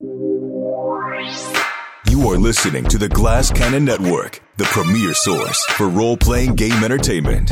You are listening to the Glass Cannon Network, the premier source for role-playing game entertainment.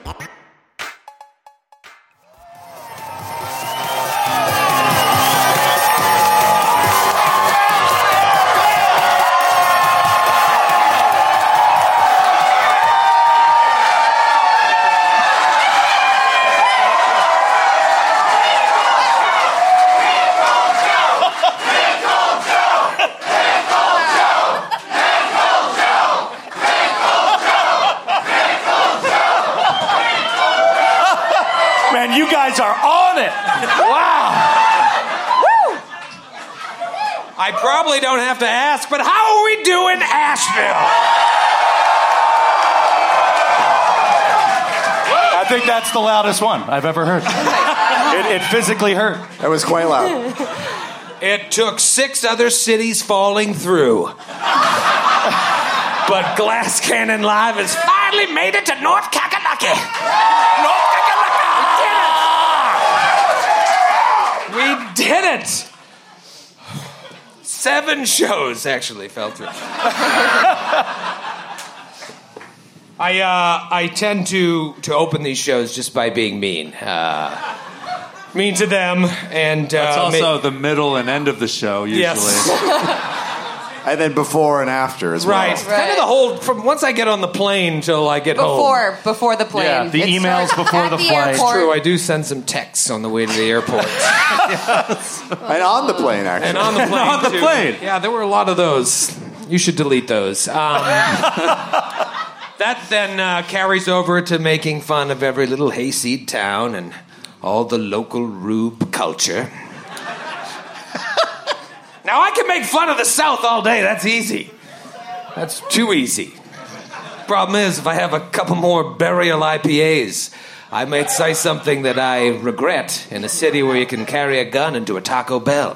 You guys are on it. Wow. Woo. I probably don't have to ask, but how are we doing, Asheville? I think that's the loudest one I've ever heard. It physically hurt. That was quite loud. It took 6 other cities falling through. But Glass Cannon Live has finally made it to North Kakalaki. North Kakalaki! We did it! 7 shows actually fell through. I tend to open these shows just by being mean. Mean to them, and that's also the middle and end of the show usually. Yes. And then before and after as well. Right. Kind of the whole, from once I get on the plane till I get home. Before the plane. Yeah, the emails before the flight. It's true, I do send some texts on the way to the airport. Yes. And on the plane, actually. And on the plane, on the too. plane. Yeah, there were a lot of those. You should delete those. That then carries over to making fun of every little hayseed town and all the local rube culture. Now, I can make fun of the South all day. That's easy. That's too easy. Problem is, if I have a couple more burial IPAs, I might say something that I regret in a city where you can carry a gun into a Taco Bell.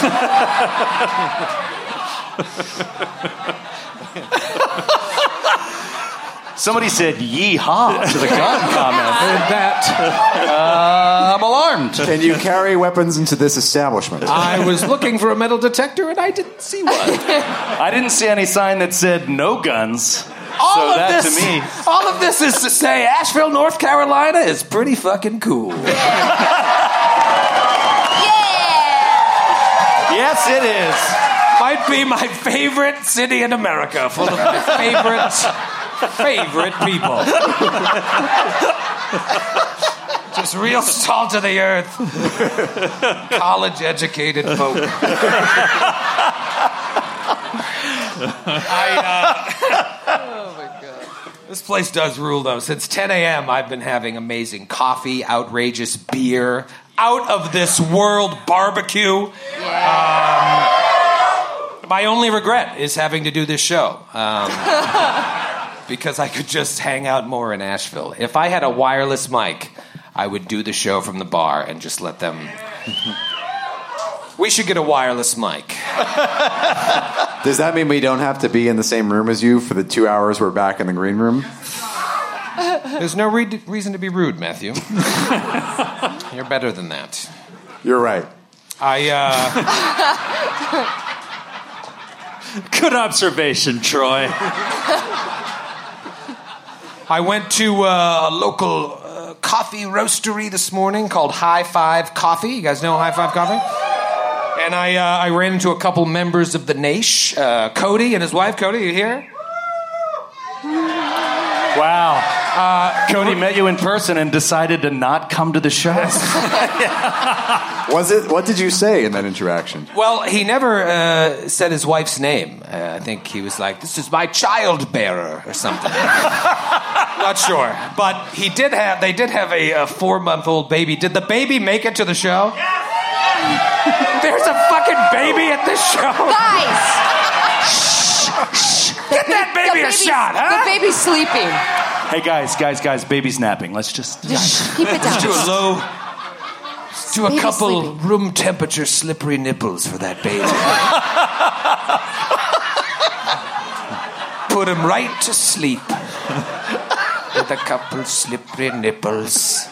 Somebody said yee-haw to the gun comment. Heard that. I'm alarmed. Can you carry weapons into this establishment? I was looking for a metal detector and I didn't see one. I didn't see any sign that said no guns. All of this is to say Asheville, North Carolina is pretty fucking cool. Yes, it is. Might be my favorite city in America, full of my favorite people. Just real salt of the earth. College-educated folk. Oh, my God. This place does rule, though. Since 10 a.m., I've been having amazing coffee, outrageous beer, out-of-this-world barbecue. Yeah. My only regret is having to do this show. Because I could just hang out more in Asheville. If I had a wireless mic, I would do the show from the bar and just let them... We should get a wireless mic. Does that mean we don't have to be in the same room as you for the 2 hours we're back in the green room? There's no reason to be rude, Matthew. You're better than that. You're right. Good observation, Troy. I went to a local coffee roastery this morning called High Five Coffee. You guys know High Five Coffee? And I ran into a couple members of the Naish, Cody and his wife. Cody, you here? Wow. Cody met you in person and decided to not come to the show. What did you say in that interaction? Well, he never said his wife's name. I think he was like, "This is my child bearer" or something. Not sure. But they did have a 4-month-old baby. Did the baby make it to the show? Yes! There's a fucking baby at this show. Guys! Shh. Get that baby a shot, huh? The baby's sleeping. Hey, guys, baby's napping. Let's just keep it down. Let's do a low... Do a couple sleeping. room temperature slippery nipples for that baby. Put him right to sleep with a couple slippery nipples.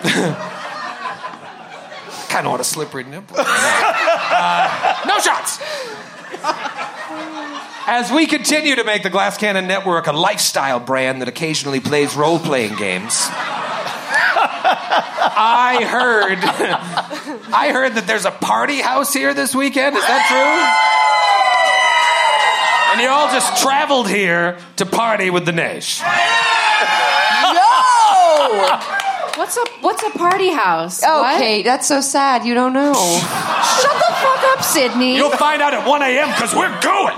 Kind of want a slippery nipple. No shots. As we continue to make the Glass Cannon Network a lifestyle brand that occasionally plays role-playing games, I heard that there's a party house here this weekend. Is that true? And you all just traveled here to party with the Naish. No! What's a party house? Okay, What? that's so sad. You don't know. Shut the fuck up, Sydney. You'll find out at 1 a.m. because we're going.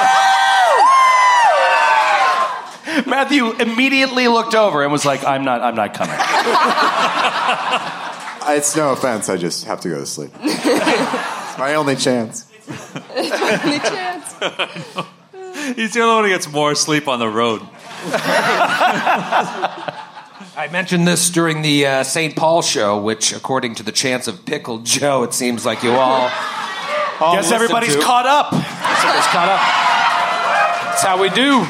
Matthew immediately looked over and was like, I'm not coming. It's no offense. I just have to go to sleep. It's my only chance. Only chance. He's the only one who gets more sleep on the road. I mentioned this during the St. Paul show, which, according to the chants of Pickle Joe, it seems like you all Guess everybody's caught up. That's how we do.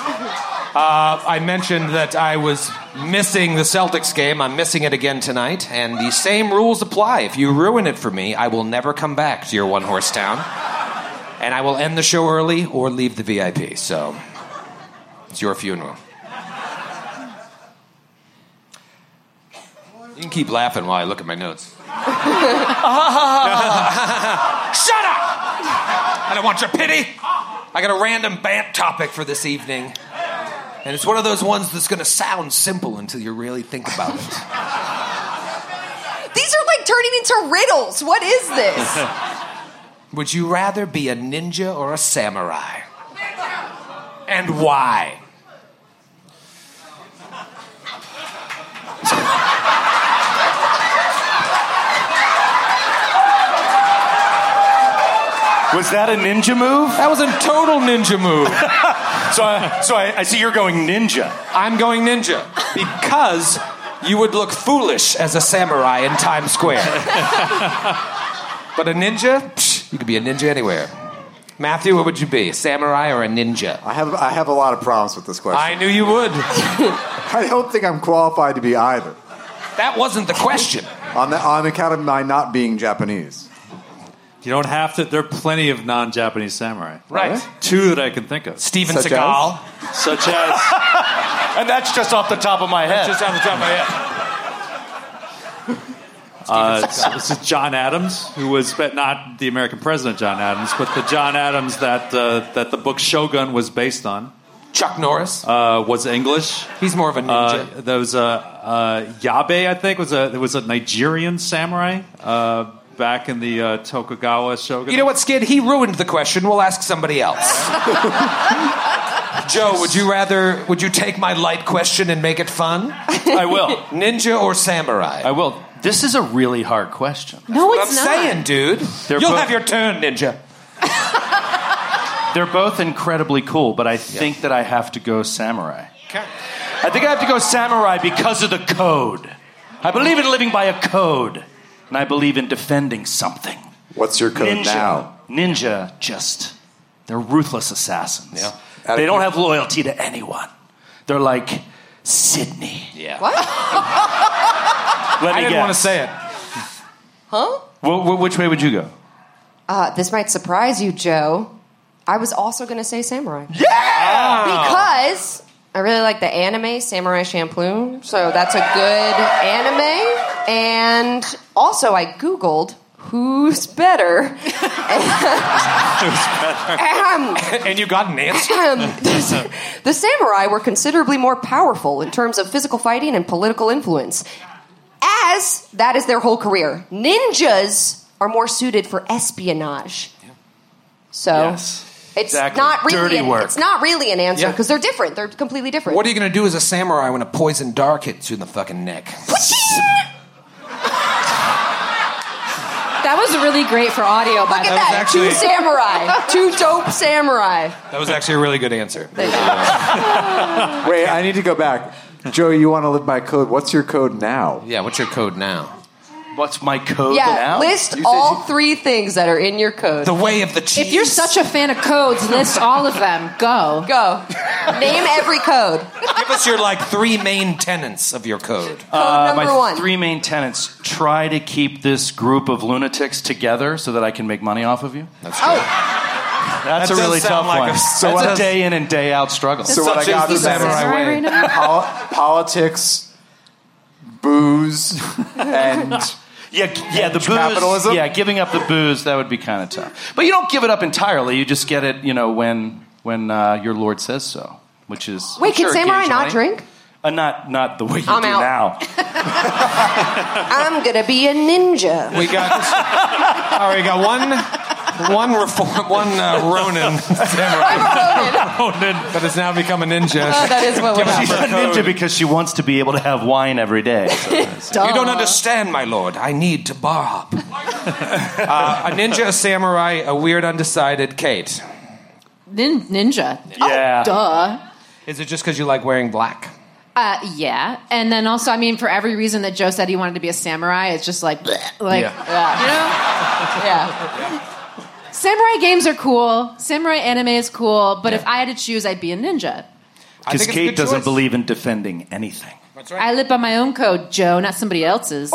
I mentioned that I was missing the Celtics game. I'm missing it again tonight, and the same rules apply. If you ruin it for me, I will never come back to your one-horse town, and I will end the show early or leave the VIP. So, it's your funeral. You can keep laughing while I look at my notes. Shut up! I don't want your pity. I got a random bant topic for this evening. And it's one of those ones that's going to sound simple until you really think about it. These are like turning into riddles. What is this? Would you rather be a ninja or a samurai? And why? Was that a ninja move? That was a total ninja move. So I see you're going ninja. I'm going ninja because you would look foolish as a samurai in Times Square. But a ninja, you could be a ninja anywhere. Matthew, what would you be, a samurai or a ninja? I have a lot of problems with this question. I knew you would. I don't think I'm qualified to be either. That wasn't the question. On account of my not being Japanese. You don't have to. There are plenty of non-Japanese samurai. Right. Two that I can think of. Steven Such Seagal. Such as... And that's just off the top of my head. Just on the top of my head. This is John Adams, who was, but not the American president John Adams, but the John Adams that the book Shogun was based on. Chuck Norris. Was English. He's more of a ninja. There was Yabe, I think, there was a Nigerian samurai back in the Tokugawa Shogun. You know what, Skid? He ruined the question. We'll ask somebody else. Joe, would you take my light question and make it fun? I will. Ninja or samurai? I will. This is a really hard question. No, What it's I'm not. saying, dude. You'll have your turn, ninja. They're both incredibly cool, but I think that I have to go samurai. Okay. I think I have to go samurai because of the code. I believe in living by a code, and I believe in defending something. What's your code Ninja. now? Ninja, they're ruthless assassins. Yeah. They don't have loyalty to anyone. They're like Sydney. Yeah. What? I didn't want to say it. Huh? Which way would you go? This might surprise you, Joe. I was also going to say samurai. Yeah! Because I really like the anime Samurai Champloo, so that's a good anime. And also, I Googled who's better. And you got an answer? The samurai were considerably more powerful in terms of physical fighting and political influence, as that is their whole career. Ninjas are more suited for espionage. So Yes. it's Exactly. not really Dirty work. It's not really an answer Yeah. because they're different. They're completely different. What are you going to do as a samurai when a poison dart hits you in the fucking neck? That was really great for audio, by Look the at way. that. actually- Two samurai. Two dope samurai. That was actually a really good answer. Thank you. Wait, I need to go back. Joe, you want to live by code. What's your code now? Yeah, what's your code now? What's my code Yeah, now? list You said all you- 3 things that are in your code. The way of the cheese. If you're such a fan of codes, list all of them. Go. Go. Name every code. Give Give us your, 3 main tenets of your code. Code number my 1. 3 main tenets: try to keep this group of lunatics together so that I can make money off of you. That's good. That's That a does really sound tough like one. a- That's a day in and day out struggle. So what I Such got is the from them samurai way. Right now? politics, booze, and Yeah, the booze. capitalism? Yeah, giving up the booze, that would be kind of tough. But you don't give it up entirely. You just get it, when your Lord says so, which is Wait, can sure, samurai not occasionally. drink? Not the way you I'm do out. now. I'm gonna be a ninja. We got all right. We got one Ronin samurai that has now become a ninja. That is what would She's happen. a ninja because she wants to be able to have wine every day. So. You don't understand, my lord. I need to bar hop. A ninja, a samurai, a weird, undecided. Kate, Ninja. Yeah. Duh. is it just because you like wearing black? Yeah. And then also, for every reason that Joe said he wanted to be a samurai, it's just like, bleh, Yeah. Samurai games are cool. Samurai anime is cool. But if I had to choose, I'd be a ninja. Because think it's a Kate good doesn't choice. believe in defending anything. That's I live by my own code, Joe, not somebody else's.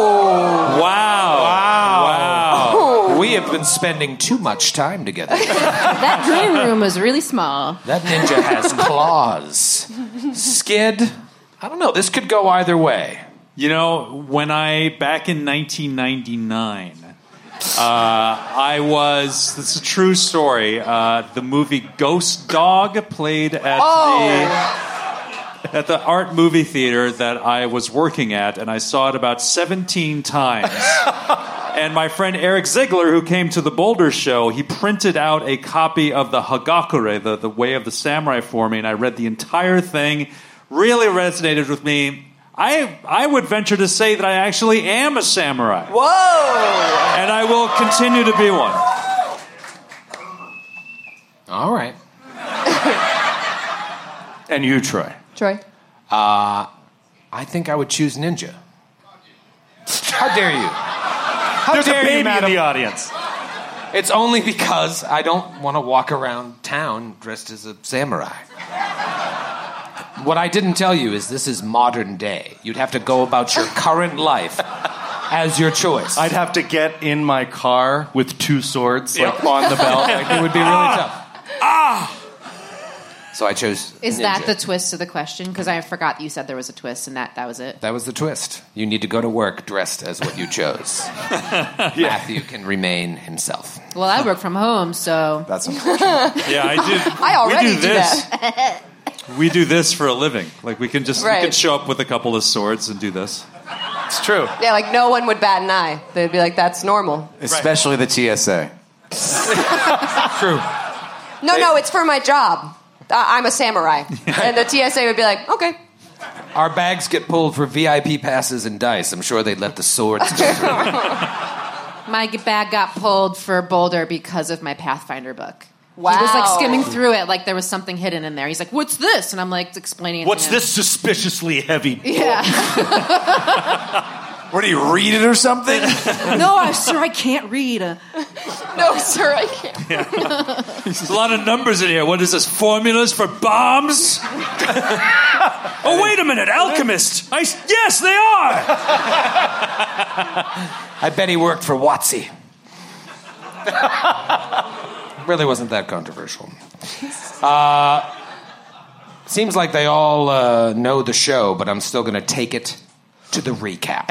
Wow. We have been spending too much time together. That green room was really small. That ninja has claws. Skid, I don't know. This could go either way. Back in 1999, this is a true story. The movie Ghost Dog played at the art movie theater that I was working at, and I saw it about 17 times. And my friend Eric Ziegler, who came to the Boulder show, he printed out a copy of the Hagakure, the Way of the Samurai, for me, and I read the entire thing. Really resonated with me. I would venture to say that I actually am a samurai. Whoa! And I will continue to be one. All right. And you, Troy. Troy. I think I would choose ninja. How dare you? How There's a dare you, baby in madam? the audience. It's only because I don't want to walk around town dressed as a samurai. What I didn't tell you is this is modern day. You'd have to go about your current life as your choice. I'd have to get in my car with 2 swords on the belt. It would be really tough. So I chose Is ninja. that the twist to the question? Because I forgot that you said there was a twist, and that was it. That was the twist. You need to go to work dressed as what you chose. Matthew can remain himself. Well, I work from home, so that's unfortunate. Yeah, I do. I already do this. that. We do this for a living. Like we can Right. show up with a couple of swords and do this. It's true. Yeah, no one would bat an eye. They'd be like, that's normal. Especially the TSA. True. No, it's for my job. I'm a samurai. And the TSA would be like, okay. Our bags get pulled for VIP passes and dice. I'm sure they'd let the swords go through. my bag got pulled for Boulder because of my Pathfinder book. Wow. He was like skimming through it like there was something hidden in there. He's like, "What's this?" And I'm like explaining it What's to him. this suspiciously heavy? Yeah. What, do you read it or something? No, sir, I can't read. No, sir, I can't. There's a lot of numbers in here. What is this? Formulas for bombs? Oh, wait a minute, alchemist. Yes, they are. I bet he worked for WotC. Really wasn't that controversial. Seems like they all know the show, but I'm still going to take it to the recap.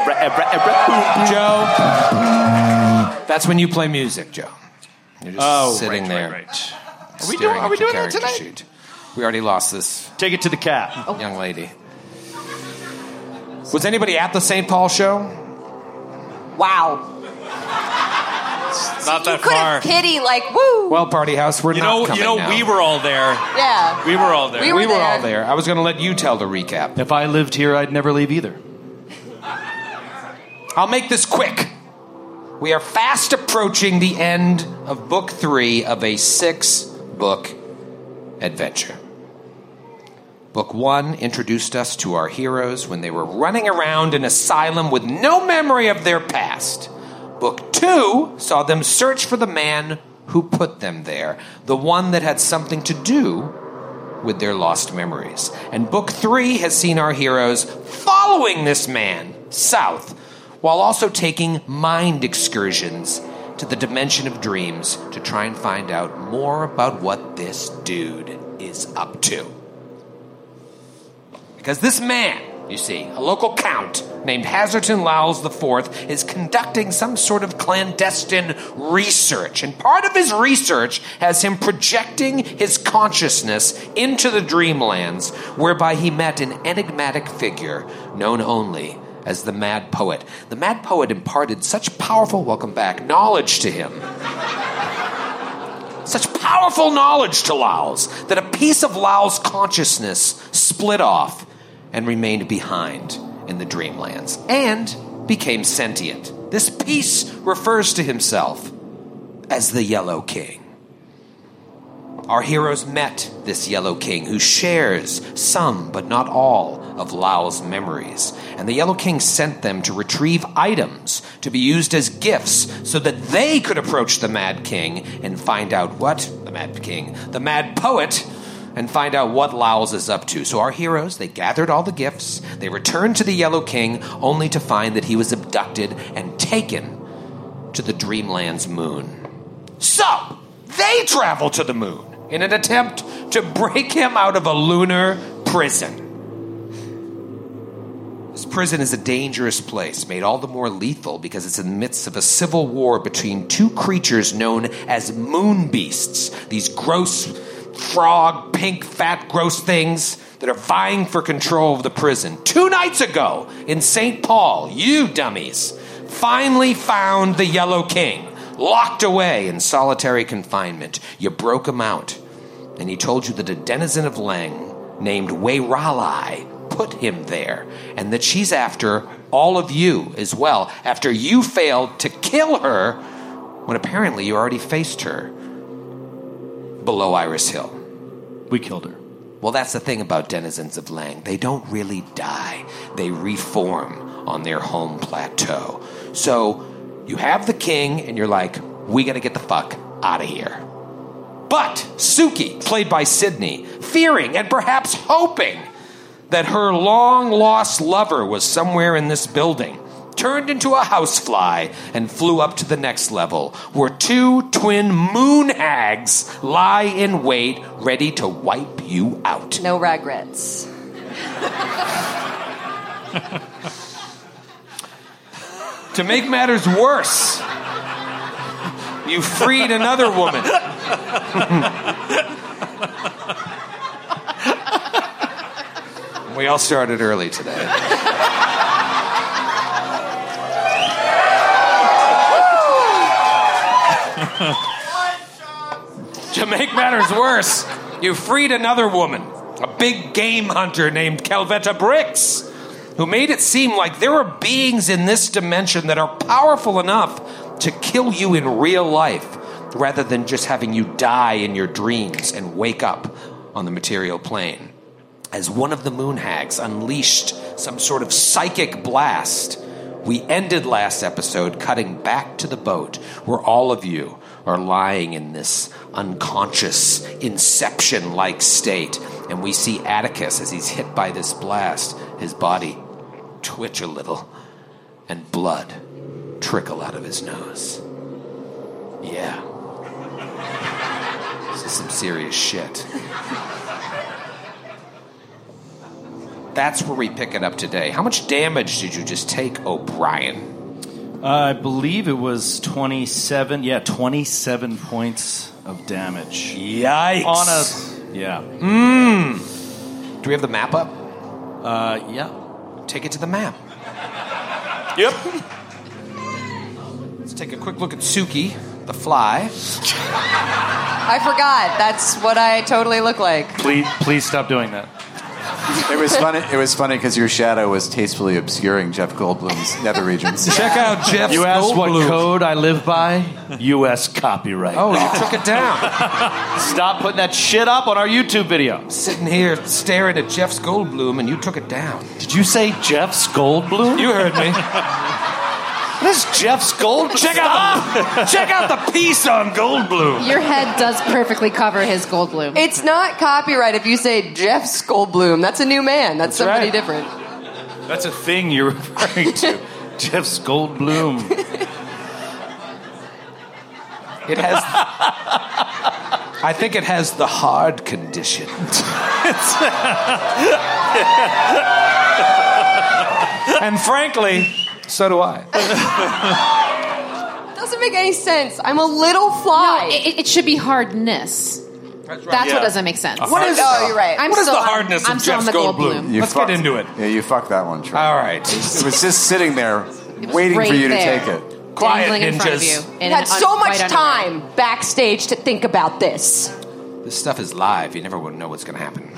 Joe, that's when you play music, Joe. You're just sitting there. Right. Are we doing that tonight? Sheet. We already lost this Take it to the cap. young lady. Was anybody at the St. Paul show? Wow. Not that Couldn't far. pity, woo. Well, Party House, we're not coming now. we were all there. Yeah. We were all there. We We were there. all there. I was going to let you tell the recap. If I lived here, I'd never leave either. I'll make this quick. We are fast approaching the end of book 3 of a 6-book adventure. Book 1 introduced us to our heroes when they were running around an asylum with no memory of their past. Book 2 saw them search for the man who put them there, the one that had something to do with their lost memories. And Book 3 has seen our heroes following this man south, while also taking mind excursions to the dimension of dreams to try and find out more about what this dude is up to. Because this man, you see, a local count named Hazerton Lowles IV, is conducting some sort of clandestine research. And part of his research has him projecting his consciousness into the dreamlands, whereby he met an enigmatic figure known only as the Mad Poet. The Mad Poet imparted such powerful, welcome back, knowledge to him. Such powerful knowledge to Lowles that a piece of Lowles' consciousness split off and remained behind in the dreamlands and became sentient. This piece refers to himself as the Yellow King. Our heroes met this Yellow King who shares some, but not all, of Lowles' memories. And the Yellow King sent them to retrieve items to be used as gifts so that they could approach the Mad King and find out what the Mad Poet, and find out what Lowles is up to. So our heroes, they gathered all the gifts, they returned to the Yellow King, only to find that he was abducted and taken to the Dreamland's moon. So, they travel to the moon in an attempt to break him out of a lunar prison. This prison is a dangerous place, made all the more lethal because it's in the midst of a civil war between two creatures known as moon beasts. These gross, frog, pink, fat, gross things that are vying for control of the prison. 2 nights ago in St. Paul, you dummies finally found the Yellow King, locked away in solitary confinement. You broke him out, and he told you that a denizen of Leng named Weiralai put him there, and that she's after all of you as well, after you failed to kill her when apparently you already faced her below Iris Hill. We killed her. Well, that's the thing about denizens of Leng. They don't really die. They reform on their home plateau. So you have the king, and you're like, we got to get the fuck out of here. But Suki, played by Sydney, fearing and perhaps hoping that her long-lost lover was somewhere in this building, turned into a housefly and flew up to the next level, where 2 twin moon hags lie in wait, ready to wipe you out. No regrets. To make matters worse, you freed another woman. We all started early today. To make matters worse, you freed another woman, a big game hunter named Calvetta Bricks, who made it seem like there are beings in this dimension that are powerful enough to kill you in real life, rather than just having you die in your dreams and wake up on the material plane. As one of the moon hags unleashed some sort of psychic blast, we ended last episode cutting back to the boat where all of you are lying in this unconscious, inception-like state. And we see Atticus, as he's hit by this blast, his body twitch a little and blood trickle out of his nose. Yeah. This is some serious shit. That's where we pick it up today. How much damage did you just take, O'Brien? I believe it was 27. Yeah, 27 points of damage. Yikes. Yeah. Do we have the map up? Yeah. Take it to the map. Yep. Let's take a quick look at Suki, the fly. I forgot. That's what I totally look like. Please stop doing that. It was funny because your shadow was tastefully obscuring Jeff Goldblum's nether regions. Check out Jeff You asked what Goldblum. code I live by? U.S. copyright. Oh, you took it down. Stop putting that shit up on our YouTube video. Sitting here staring at Jeff Goldblum, and you took it down. Did you say Jeff's Goldblum? You heard me. This is Jeff's Goldblum. Check out the piece on Goldblum. Your head does perfectly cover his Goldblum. It's not copyright if you say Jeff's Goldblum. That's a new man. That's somebody right. different. That's a thing you're referring to. Jeff's Goldblum. It has. I think it has the hard condition. And frankly, so do I. Doesn't make any sense. I'm a little fly. No, it should be hardness. That's what doesn't make sense. What is? Oh, you're right. What is the hardness I'm of still on Jeff's the Goldblum? Let's get into it. Yeah, you fucked that one, Trey. All right. It was just sitting there waiting right for you there. to take it. Quiet, Dangling in front of ninjas. you. You had so much time backstage to think about this. This stuff is live. You never would know what's going to happen.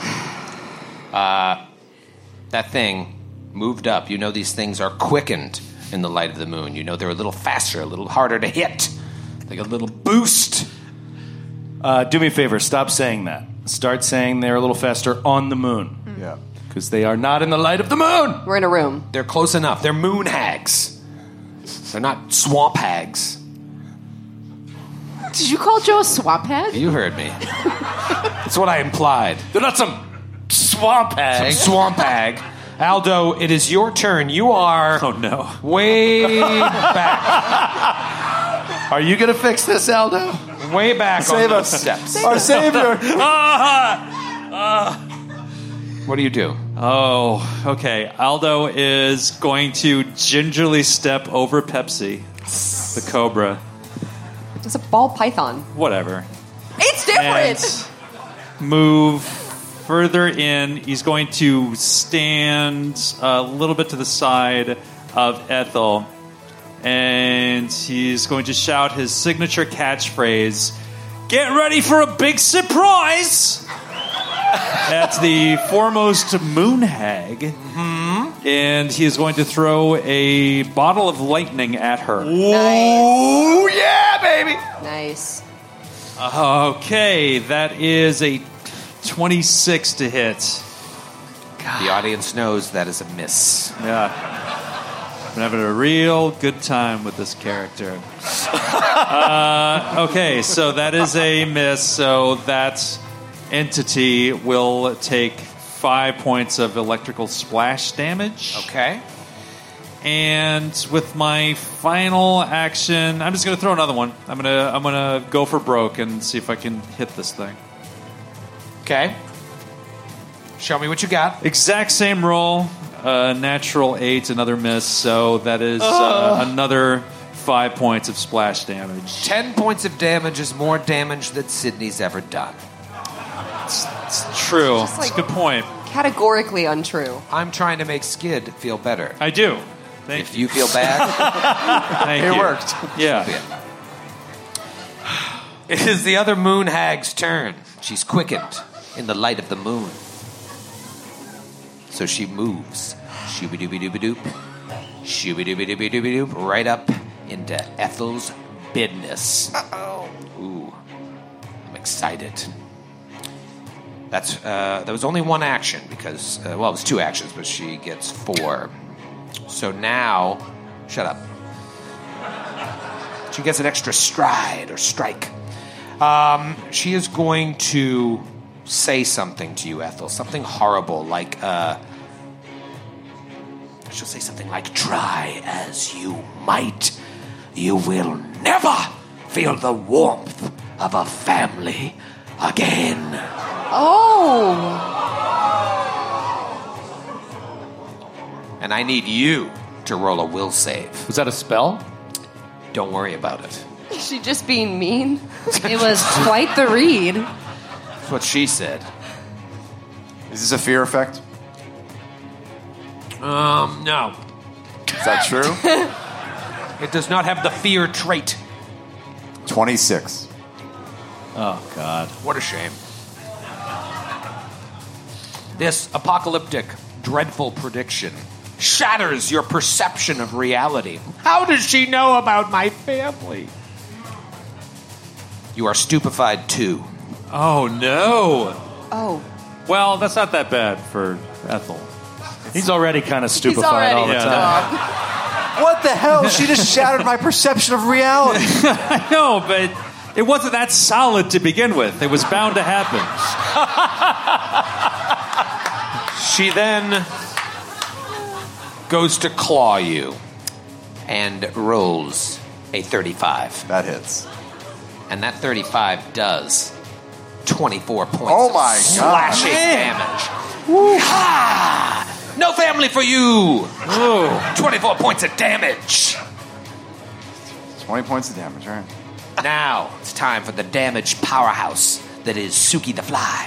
That thing moved up. You know these things are quickened in the light of the moon. You know they're a little faster, a little harder to hit. Like a little boost. Do me a favor. Stop saying that. Start saying they're a little faster on the moon. Yeah. Because they are not in the light of the moon. We're in a room. They're close enough. They're moon hags. They're not swamp hags. Did you call Joe a swamp head? You heard me. That's what I implied. They're not some swamp hag. Some swamp hag. Aldo, it is your turn. You are Oh, no. way back. Are you going to fix this, Aldo? Way back Save on us. the steps. Our savior. What do you do? Oh, okay. Aldo is going to gingerly step over Pepsi, the cobra, It's a ball python. whatever, It's and different. move further in. He's going to stand a little bit to the side of Ethel, and he's going to shout his signature catchphrase, "Get ready for a big surprise!" at the foremost moon hag. And he is going to throw a bottle of lightning at her. Oh, yeah, baby. Nice. Okay, that is a 26 to hit. The audience knows that is a miss. Yeah. I'm having a real good time with this character. Okay, so that is a miss. So that entity will take 5 points of electrical splash damage. Okay. And with my final action, I'm just going to throw another one. I'm gonna go for broke and see if I can hit this thing. Okay. Show me what you got. Exact same roll, natural 8, another miss. So that is another 5 points of splash damage. 10 points of damage is more damage than Sydney's ever done. It's true. Just That's like- a good point. Categorically untrue. I'm trying to make Skid feel better. I do. Thank If you feel bad, Thank It you. worked. Yeah. it is the other moon hag's turn. She's quickened in the light of the moon. So she moves. Shooby-dooby-dooby-doop. Shooby-dooby-dooby-dooby-doop. Right up into Ethel's business. Uh-oh. Ooh. I'm excited. That was only one action because, it was 2 actions, but she gets 4. So now, shut up. She gets an extra stride or strike. She is going to say something to you, Ethel. Something horrible, like, she'll say something like, "Try as you might, you will never feel the warmth of a family again." Oh. And I need you to roll a will save. Was that a spell? Don't worry about it. Is she just being mean? It was quite the read. That's what she said. Is this a fear effect? No. Is that true? It does not have the fear trait. 26. Oh, God. What a shame. This apocalyptic, dreadful prediction shatters your perception of reality. How does she know about my family? You are stupefied too. Oh, no. Oh. Well, that's not that bad for Ethel. He's already kind of He's stupefied already all the time. dumb. What the hell? She just shattered my perception of reality. I know, but it wasn't that solid to begin with. It was bound to happen. She then goes to claw you and rolls a 35. That hits. And that 35 does 24 points Oh of my God. slashing damage. Ha! No family for you! 24 points of damage. 20 points of damage, all right. Now it's time for the damage powerhouse that is Suki the Fly.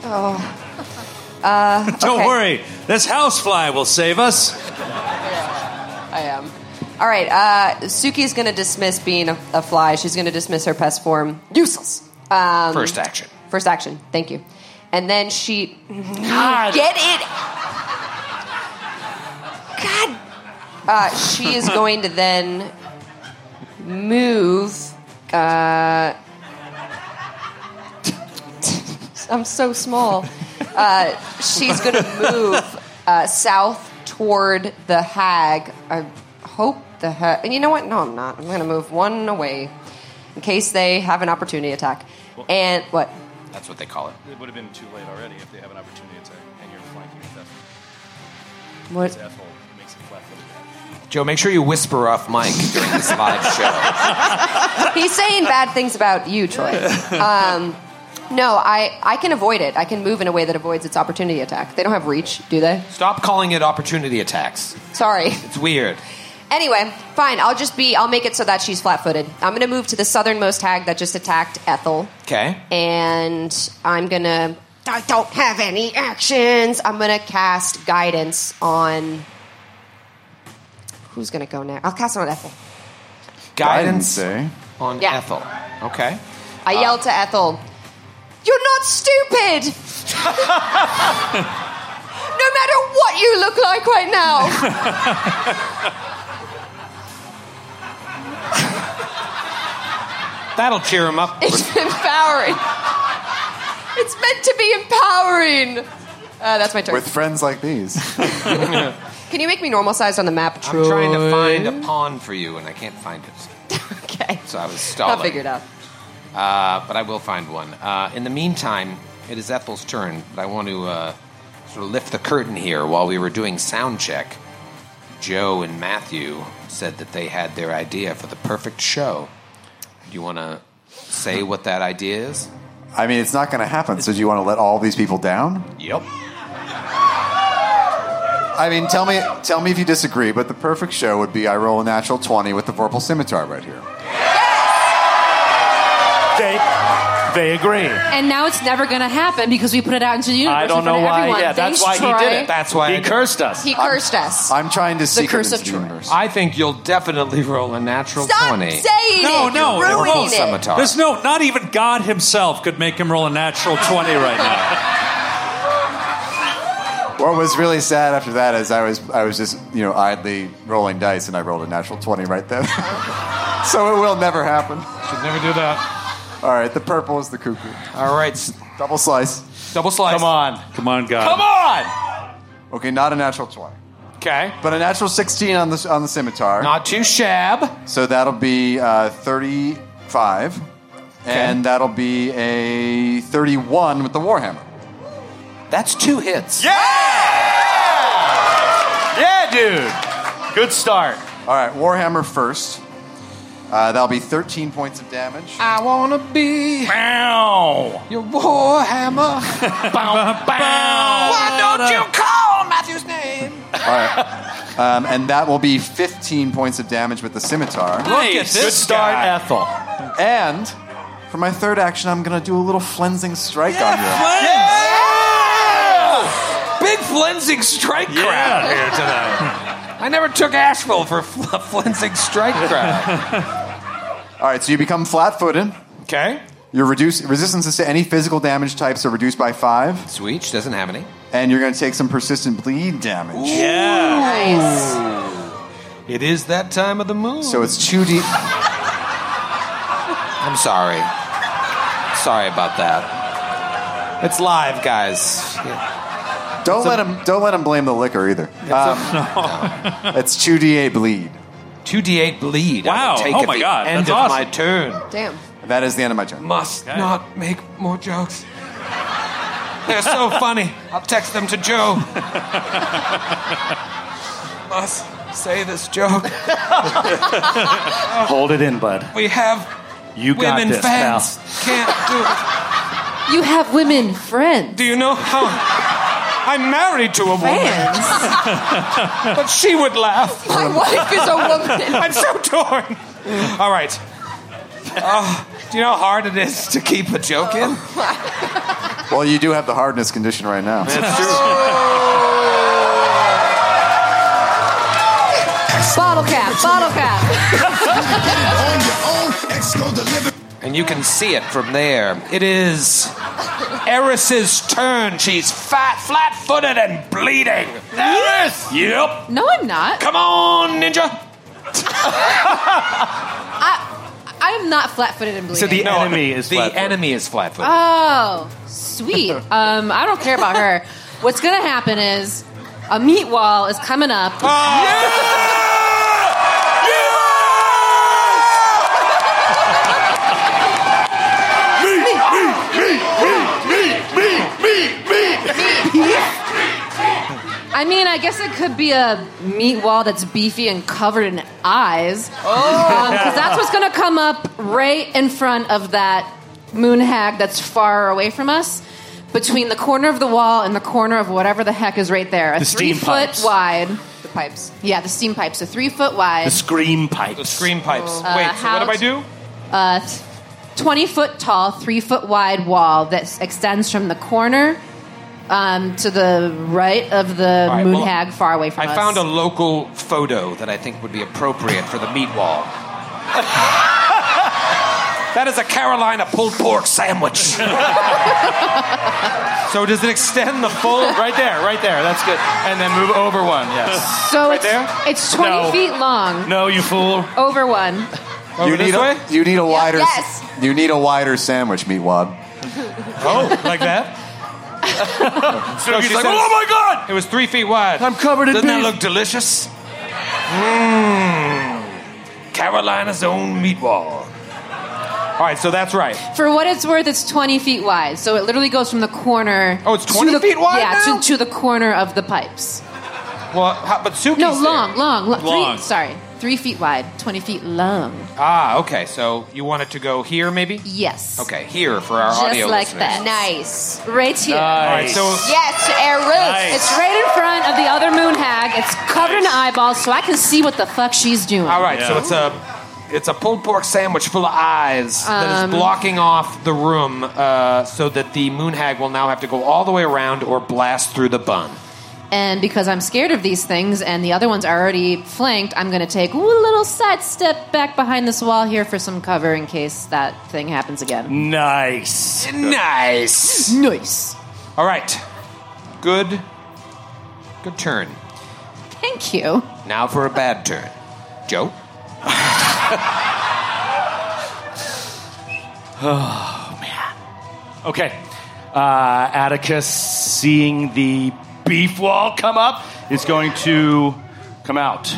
Don't worry, this housefly will save us. I am. All right, Suki's going to dismiss being a fly. She's going to dismiss her pest form. Useless. First action. First action. Thank you. And then she... God. Get it! God! She is going to then move... I'm so small. She's going to move south toward the hag. I hope the hag... And you know what? No, I'm not. I'm going to move one away in case they have an opportunity attack. And what? That's what they call it. It would have been too late already if they have an opportunity attack and you're flanking with Ethel. What? Ethel makes it flat-footed. Joe, make sure you whisper off mic during this live show. He's saying bad things about you, Troy. No, I can avoid it. I can move in a way that avoids its opportunity attack. They don't have reach, do they? Stop calling it opportunity attacks. Sorry. It's weird. Anyway, fine. I'll make it so that she's flat-footed. I'm going to move to the southernmost hag that just attacked Ethel. Okay. And I don't have any actions. I'm going to cast guidance on... Who's going to go next? I'll cast it on Ethel. Guidance eh? on Yeah. Ethel. Okay. I yell to Ethel, "You're not stupid! No matter what you look like right now!" That'll cheer him up. It's empowering. It's meant to be empowering. That's my turn. With friends like these. Can you make me normal sized on the map, Troy? I'm trying to find a pawn for you, and I can't find it. Okay. So I was stalling. I'll figure it out. But I will find one. In the meantime, it is Ethel's turn, but I want to sort of lift the curtain here. While we were doing sound check, Joe and Matthew said that they had their idea for the perfect show. Do you want to say what that idea is? I mean, it's not going to happen, so do you want to let all these people down? Yep. I mean, tell me if you disagree, but the perfect show would be I roll a natural 20 with the Vorpal Scimitar right here. They agree. And now it's never going to happen because we put it out into the universe. I don't in front know of why. everyone. Yeah, that's Thanks, why he Troy. did it. That's why he cursed us. He cursed us. I'm trying to secret curse into of the Troy. universe. I think you'll definitely roll a natural Stop 20. saying it. No, You're it ruining won't. it. Scimitar. There's not even God himself could make him roll a natural 20 right now. What was really sad after that is I was just, idly rolling dice, and I rolled a natural 20 right then. So it will never happen. Should never do that. All right, the purple is the cuckoo. All right. Double slice. Double slice. Come on. Come on, God. Come on! Okay, not a natural 20. Okay. But a natural 16 on the scimitar. Not too shab. So that'll be 35. And that'll be a 31 with the Warhammer. That's 2 hits. Yeah, dude. Good start. All right, Warhammer first. That'll be 13 points of damage. I want to be Bow. your Warhammer. Bow. Bow. Why don't you call Matthew's name? All right. And that will be 15 points of damage with the scimitar. Look at this Good start, guy. Ethel. And for my third action, I'm going to do a little flensing strike on you. Big flensing strike crowd here tonight. I never took Asheville for a flensing strike crowd. All right, so you become flat-footed. Okay. Your resistances to any physical damage types are reduced by 5. Sweet. She doesn't have any. And you're going to take some persistent bleed damage. Yeah. Nice. It is that time of the moon. So it's 2d... I'm sorry. Sorry about that. It's live, guys. Don't let him blame the liquor either. It's 2d8 bleed. 2d8 bleed. Wow. I will take Oh at my the God. end That's of awesome. my turn. Damn. That is the end of my turn. Must Okay. not make more jokes. They're so funny. I'll text them to Joe. Must say this joke. Hold it in, bud. We have You got women this, fans. Can't do it. You have women friends. Do you know how I'm married to a woman? Fans? But she would laugh. My wife is a woman. I'm so torn. All right. Do you know how hard it is to keep a joke in? Well, you do have the hardness condition right now. That's true. Bottle cap. And you can see it from there. It is Eris's turn. She's fat, flat-footed, and bleeding. Eris! Yep. No, I'm not. Come on, ninja. I'm not flat-footed and bleeding. So the enemy is The flat-footed. enemy is flat-footed. Oh, sweet. I don't care about her. What's going to happen is a meat wall is coming up. I mean, I guess it could be a meat wall that's beefy and covered in eyes. Because that's what's going to come up right in front of that moon hag that's far away from us. Between the corner of the wall and the corner of whatever the heck is right there. The steam 3 foot pipes. wide. The pipes. Yeah, the steam pipes. So 3 foot wide. The scream The pipes. screen pipes. Wait, so how what do I do? 20 foot tall, 3 foot wide wall that extends from the corner to the right of the right, moon well, hag far away from us. I found a local photo that I think would be appropriate for the meat wall. That is a Carolina pulled pork sandwich. So does it extend the full? Right there. That's good. And then move over one. Yes. So there? it's 20 No. feet long. No, you fool. Over one. Over this way? You need a wider. Yes. You need a wider sandwich, Meatwad. Oh, like that? So she's he's like, says- oh my God! It was 3 feet wide. I'm covered in Doesn't that beef. look delicious? Carolina's own meat wall. All right, so that's right. For what it's worth, it's 20 feet wide. So it literally goes from the corner. Oh, it's to 20 the- feet wide Yeah, now? to the corner of the pipes. Well, but Suki's No, there. long. Long. 3 feet wide, 20 feet long. Ah, okay. So you want it to go here, maybe? Yes. Okay, here for our Just audio like listeners. that. Nice. Right here. All right, so Yes, Eris. It's right in front of the other moon hag. It's covered in eyeballs, so I can see what the fuck she's doing. all right, so it's a pulled pork sandwich full of eyes that is blocking off the room, so that the moon hag will now have to go all the way around or blast through the bun. And because I'm scared of these things and the other ones are already flanked, I'm going to take a little side step back behind this wall here for some cover in case that thing happens again. Nice. Nice. Nice. All right, good turn. Thank you. Now for a bad turn, Joe. Okay. Atticus, seeing the beef wall come up, is going to come out.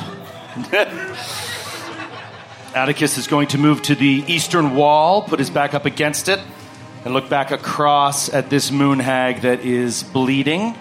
Atticus is going to move to the eastern wall, put his back up against it, and look back across at this moon hag that is bleeding.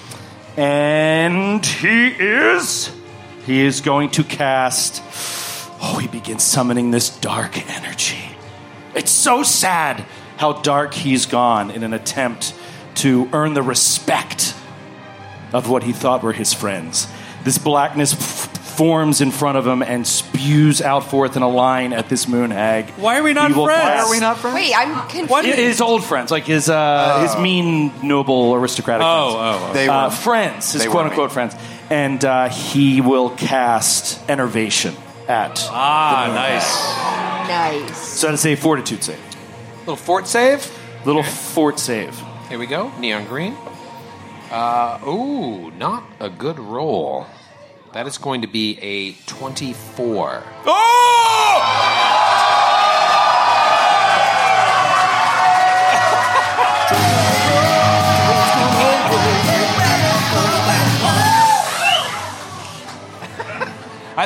And he is going to cast... Oh, he begins summoning this dark energy. It's so sad how dark he's gone in an attempt to earn the respect of what he thought were his friends. This blackness forms in front of him and spews out forth in a line at this moon hag. Why are we not He will friends? cast- Why are we not friends? Wait, I'm confused. What? His old friends, like his mean, noble, aristocratic friends. They were Friends, his They were quote-unquote friends. And he will cast Enervation at the moon hag. Nice. So that's a fortitude save. Little fort save. Little fort save. Here we go. Neon green. Ooh, not a good roll. That is going to be a 24.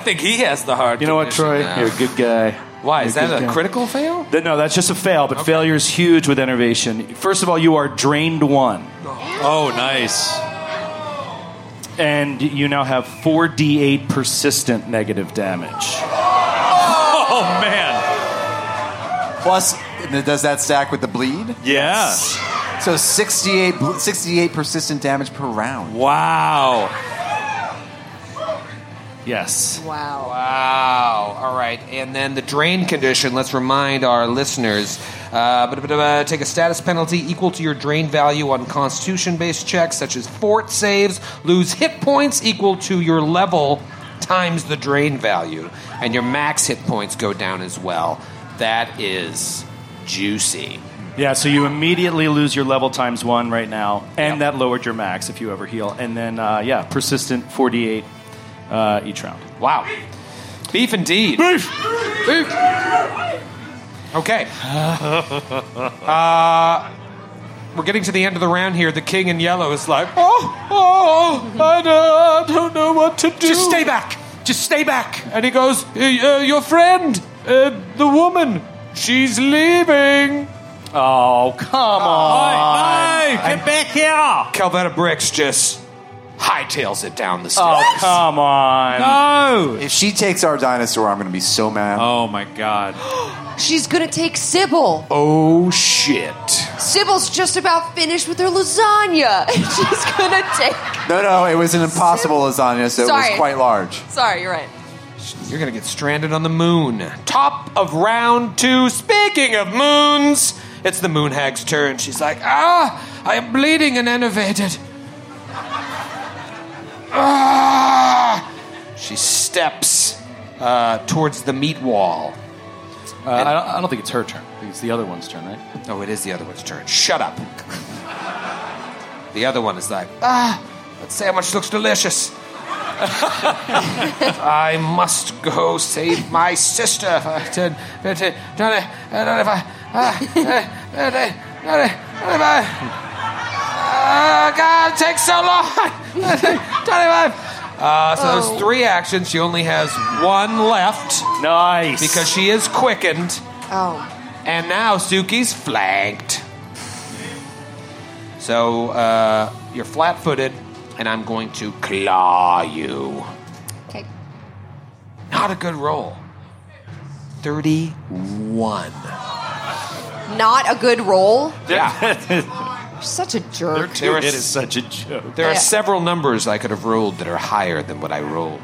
think he has the heart. You know what, Troy? condition. You're a good guy. Why? Is You're that good a guy. critical fail? No, that's just a fail, but failure is huge with enervation. First of all, you are drained 1. Oh, nice. And you now have 4d8 persistent negative damage. Oh, man. Plus, does that stack with the bleed? Yeah. So 68 persistent damage per round. Wow. Yes. Wow. Wow. All right. And then the drain condition, let's remind our listeners, take a status penalty equal to your drain value on constitution-based checks, such as fort saves, lose hit points equal to your level times the drain value, and your max hit points go down as well. That is juicy. Yeah, so you immediately lose your level times 1 right now, and Yep. that lowered your max if you ever heal. And then, persistent 4d8 each round. Wow. Beef indeed. Beef. Okay. We're getting to the end of the round here. The king in yellow is like, I don't know what to do. Just stay back. Just stay back. And he goes, your friend, the woman, she's leaving. Oh, come on. Hey, get back here. Calvetta Bricks just hightails it down the stairs. Oh, come on. No. If she takes our dinosaur, I'm going to be so mad. Oh, my God. She's gonna take Sybil. Oh, shit. Sybil's just about finished with her lasagna. She's gonna take. No, it was an impossible lasagna, so it Sorry. was quite large. Sorry, you're right. You're going to get stranded on the moon. Top of round 2. Speaking of moons, it's the moon hag's turn. She's like, I am bleeding and enervated. She steps towards the meat wall. I don't think it's her turn. I think it's the other one's turn, right? Oh, it is the other one's turn. Shut up. The other one is like, that sandwich looks delicious. I must go save my sister. God, it takes so long. So those 3 actions. She only has 1 left Nice. because she is quickened. Oh. And now Suki's flanked. So you're flat-footed, and I'm going to claw you. Okay. Not a good roll. 31. Not a good roll. Yeah. You're such a jerk. There are, It is such a joke. there are Yeah. several numbers I could have rolled that are higher than what I rolled.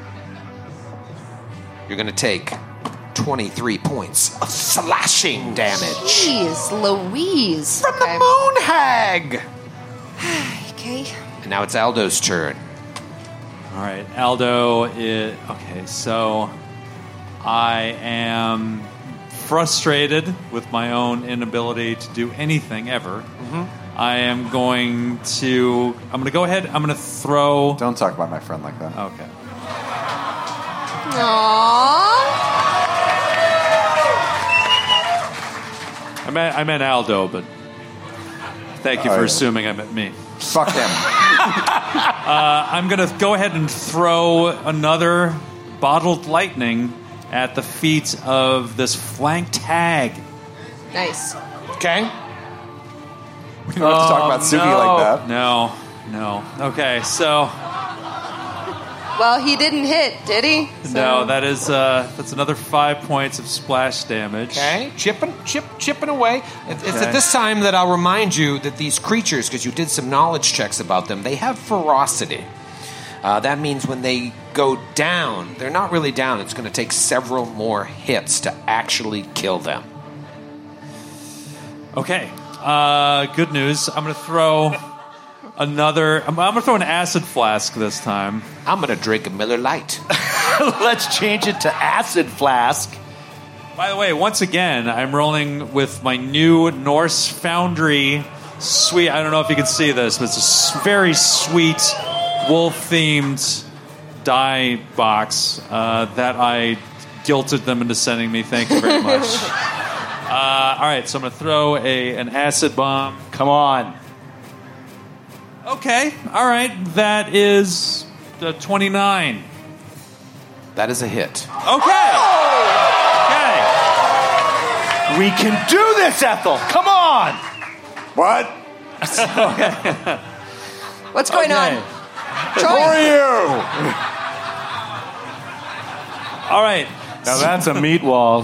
You're going to take 23 points of slashing damage Jeez, Louise. from the moon hag. Okay. And now it's Aldo's turn. All right, Aldo is... Okay, so I am frustrated with my own inability to do anything ever. I am going to... I'm going to go ahead. I'm going to throw... Don't talk about my friend like that. Okay. Aww. I meant Aldo, but thank you for assuming I meant me. Fuck him. I'm going to go ahead and throw another bottled lightning at the feet of this flanked hag. Nice. Okay? We don't have to talk about Suki like that. No. Okay, so Well, he didn't hit, did he? no, that's another 5 points of splash damage. Okay, chipping away. It's at this time that I'll remind you that these creatures, because you did some knowledge checks about them, they have ferocity. That means when they go down, they're not really down. It's going to take several more hits to actually kill them. Okay. Good news. I'm going to throw another. I'm going to throw an acid flask this time. I'm going to drink a Miller Lite. Let's change it to acid flask. By the way, once again, I'm rolling with my new Norse Foundry sweet. I don't know if you can see this, but it's a very sweet wolf-themed die box that I guilted them into sending me. Thank you very much. All right, so I'm going to throw an acid bomb. Come on. Okay, all right, that is 29. That is a hit. Okay. Okay. We can do this, Ethel. Come on. What? What's going on? Who are you? All right. Now that's a meat wall.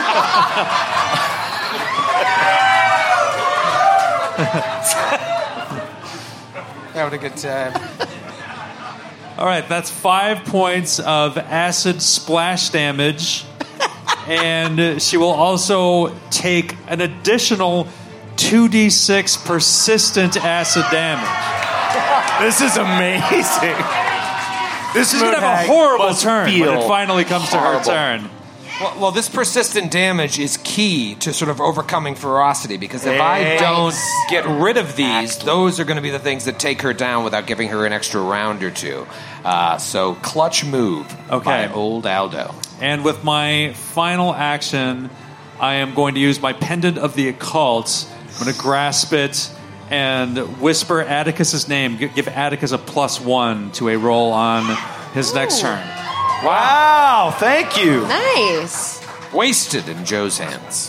Having a good time. All right, that's 5 points of acid splash damage. And she will also take an additional 2d6 persistent acid damage. This is amazing. This She's going to have a horrible turn when it finally comes to her horrible. turn. Well, this persistent damage is key to sort of overcoming ferocity, because if I don't get rid of these, those are going to be the things that take her down without giving her an extra round or two. So, clutch move by old Aldo. And with my final action, I am going to use my Pendant of the Occult. I'm going to grasp it and whisper Atticus's name. Give Atticus a +1 to a roll on his next turn. Wow, thank you. Nice. Wasted in Joe's hands.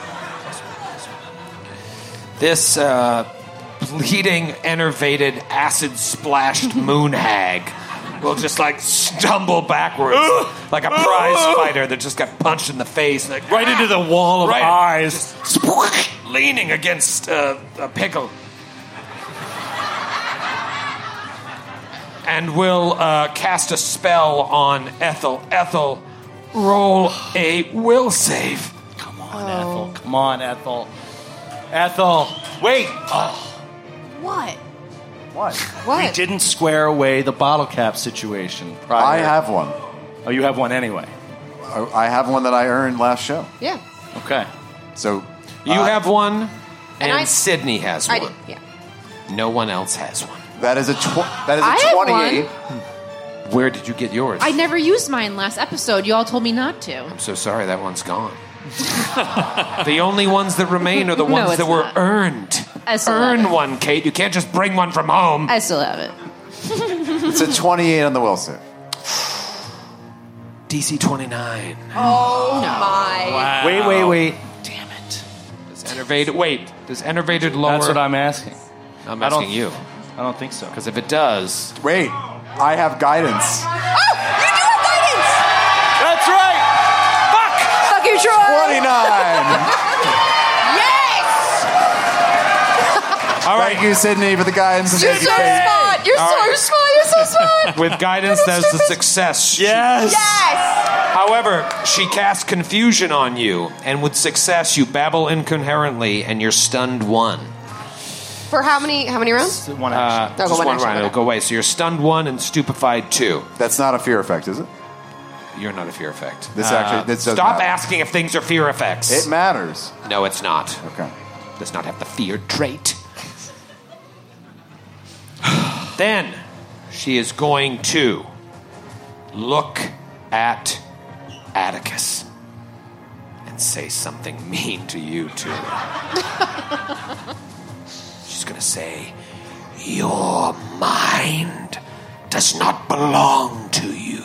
This bleeding, enervated, acid-splashed moon hag will just stumble backwards like a prize fighter that just got punched in the face, Right into the wall of eyes. leaning against a pickle. And will cast a spell on Ethel. Ethel, roll a will save. Come on, Ethel. Come on, Ethel. Ethel, wait. What? We didn't square away the bottle cap situation prior. I have one. Oh, you have one anyway. I have one that I earned last show. Yeah. Okay. So You have one, and I- Sydney has I one. did. Yeah. No one else has one. that is a I have 28. Where did you get yours? I never used mine last episode. You all told me not to. I'm so sorry, that one's gone. The only ones that remain are the No, ones it's that were not. earned. I still have Earn it. one, Kate. You can't just bring one from home. I still have it. It's a 28 on the will save. DC 29. Oh my. Wait. Damn it. Does enervated lower? That's what I'm asking. I'm I don't- asking you. I don't think so. Because if it does, Wait, I have guidance. Oh, you do have guidance. That's right. Fuck you, Troy. 29. Yes. all Thank right. you, Sydney, for the guidance. You're so smart. You're so smart. You're so smart. With guidance, that's a success. Yes. Yes. However, she casts confusion on you, and with success, you babble incoherently, and you're stunned 1. For how many rounds? One action. Go Just one one action, round, okay. it'll go away. So you're stunned 1 and stupefied 2. That's not a fear effect, is it? You're not a fear effect. This doesn't Stop matter. asking if things are fear effects. It matters. No, it's not. Okay. Does not have the fear trait. Then she is going to look at Atticus and say something mean to you two. She's going to say, "Your mind does not belong to you.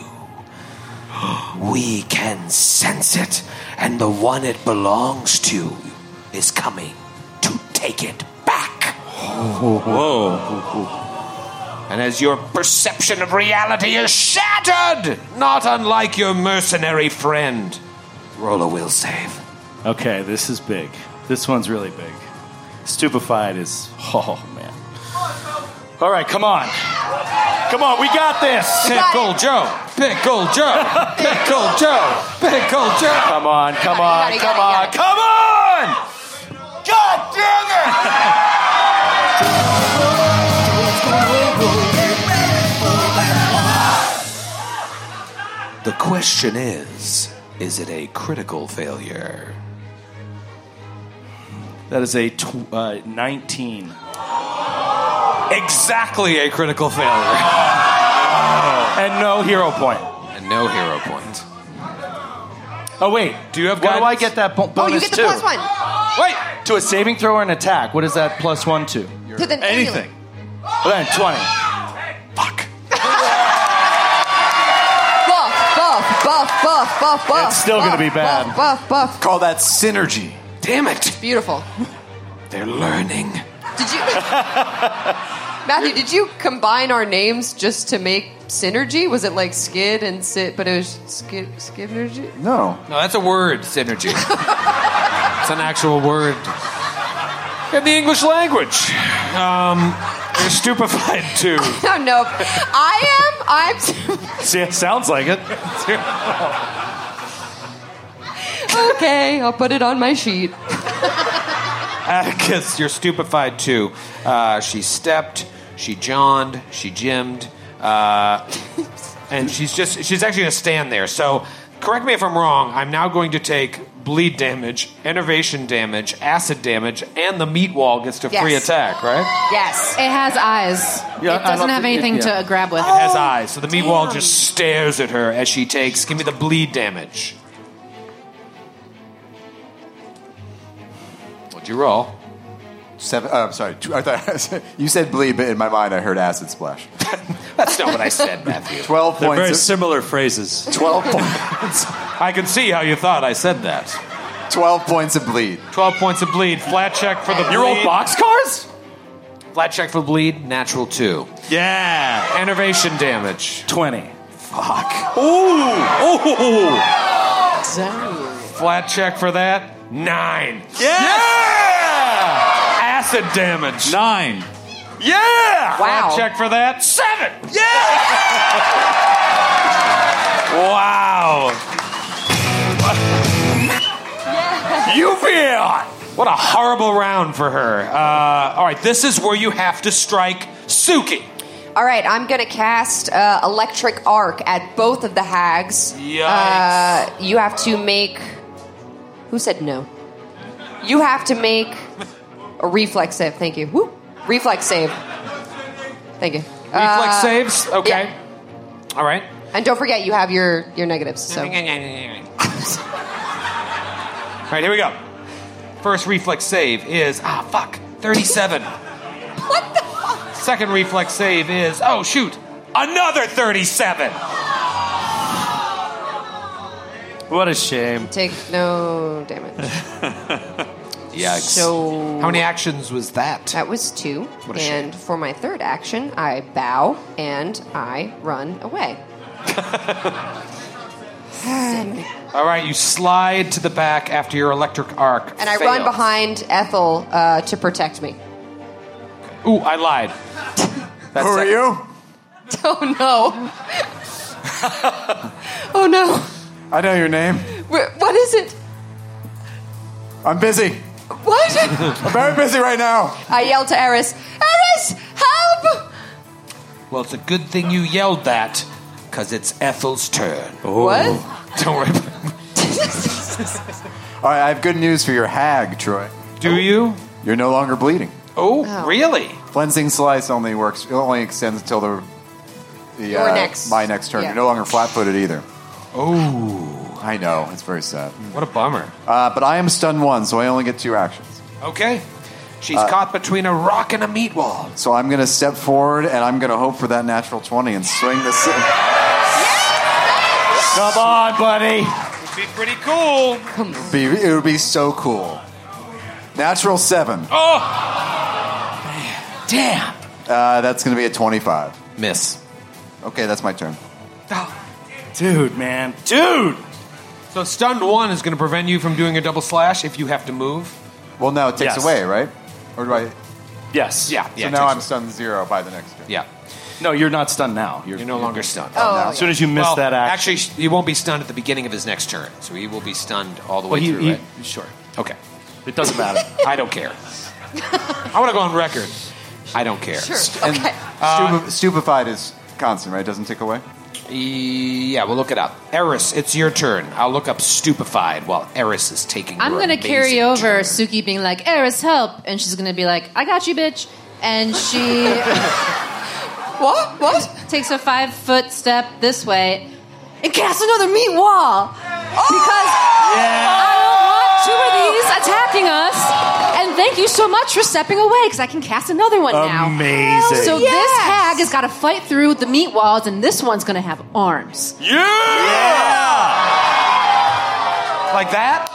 We can sense it, and the one it belongs to is coming to take it back." Whoa. And as your perception of reality is shattered, not unlike your mercenary friend, roll a will save. Okay, this is big. This one's really big. Stupefied is. Oh, man. All right, come on. Come on, we got this. Pickle Joe! Pickle Joe! Pickle Joe! Pickle Joe! Come on. You got it. Come on! God damn it! The question is it a critical failure? That is a 19. Exactly a critical failure. And no hero point. And no hero point. Oh, wait. Do you have What do I guidance? get that bonus Oh, you get the to? +1 Wait! To a saving throw or an attack. What is that +1 to? to the Anything. Well, then, 20. Fuck. Buff. buff, buff, buff. It's still gonna be bad. Buff, buff, buff. Call that synergy. Damn it! Beautiful. They're learning. Did you, Matthew? Did you combine our names just to make synergy? Was it like skid and sit? But it was skid-nergy? No. No, that's a word, synergy. It's an actual word in the English language. You're stupefied too. No, no. I'm. See, it sounds like it. Okay, I'll put it on my sheet. Atticus, you're stupefied too. She stepped, she jawned, she gymmed, and she's actually going to stand there. So, correct me if I'm wrong. I'm now going to take bleed damage, enervation damage, acid damage, and the meat wall gets to free attack, right? Yes. It has eyes. Yeah, It doesn't have anything to grab with. It has eyes, so the meat wall just stares at her as she takes. Give me the bleed damage. What'd you roll? 7. I'm sorry. I thought you said bleed, but in my mind I heard acid splash. That's not what I said, Matthew. 12 They're points. very similar phrases. 12 points. I can see how you thought I said that. 12 points of bleed. 12 points of bleed. Flat check for the bleed. You rolled boxcars? Flat check for bleed. Natural 2. Yeah. Enervation damage. 20. Fuck. Ooh. Flat check for that. 9. Yeah. Acid damage. 9. Yeah. Wow. Flat check for that. 7. Wow. You feel. What a horrible round for her. All right, this is where you have to strike Suki. All right, I'm going to cast Electric Arc at both of the hags. Yikes. You have to make... Who said no? You have to make a reflex save. Thank you. Woo. Reflex save. Thank you. Reflex saves? Okay. Yeah. All right. And don't forget, you have your negatives. So. All right, here we go. First reflex save is 37. What the fuck? Second reflex save is another 37. What a shame. Take no damage. Yikes. So How many actions was that? that was 2. What a shame. And for my third action, I bow and I run away. All right, you slide to the back after your electric arc. And I run behind Ethel to protect me. Ooh, I lied. Who are you? Oh no. Oh no. I know your name. What is it? I'm busy. What? I'm very busy right now. I yell to Eris. Eris, help! Well, it's a good thing you yelled that, because it's Ethel's turn. What? Don't worry. All right, I have good news for your hag, Troy. Do you? You're no longer bleeding. Oh, really? Cleansing slice only extends until Your next. my next turn. Yeah. You're no longer flat-footed either. Oh, I know, it's very sad. what a bummer. But I am stun 1, so I only get 2 actions. Okay. She's caught between a rock and a meat wall. So I'm going to step forward, and I'm going to hope for that natural 20 and swing the... Come on, buddy. Would be pretty cool. It would be so cool. Natural 7. Oh! Damn. That's going to be a 25. Miss. Okay, that's my turn. Dude, man. Dude. So stunned 1 is going to prevent you from doing a double slash if you have to move. Well, no, it takes Yes. away, right? Or do I... Yes. Yeah. So now I'm stunned 0 by the next turn. Yeah. No, you're not stunned now. You're no longer stunned. Oh, As soon as you miss that action. Actually, he won't be stunned at the beginning of his next turn. So he will be stunned all the way Well, through, right? Sure. Okay. It doesn't matter. I don't care. I want to go on record. I don't care. Sure. And Okay. stupefied is constant, right? It doesn't tick away? Yeah, we'll look it up. Eris, it's your turn. I'll look up stupefied while Eris is taking I'm your gonna amazing carry over turn. Suki being like, Eris, help. And she's gonna be like, I got you, bitch. And she What? takes a 5-foot step this way and casts another meat wall. Because I don't want 2 of these attacking us. And thank you so much for stepping away, because I can cast another one now. Amazing. So this hag has got to fight through the meat walls, and this one's going to have arms. Yeah! Like that?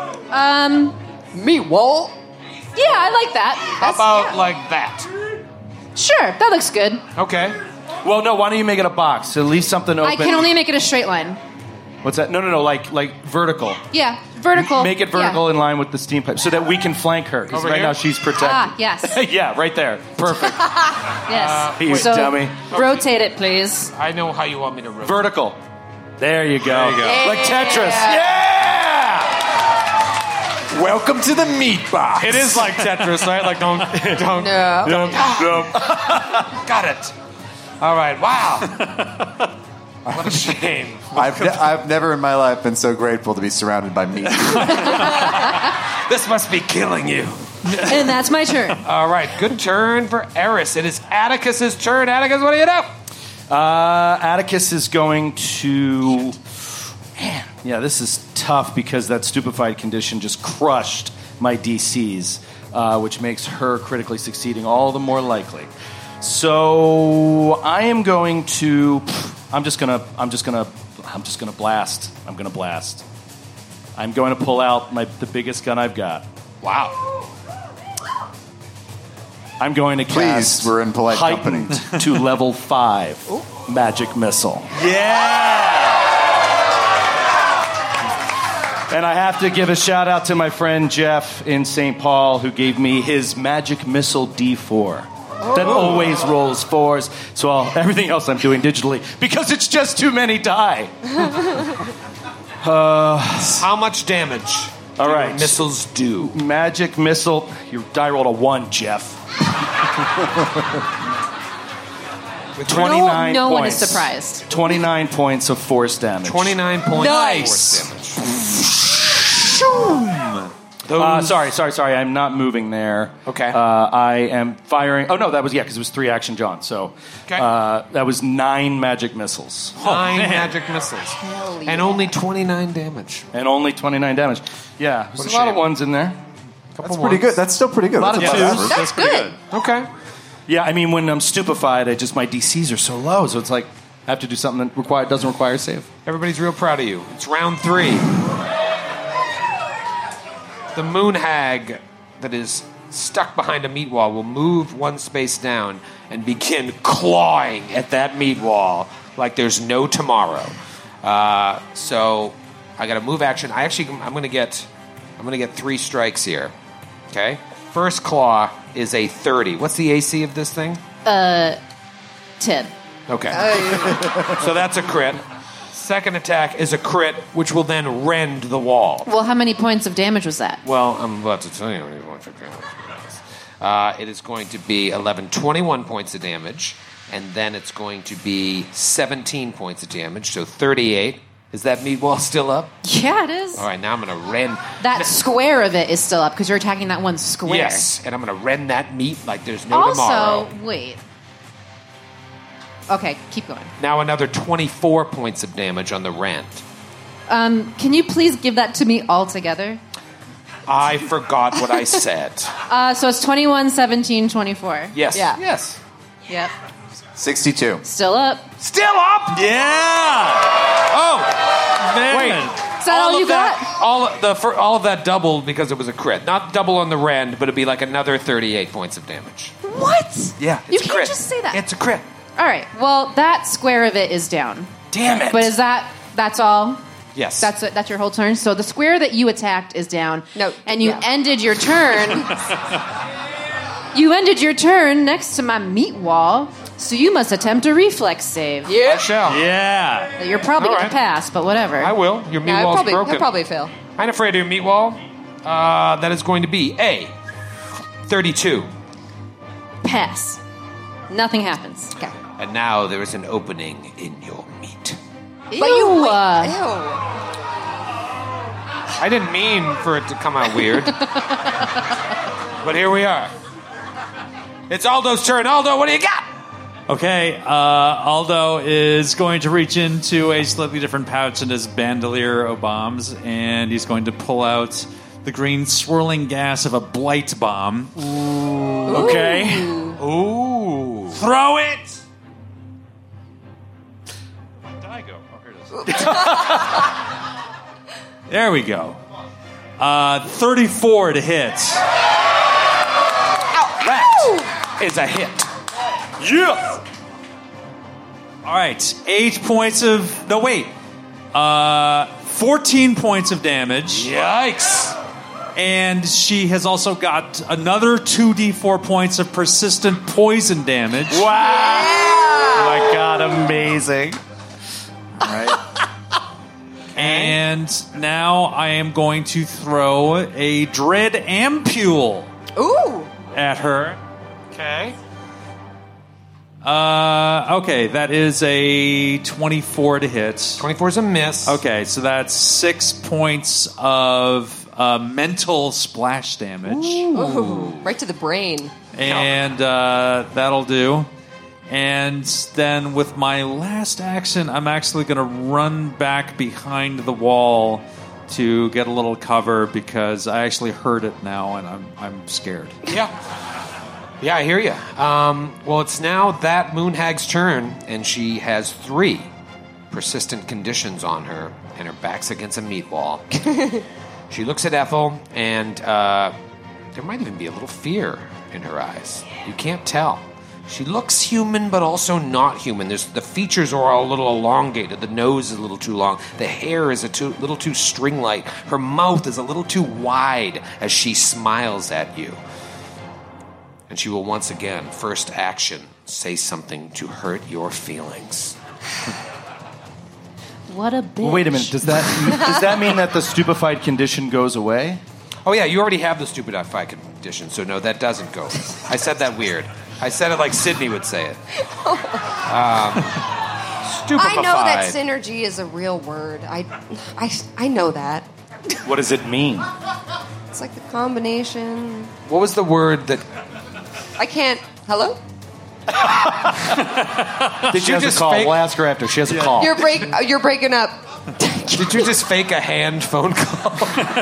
Meat wall. Yeah, I like that. How about like that? Sure, that looks good. Okay. Well, no, why don't you make it a box? At least something open. I can only make it a straight line. What's that? No, like vertical. Yeah, vertical. Make it vertical Yeah. in line with the steam pipe so that we can flank her. Because Over right here? now she's protected. Ah, yes. Yeah, right there. Perfect. Yes. You so, dummy. rotate it, please. I know how you want me to rotate. Vertical. There you go. There you go. Like Tetris. Yeah! Welcome to the meat box. It is like Tetris, right? Like don't. No. Got it. All right. Wow. What a shame. I've never in my life been so grateful to be surrounded by meat. This must be killing you. And that's my turn. All right. Good turn for Eris. It is Atticus's turn. Atticus, what do you do? Atticus is going to... Man, yeah, this is tough because that stupefied condition just crushed my DCs, which makes her critically succeeding all the more likely. So I am going to... I'm just gonna blast. I'm gonna blast. I'm going to pull out the biggest gun I've got. Wow. I'm going to cast Please, we're in polite heightened company. to level 5 magic missile. Yeah. And I have to give a shout out to my friend Jeff in St. Paul who gave me his magic missile D4. That always rolls 4s, so everything else I'm doing digitally because it's just too many die. How much damage All do right. your missiles do? Magic missile. Your die rolled a 1, Jeff. With 29 No points. one is surprised. 29 points of force damage. 29 points Nice. of force damage. Sorry. I'm not moving there. Okay. I am firing. Oh, no, that was, because it was 3 action John. So Okay. that was 9 magic missiles. 9 magic missiles. Hell yeah. And only 29 damage. And only 29 damage. Yeah, there's What a a lot of shame. ones in there. That's pretty good. That's still pretty good. Lot That's of above twos. average. That's good. Okay. Yeah, I mean, when I'm stupefied, my DCs are so low, so it's like I have to do something that doesn't require a save. Everybody's real proud of you. It's round 3. The moon hag that is stuck behind a meat wall will move 1 space down and begin clawing at that meat wall like there's no tomorrow. So I got a move action. I'm gonna get 3 strikes here. Okay. First claw is a 30. What's the AC of this thing? 10. Okay. So that's a crit. Second attack is a crit, which will then rend the wall. Well, how many points of damage was that? Well, I'm about to tell you how many points of damage. It is going to be 21 points of damage, and then it's going to be 17 points of damage, so 38. Is that meat wall still up? Yeah, it is. All right, now I'm going to rend... That square of it is still up because you're attacking that one square. Yes, and I'm going to rend that meat like there's no Also, tomorrow. wait. Okay, keep going. Now another 24 points of damage on the rend. Can you please give that to me all together? I forgot what I said. So it's 21, 17, 24. Yes. Yeah. Yes. Yep. 62. Still up. Still up? Yeah. Oh! Man. Wait. Is that all you of that, all of that doubled because it was a crit. Not double on the rend, but it'd be like another 38 points of damage. What? Yeah, You it's a can't crit. just say that. It's a crit. All right. Well, that square of it is down. Damn it. But that's all? Yes. That's your whole turn. So the square that you attacked is down. No, And you yeah. ended your turn. You ended your turn next to my meat wall. So you must attempt a reflex save. I shall. Yeah. You're probably All going right. to pass, but whatever. I will. Your meat Yeah, wall's broken. he'll probably fail. I ain't afraid of your meat wall. That is going to be a 32. Pass. Nothing happens. Okay. And now there is an opening in your meat. But you Ew. ew. I didn't mean for it to come out weird. But here we are. It's Aldo's turn. Aldo, what do you got? Okay, Aldo is going to reach into a slightly different pouch in his bandolier of bombs, and he's going to pull out the green swirling gas of a blight bomb. Okay. Ooh. Throw it! Where'd I go? Oh, here it is. There we go. 34 to hit. That is a hit. Yeah. All right. 8 points of... No, wait. 14 points of damage. Yikes. And she has also got another 2d4 points of persistent poison damage. Wow! Oh my God, amazing. All right. And now I am going to throw a Dread Ampule Ooh. at her. Okay. Okay, that is a 24 to hit. 24 is a miss. Okay, so that's 6 points of mental splash damage. Ooh. Right to the brain. And that'll do. And then with my last action, I'm actually going to run back behind the wall to get a little cover because I actually heard it now and I'm scared. Yeah, I hear you. Well, it's now that moon hag's turn, and she has 3 persistent conditions on her, and her back's against a meat wall. She looks at Ethel, and there might even be a little fear in her eyes. You can't tell. She looks human, but also not human. The features are all a little elongated. The nose is a little too long. The hair is little too string-like. Her mouth is a little too wide as she smiles at you. And she will once again, first action, say something to hurt your feelings. What a bitch. Well, wait a minute. Does that mean that the stupefied condition goes away? Oh, yeah, you already have the stupefied condition, so no, that doesn't go. I said that weird. I said it like Sydney would say it. Stupefied. I know that synergy is a real word. I know that. What does it mean? It's like the combination. What was the word that... I can't... Hello? Did She you has just a call. fake... We'll ask her after. She has a call. You're breaking up. Did you just fake a hand phone call?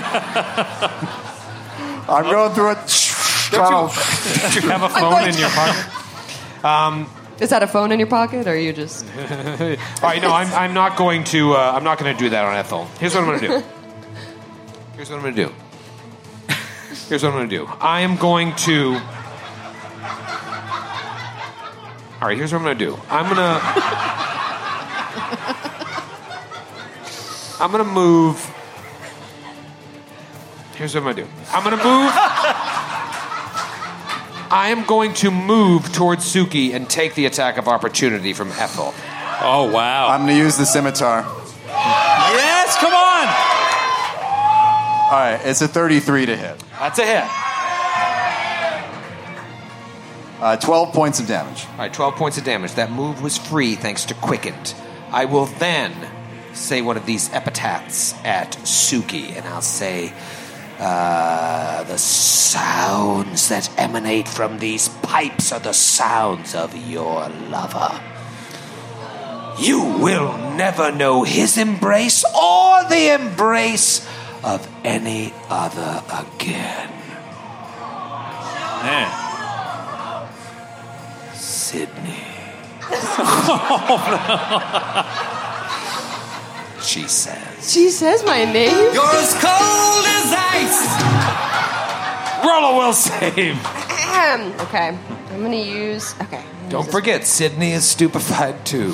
I'm going through it. Did you have a phone in your pocket? Is that a phone in your pocket, or are you just... All right, no, I'm not going to. I'm not going to do that on Ethel. Here's what I'm going to do. I am going to. All right, here's what I'm going to do. I'm going to move. Here's what I'm going to do. I'm going to move. I am going to move towards Suki and take the attack of opportunity from Ethel. Oh, wow. I'm going to use the scimitar. Yes, come on! All right, it's a 33 to hit. That's a hit. 12 points of damage. All right, 12 points of damage. That move was free thanks to Quickened. I will then say one of these epithets at Suki, and I'll say, the sounds that emanate from these pipes are the sounds of your lover. You will never know his embrace or the embrace of any other again. Man. Sydney. She says. She says my name? You're as cold as ice. Roll a will save. Okay. I'm going to use... Okay. Don't forget, Sydney is stupefied too.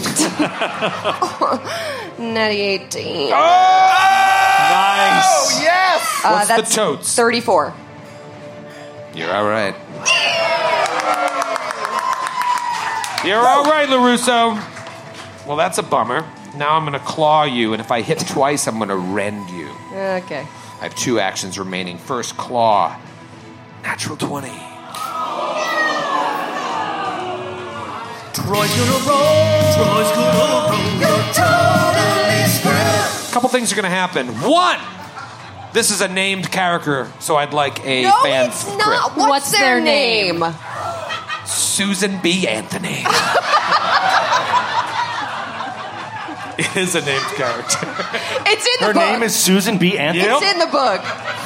Natty 18. Nice. Oh, yes. What's that's the totes? 34. You're all right. You're all right, LaRusso. Well, that's a bummer. Now I'm going to claw you, and if I hit twice, I'm going to rend you. Okay. I have 2 actions remaining. First, claw. Natural 20. Troy's gonna roll. Troy's gonna roll. You're totally screwed. A couple things are going to happen. 1, this is a named character, so I'd like a No, fan it's script. not. What's their name? Susan B. Anthony. It is a named character. It's in the Her book. name is Susan B. Anthony. It's in the book.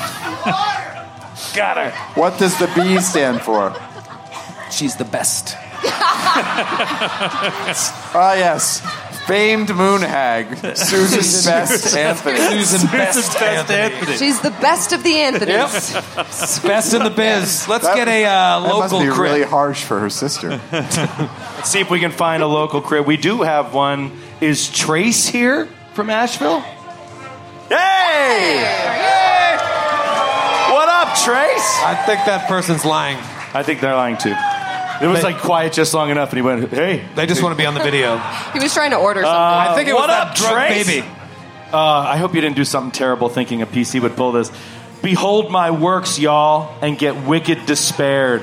Got her. What does the B stand for? She's the best. Ah, yes. Famed moon hag, Susan Best Anthony. Susan Best Anthony. She's the best of the Anthonys. Best in the biz. Let's get a That local must be crib. really harsh for her sister. Let's see if we can find a local crib. We do have one. Is Trace here from Asheville? Hey! What up, Trace? I think that person's lying. I think they're lying too. It was like quiet just long enough, and he went, "Hey." They just want to be on the video. He was trying to order something. I think it was what that up, drunk Trace? baby. I hope you didn't do something terrible thinking a PC would pull this. Behold my works, y'all, and get wicked despaired.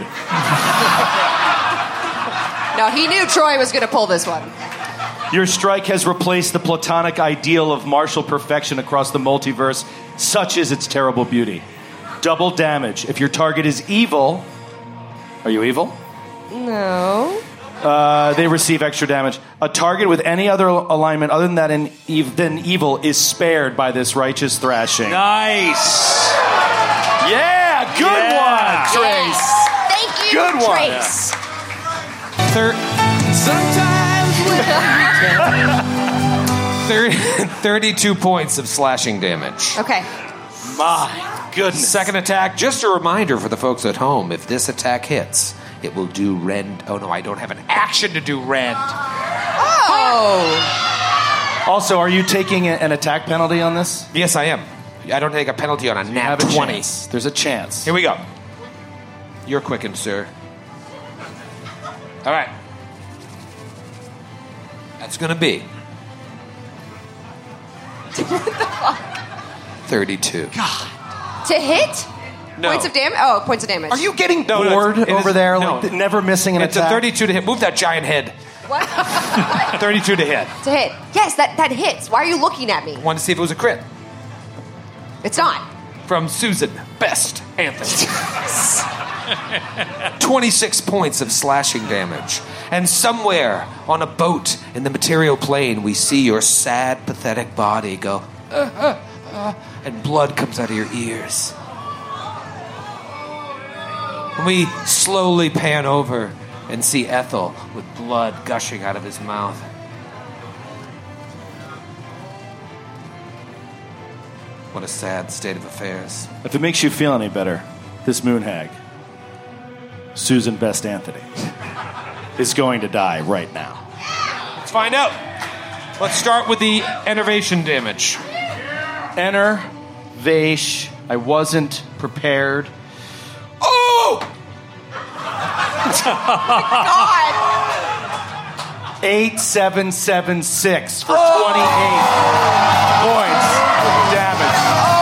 No, he knew Troy was going to pull this one. Your strike has replaced the platonic ideal of martial perfection across the multiverse. Such is its terrible beauty. Double damage. If your target is evil... Are you evil? No. They receive extra damage. A target with any other alignment other than that than evil is spared by this righteous thrashing. Nice. Yeah, good one, Trace. Thank you, Good one. Trace. Sometimes 32 points of slashing damage. Okay. My goodness. Second attack, just a reminder for the folks at home, if this attack hits, it will do rend. Oh no, I don't have an action to do rend. Oh. Also, are you taking an attack penalty on this? Yes, I am. I don't take a penalty on a You nat have a 20. chance. There's a chance. Here we go. You're quickened, sir. All right. That's going to be 32. To hit? No. Points of damage? Oh, points of damage. Are you getting No, no, bored it is- over there, no. like never missing an It's attack? a 32 to hit. Move that giant head. What? 32 to hit. To hit. Yes, that hits. Why are you looking at me? Wanted to see if it was a crit. It's not. From Susan Best Anthony. 26 points of slashing damage. And somewhere on a boat in the material plane, we see your sad, pathetic body go, and blood comes out of your ears. And we slowly pan over and see Ethel with blood gushing out of his mouth. What a sad state of affairs. If it makes you feel any better, this moon hag, Susan Best Anthony, is going to die right now. Let's find out. Let's start with the enervation damage. Enter Vaish. I wasn't prepared. Oh! God. 8776 for 28 points of damage.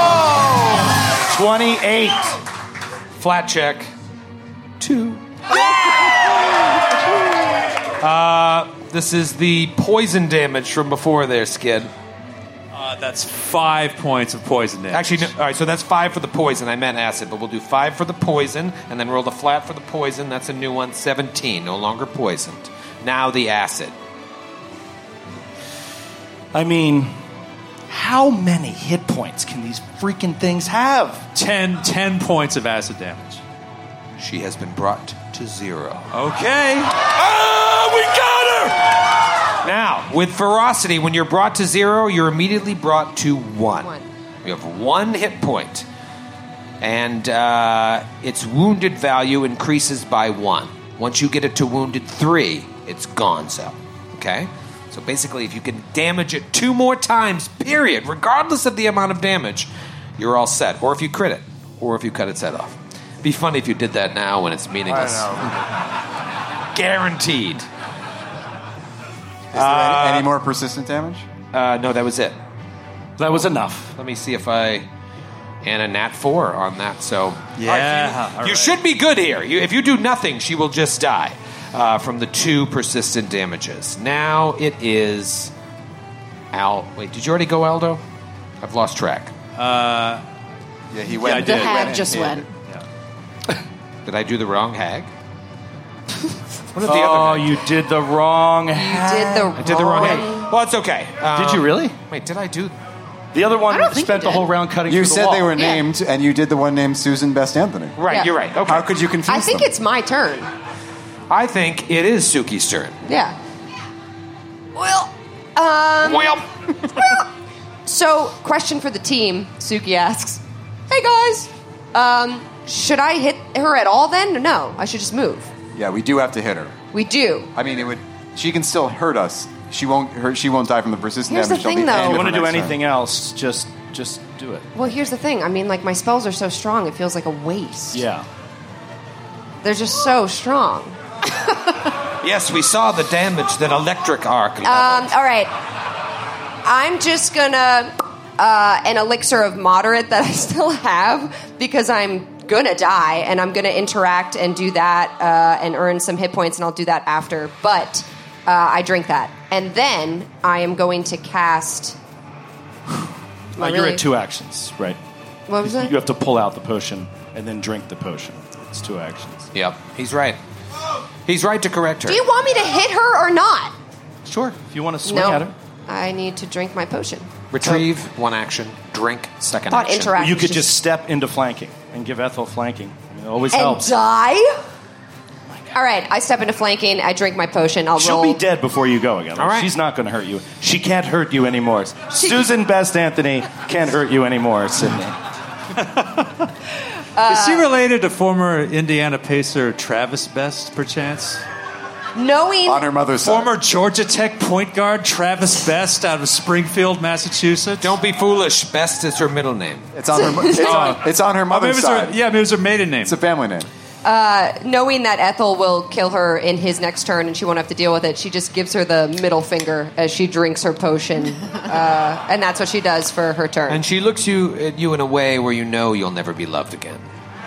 28. Flat check. 2. This is the poison damage from before there, Skid. That's 5 points of poison damage. Actually, no, all right, so that's 5 for the poison. I meant acid, but we'll do 5 for the poison, and then roll the flat for the poison. That's a new one. 17, no longer poisoned. Now the acid. I mean, how many hit points can these freaking things have? 10 points of acid damage. She has been brought to 0. Okay. We got her! Now, with ferocity, when you're brought to 0, you're immediately brought to 1. One. You have 1 hit point. And its wounded value increases by 1. Once you get it to wounded 3, it's gonzo. Okay? So basically, if you can damage it 2 more times, period, regardless of the amount of damage, you're all set. Or if you crit it. Or if you cut its head off. Be funny if you did that now when it's meaningless. Guaranteed. Is there any more persistent damage? No, that was it. That was enough. Let me see if I... And a nat 4 on that, so... Yeah. You should be good here. If you do nothing, she will just die from the 2 persistent damages. Now it is... Wait, did you already go, Aldo? I've lost track. Yeah, he went. I The did. hag just went. Did I do the wrong hag? What did the Oh, other hag? you did the wrong You hag. did I did the wrong hag. Well, it's okay. Did you really? Wait, did I do... The other one I don't think spent you the whole did. round cutting You through the said wall. they were Yeah. named, and you did the one named Susan Best Anthony. Right, Yeah. you're right. Okay. How could you confuse I think them? it's my turn. I think it is Suki's turn. Yeah. Well, So, question for the team, Suki asks. Hey, guys. Should I hit her at all then? No, I should just move. Yeah, we do have to hit her. We do. I mean, she can still hurt us. She won't die from the persistent Here's the damage. till thing, the though. end If you of want to her do next anything turn. else, just do it. Well, here's the thing. I mean, like, my spells are so strong, it feels like a waste. Yeah. They're just so strong. Yes, we saw the damage that electric arc leveled. All right. I'm just gonna an elixir of moderate that I still have because I'm gonna die, and I'm gonna interact and do that and earn some hit points, and I'll do that after. But I drink that, and then I am going to cast. You're at 2 actions, right? What was that? You have to pull out the potion and then drink the potion. It's 2 actions. Yep, he's right. He's right to correct her. Do you want me to hit her or not? Sure. If you want to swing No. at her. I need to drink my potion. Retrieve, 1 action. Drink, 2nd Thought action. interact. You could just step into flanking and give Ethel flanking. I mean, it always and helps. die. All right, I step into flanking. I drink my potion. I'll She'll roll. be dead before you go again. All right. She's not going to hurt you. She can't hurt you anymore. Susan Best Anthony can't hurt you anymore, Sydney. Is she related to former Indiana Pacer Travis Best, perchance? Knowing On her mother's side. Former Georgia Tech point guard Travis Best out of Springfield, Massachusetts. Don't be foolish. Best is her middle name. It's on her. It's on her Oh, maybe mother's it's her, side. maybe it was her maiden name. It's a family name. knowing that Ethel will kill her in his next turn and she won't have to deal with it, she just gives her the middle finger as she drinks her potion. And that's what she does for her turn. And she looks at you in a way where you know you'll never be loved again.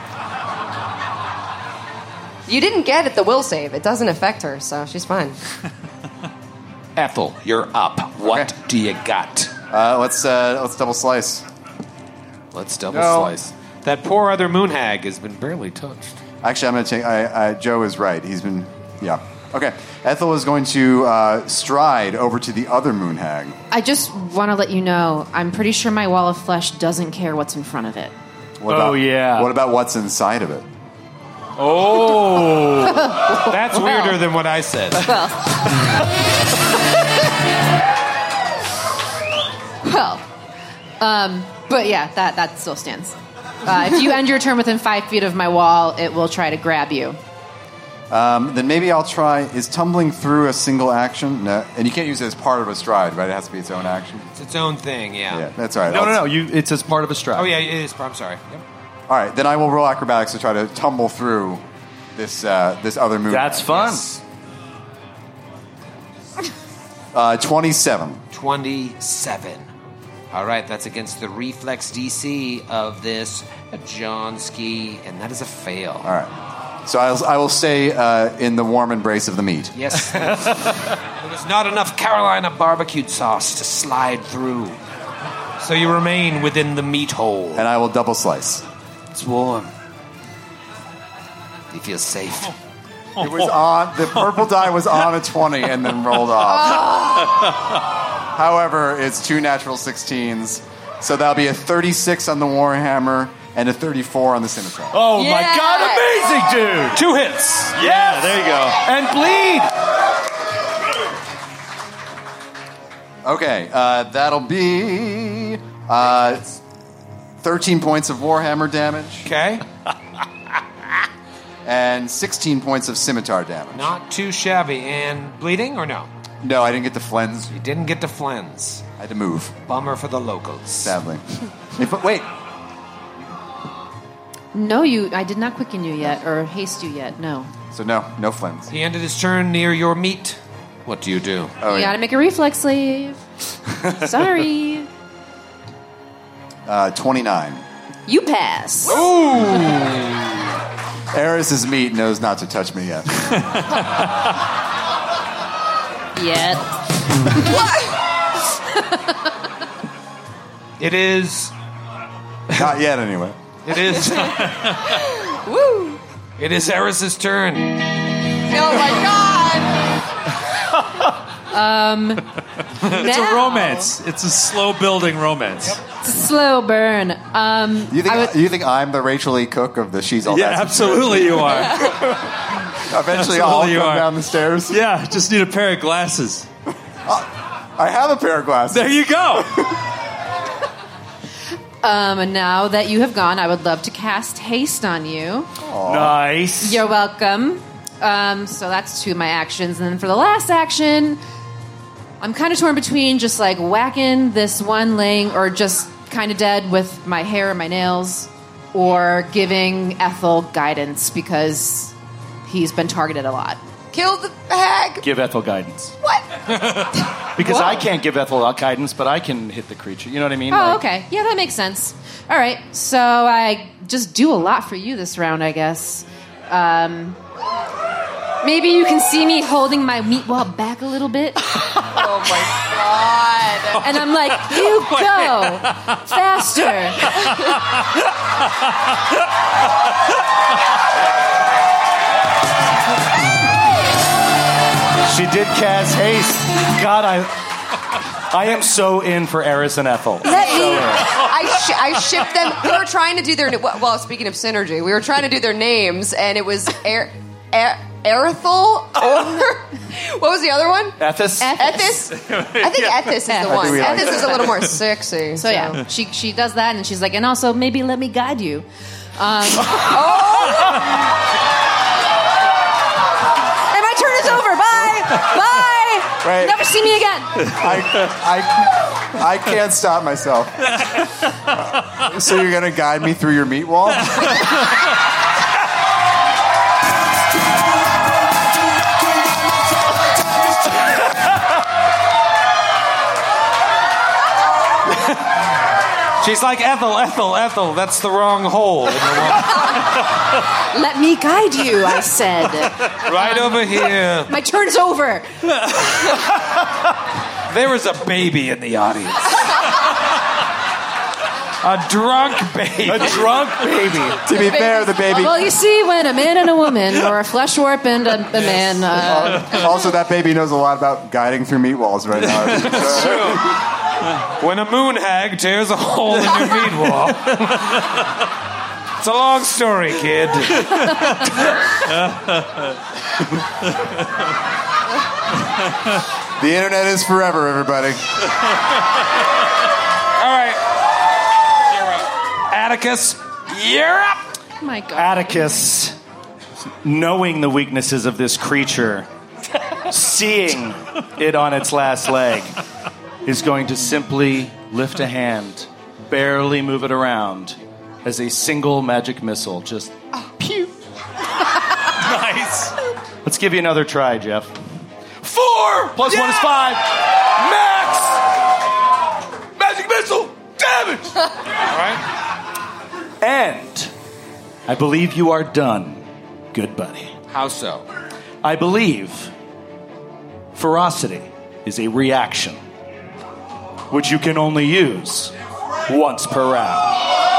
You didn't get it the will save. It doesn't affect her, so she's fine. Ethel, you're up. What Okay. do you got? Let's double slice. Let's double No. slice. That poor other moon hag has been barely touched. Actually, I'm going to take. Joe is right. He's been. Yeah. Okay. Ethel is going to stride over to the other moon hag. I just want to let you know, I'm pretty sure my wall of flesh doesn't care what's in front of it. What about, yeah. What about what's inside of it? Oh, that's weirder than what I said. But yeah, that still stands. If you end your turn within 5 feet of my wall, it will try to grab you. Then maybe I'll try. Is tumbling through a single action? No, and you can't use it as part of a stride, right? It has to be its own action. It's its own thing, yeah. Yeah, that's all right. No. It's as part of a stride. Oh, yeah, it is. I'm sorry. Yep. All right, then I will roll acrobatics to try to tumble through this other moon. That's fun. Yes. 27. 27. All right, that's against the reflex DC of this Johnski, and that is a fail. All right. So I will stay in the warm embrace of the meat. Yes. There was not enough Carolina barbecued sauce to slide through. So you remain within the meat hole. And I will double slice. It's warm. You feel safe. It was on. The purple die was on a 20 and then rolled off. However, it's 2 natural 16s. So that'll be a 36 on the Warhammer and a 34 on the scimitar. Oh my Yes. God! Amazing, dude. 2 hits. Yeah, there you go. And bleed. Okay, that'll be 13 points of Warhammer damage Okay. and 16 points of scimitar damage. Not too shabby. And bleeding or no? No, I didn't get the flens. You didn't get to Flens. I had to move, Bummer for the locals. sadly. But wait, No, I did not quicken you yet or haste you yet. No. so no flens. He ended his turn near your meat. What do you do? Oh, You yeah. gotta make a reflex save. Sorry. 29. You pass. Eris's meat knows not to touch me yet. Yet. It is. Not yet, anyway. It is. Woo! It is Eris's turn. Oh my God! It's a romance. It's a slow building romance. It's a slow burn. You think I'm the Rachel E. Cook of the She's All Yeah, That? absolutely you are. Eventually, I'll Absolutely you come are. down the stairs. Yeah, just need a pair of glasses. I have a pair of glasses. There you go. And now that you have gone, I would love to cast haste on you. Nice. You're welcome. So that's 2 of my actions. And then for the last action, I'm kind of torn between just like whacking this one laying or just kind of dead with my hair and my nails, or giving Ethel guidance because he's been targeted a lot. Kill the hag. Give Ethel guidance. What? Because I can't give Ethel guidance, but I can hit the creature. You know what I mean? Oh, okay. Yeah, that makes sense. All right. So I just do a lot for you this round, I guess. Maybe you can see me holding my meat wall back a little bit. Oh my god. And I'm like, you go faster. She did cast haste. God, I am so in for Eris and Ethel. I shipped them. We were trying to do their. Well, speaking of synergy, we were trying to do their names, and it was Erithel, or what was the other one? Ethis. Ethis. I think Ethis is the one. Ethis is a little more sexy. So yeah, she does that, and she's like, and also maybe let me guide you. And my turn is over. Bye. Bye. Right. Never see me again. I can't stop myself. So you're gonna guide me through your meat wall? She's like, Ethel, that's the wrong hole in the wall. Let me guide you, I said. Right over here. My turn's over. There was a baby in the audience. A drunk baby. A drunk baby. To be fair, the baby... Well, you see, when a man and a woman, or a flesh warp and a man... Also, that baby knows a lot about guiding through meat walls right now. That's true. When a moon hag tears a hole in your meat wall. It's a long story, kid. The internet is forever, everybody. All right. You're up. Atticus, you're up. Oh my God. Atticus, knowing the weaknesses of this creature, seeing it on its last leg, is going to simply lift a hand, barely move it around, as a single magic missile just pew. Nice. Let's give you another try, Jeff. 4 plus 1 is 5. Max! Magic missile! Damage! All right. And I believe you are done, good buddy. How so? I believe ferocity is a reaction, which you can only use once per round.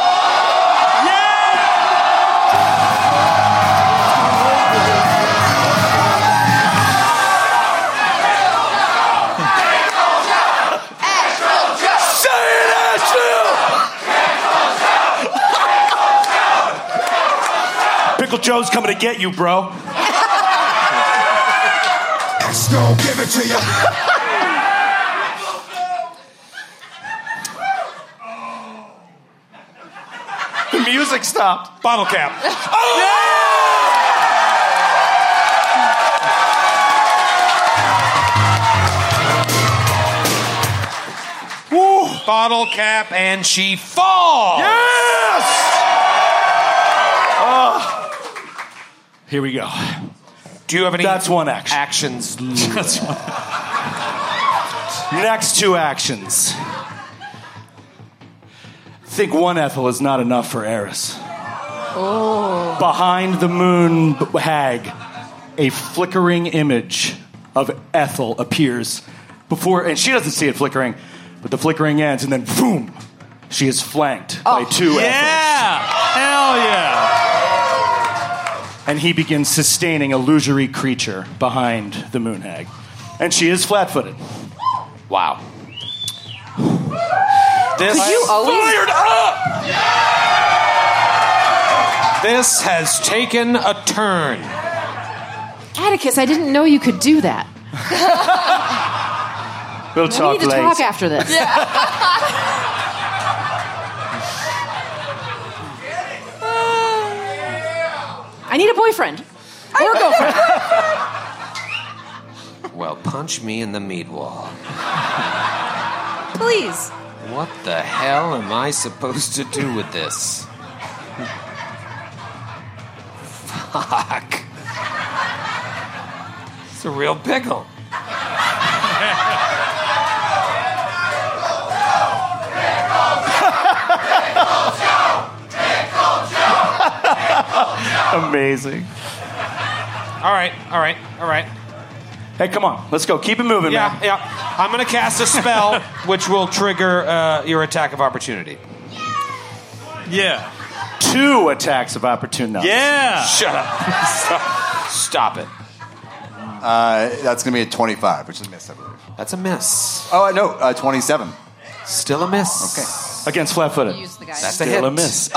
Pickle Joe's coming to get you, bro. X gon' give it to you. The music stopped. Bottle cap. Woo. Bottle cap, and she falls. Yes! Here we go. Do you have any? That's one action. Actions. That's one. Next 2 actions. Think one Ethel is not enough for Eris. Oh. Behind the moon hag, a flickering image of Ethel appears before, and she doesn't see it flickering, but the flickering ends, and then boom, she is flanked by 2 Ethels. Yeah! Hell yeah! And he begins sustaining a illusory creature behind the moon hag. And she is flat-footed. Wow. This Could you always... Fired up! This has taken a turn. Atticus, I didn't know you could do that. We'll We talk need to later. talk after this. I need a boyfriend. Or a girlfriend. Well, punch me in the meat wall. Please. What the hell am I supposed to do with this? Fuck. It's a real pickle. Amazing. All right. Hey, come on. Let's go. Keep it moving, man. Yeah. I'm going to cast a spell which will trigger your attack of opportunity. Yeah. 2 attacks of opportunity. Yeah. Shut up. Stop it. That's going to be a 25, which is a miss, I believe. That's a miss. Oh, no, 27. Still a miss. Okay. Against flat-footed. Use the guy. That's a Still hit. a miss.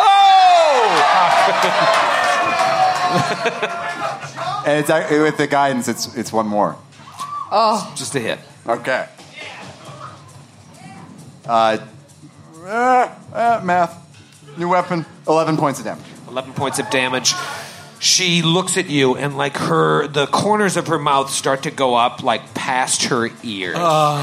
And it's with the guidance, it's one more. Just a hit. Okay. Math. New weapon. 11 points of damage. 11 points of damage. She looks at you, and like the corners of her mouth start to go up, like past her ears.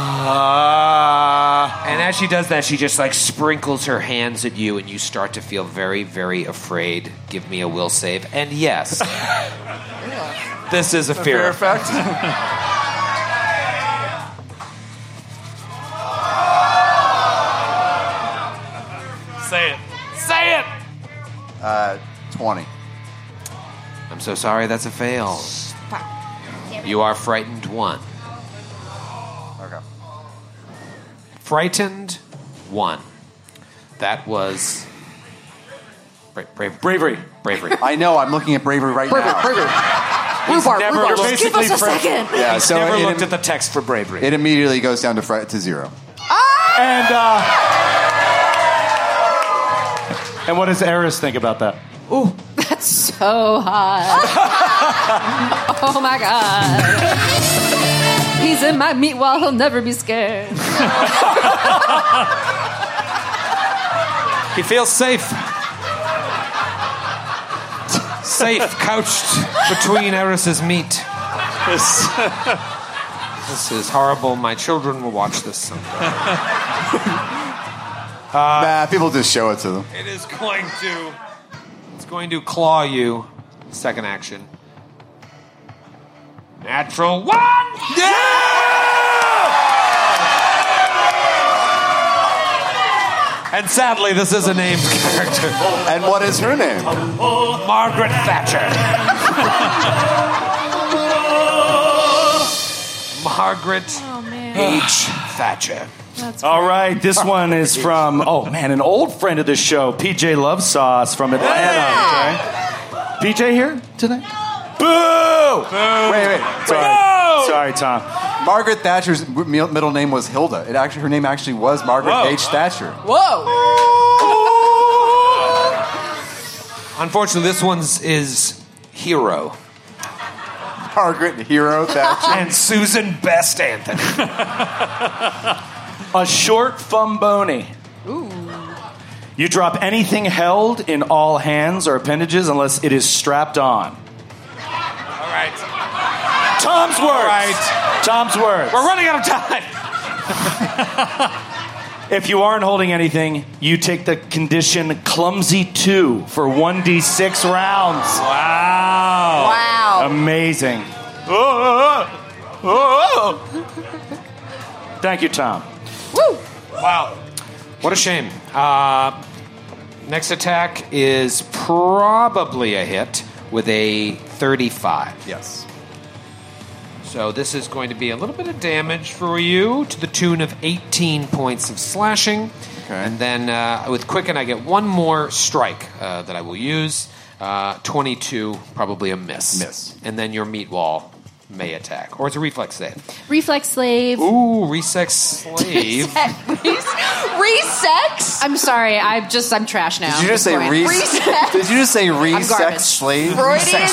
And as she does that, she just like sprinkles her hands at you, and you start to feel very, very afraid. Give me a will save. And yes, this is a fear effect. Say it. Say it. 20. I'm so sorry, that's a fail. You are frightened 1. Okay. Frightened 1. That was Bravery. bravery. I know, I'm looking at bravery right now. Rhubarb, never- rhubarb. you're Just give us a basically second. Yeah, so Never it, looked at the text for bravery. it immediately goes down to 0. And what does Eris think about that? Ooh, that's so hot. Oh my god. He's in my meat wall, he'll never be scared. He feels safe. Safe, couched between Eris's meat. This is horrible. My children will watch this someday. Nah, people just show it to them. It is going to... It's going to claw you. Second action. Natural 1! And sadly, this is a named character. And what is her name? Margaret Thatcher. Margaret H. Thatcher. All right, this one is from, an old friend of the show, PJ Love Sauce from Atlanta. Okay. PJ here tonight? Boo! Wait. Sorry, Tom. Margaret Thatcher's middle name was Hilda. Her name actually was Margaret H. Thatcher. Whoa. Unfortunately, this one's is Hero. Margaret Hero Thatcher. And Susan Best Anthony. A short fumboni. Ooh. You drop anything held in all hands or appendages unless it is strapped on. All right. Tom's words. All right. Tom's words. We're running out of time. If you aren't holding anything, you take the condition clumsy 2 for 1d6 rounds. Wow. Amazing. Thank you, Tom. Woo. Wow. What a shame. Next attack is probably a hit with a 35. Yes. So this is going to be a little bit of damage for you to the tune of 18 points of slashing. Okay. And then with Quicken, I get one more strike that I will use. 22, probably a miss. Miss. And then your meat wall may attack. Or it's a reflex save. Reflex slave. Ooh, reflex slave. Resex? I'm sorry, I'm trash now. Did you just say Resex? Did you just say garbage. resex slave? Freudian?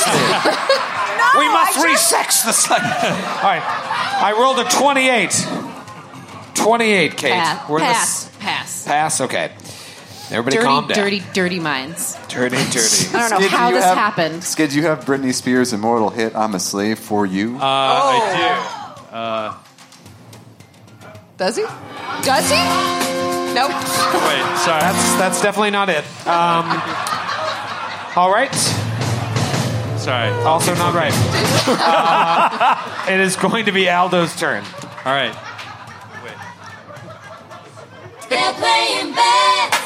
We must resex the slave. All right. I rolled a 28. 28, Kate. We're in the Pass. Okay. Everybody calm down. Dirty minds. Dirty. I don't know how this happened. Skid, you have Britney Spears' immortal hit "I'm a Slave for You." I Does he? Does he? Nope. do. Wait, sorry. That's definitely not it. All right. Sorry. Also not right. It is going to be Aldo's turn. All right. They're playing basketball.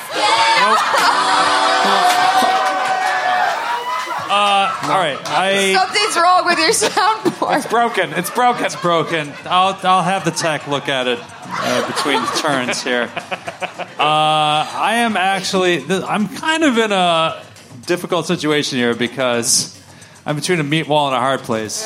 All right. Something's wrong with your soundboard. It's broken. It's broken. I'll have the tech look at it between the turns here. I am actually. I'm kind of in a difficult situation here because I'm between a meat wall and a hard place.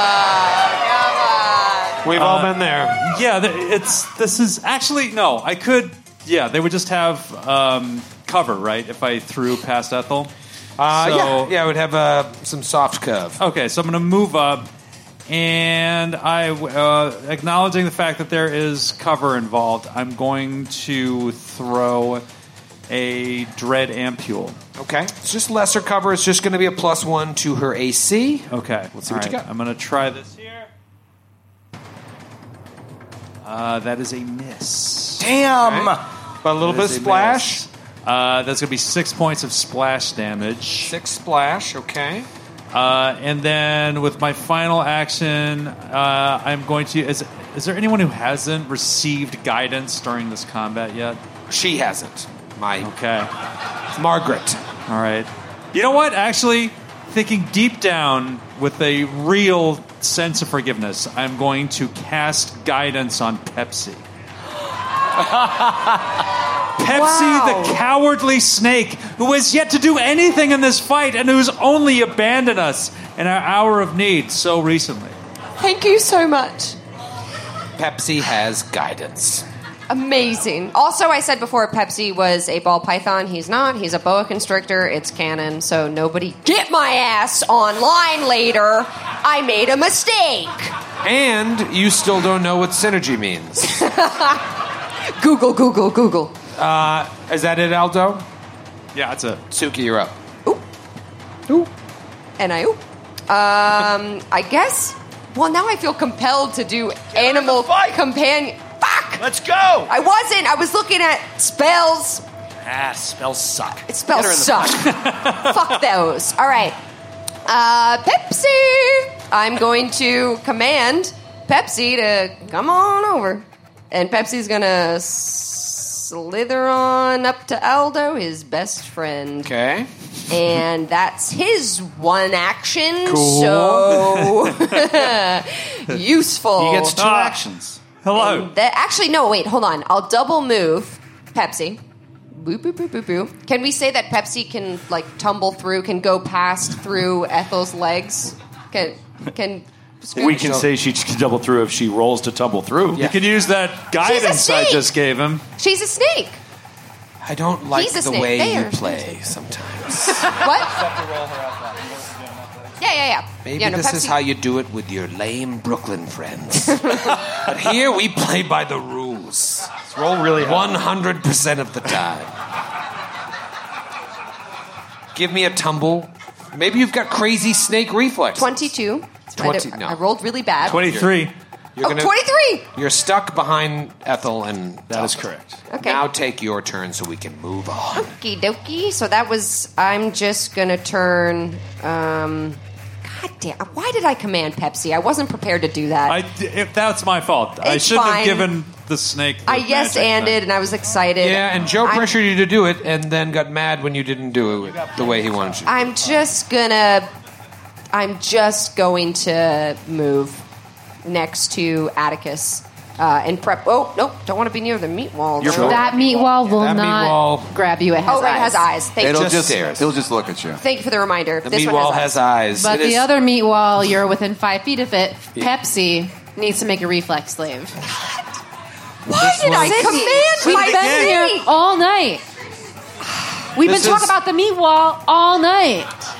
We've all been there. Yeah, this is actually no. I could. Yeah, they would just have cover, right? If I threw past Ethel. Yeah, it would have some soft curve. Okay, so I'm going to move up, and acknowledging the fact that there is cover involved, I'm going to throw a Dread Ampule. Okay, it's just lesser cover. It's just going to be a +1 to her AC. Okay, Let's see what you got. I'm going to try this here. That is a miss. Damn. Okay. But a little bit of splash. That's going to be 6 points of splash damage. 6 splash, okay. And then with my final action, I'm going to... Is there anyone who hasn't received guidance during this combat yet? She hasn't. Okay. Margaret. All right. You know what? Actually, thinking deep down with a real sense of forgiveness, I'm going to cast guidance on Pepsi. Pepsi, the cowardly snake, who has yet to do anything in this fight and who's only abandoned us in our hour of need so recently. Thank you so much. Pepsi has guidance. Amazing. Also, I said before Pepsi was a ball python. He's not. He's a boa constrictor. It's canon, so nobody get my ass online later. I made a mistake. And you still don't know what synergy means. Google. Is that it, Aldo? Yeah, that's it. Suki, you're up. Ooh. And I guess. Well, now I feel compelled to do animal companion. Fuck! Let's go! I wasn't. I was looking at spells. Spells suck. Spells suck. Fuck those. All right. Pepsi. I'm going to command Pepsi to come on over. And Pepsi's going to slither on up to Aldo, his best friend. Okay. And that's his one action. Cool. So useful. He gets 2 actions. Hello. Actually, no, wait, hold on. I'll double move Pepsi. Boop, boop, boop, boop, boop. Can we say that Pepsi can, like, tumble through, can go past through Ethel's legs? Can we can say she can double through if she rolls to tumble through. You can use that guidance I just gave him. She's a snake. I don't like He's a the snake. way They you are play sometimes. What? Yeah. Maybe No, this Pepsi- is how you do it with your lame Brooklyn friends. But here we play by the rules. Roll really high. 100% of the time. Give me a tumble. Maybe you've got crazy snake reflexes. 22. No. I rolled really bad. 23. You're 23! You're stuck behind Ethel and... That is correct. Okay. Now take your turn so we can move on. Okie dokie. So that was... I'm just going to turn... God damn. Why did I command Pepsi? I wasn't prepared to do that. If that's my fault. I It's shouldn't fine. have given the snake the I yes-anded, and I was excited. Yeah, and Joe pressured you to do it and then got mad when you didn't do it the way he wanted you to. I'm just going to move next to Atticus and prep. Oh, nope, don't want to be near the meat wall. though. That meat wall will That meat not wall- grab you. It has Oh, right, it has eyes. Thank you. He'll just look at you. Thank you for the reminder. The This meat one wall has has eyes. But It the is- other meat wall, you're within 5 feet of it. Pepsi needs to make a reflex save. Why did I command We've my been here snake? all night. We've been talking about the meat wall all night.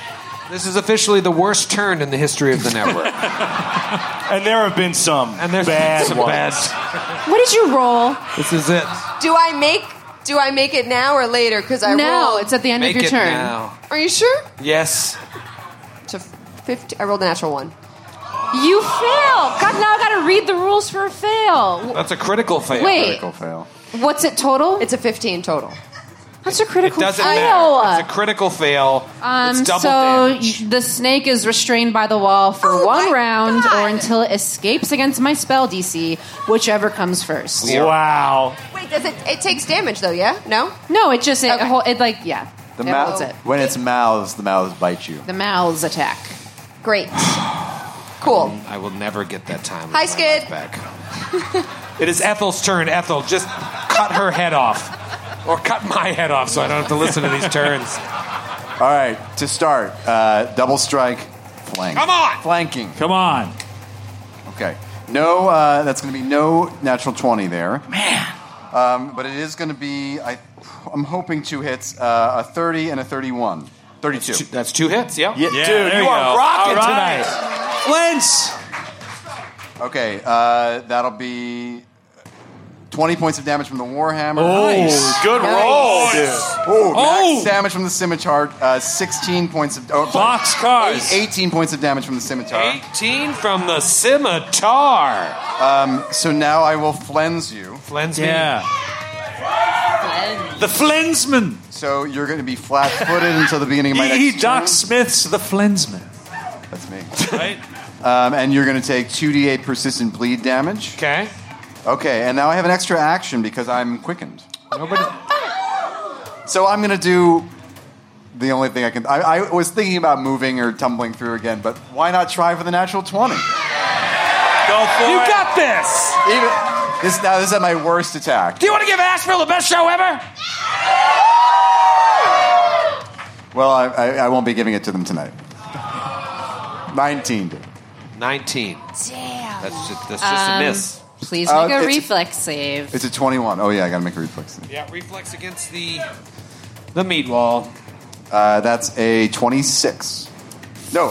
This is officially the worst turn in the history of the network. And there have been some bad some ones. bad. What did you roll? This is it. Do I make it now or later? Because I No, rolled. it's at the end Make of your it turn. now. Are you sure? Yes. To 50. I rolled a natural 1. You fail. God, now I got to read the rules for a fail. That's a critical fail. Wait, Critical fail. what's it total? It's a 15 total. That's a It critical doesn't fail. matter. It's a critical fail. It's double damage. The snake is restrained by the wall for Oh one my round God. or until it escapes against my spell DC, whichever comes first. Wow. Wait, does it takes damage though, yeah? No? No, it just, Okay. it holds it. When it's mouths, the mouths bite you. The mouths attack. Great. Cool. I will never get that time. Hi, with my Skid. life back. It is Ethel's turn. Ethel, just cut her head off. Or cut my head off so I don't have to listen to these turns. All right, to start, double strike, flank. Come on! Flanking. Come on. Okay. No, that's going to be no natural 20 there. Man. But it is going to be, I'm hoping 2 hits, a 30 and a 31. 32. That's 2 hits, yep. Yeah, Yeah, dude, there you you are go. rocking All right. tonight. Flint's. Okay, that'll be 20 points of damage from the Warhammer. Oh, good roll, dude. Oh, max damage from the scimitar. 16 points of... Boxcars. 18 points of damage from the scimitar. 18 from the scimitar. So now I will flens you. Flens me. Yeah. The Flensman. So you're going to be flat-footed until the beginning of my next Doc turn. Smith's the Flensman. That's me. Right? And you're going to take 2d8 persistent bleed damage. Okay. Okay, and now I have an extra action because I'm quickened. So I'm going to do the only thing I can... I was thinking about moving or tumbling through again, but why not try for the natural 20? Go for You it. got this! This is at my worst attack. Do you want to give Asheville the best show ever? Well, I won't be giving it to them tonight. 19. 19. Damn. That's just a miss. Please make a it's- reflex save. It's a 21. Oh, yeah, I got to make a reflex. Yeah, reflex against the meat wall. That's a 26. No.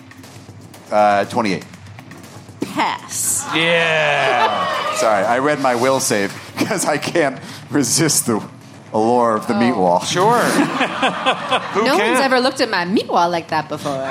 28. Pass. Yeah. Sorry, I read my will save because I can't resist the allure of the meat wall. Sure. No one's ever looked at my meat wall like that before.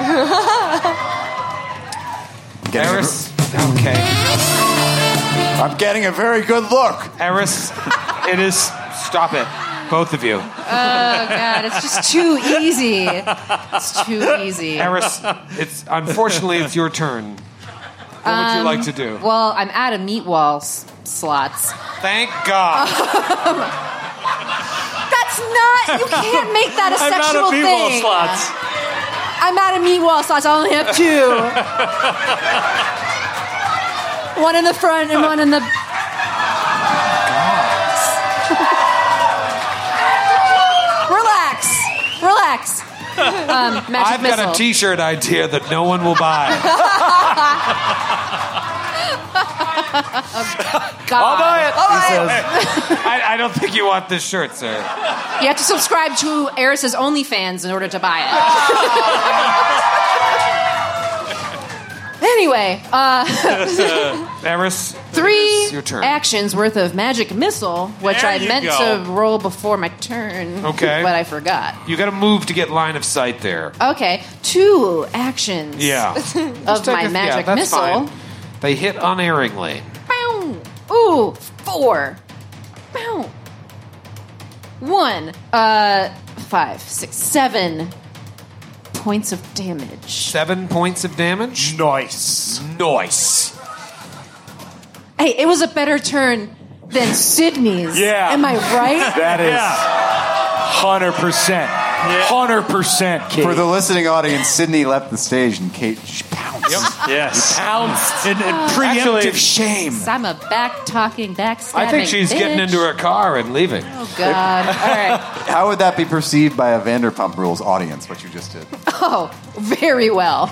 Eris. Okay. I'm getting a very good look. Eris, it is. Stop it. Both of you. Oh, God, it's just too easy. It's too easy. Eris, unfortunately, it's your turn. What would you like to do? Well, I'm out of meat wall slots. Thank God. That's not. You can't make that a I'm out sexual of meat wall thing. slots. I'm out of meat wall slots. I only have 2. One in the front and one in the. Relax. Magic I've missile. got a T-shirt idea that no one will buy. God. I'll buy it. He says. I don't think you want this shirt, sir. You have to subscribe to Eris's OnlyFans in order to buy it. Anyway, Eris, 3 it's your turn. actions worth of magic missile, which There I you meant go. to roll before my turn. Okay. But I forgot. You got to move to get line of sight there. Okay, 2 actions Yeah. of my magic that's missile. fine. They hit unerringly. Bow. Ooh, 4. Bow. 1. 5, 6, 7 points of damage. 7 points of damage. Nice. Nice. Hey, it was a better turn than Sydney's. Yeah. Am I right? That is 100%. 100%, Kate. For the listening audience, Sydney left the stage and Kate pounced. Yes. pounced. In preemptive shame. I'm a backstabbing I think she's bitch. getting into her car and leaving. Oh, God. All right. How would that be perceived by a Vanderpump Rules audience, what you just did? Oh, very well.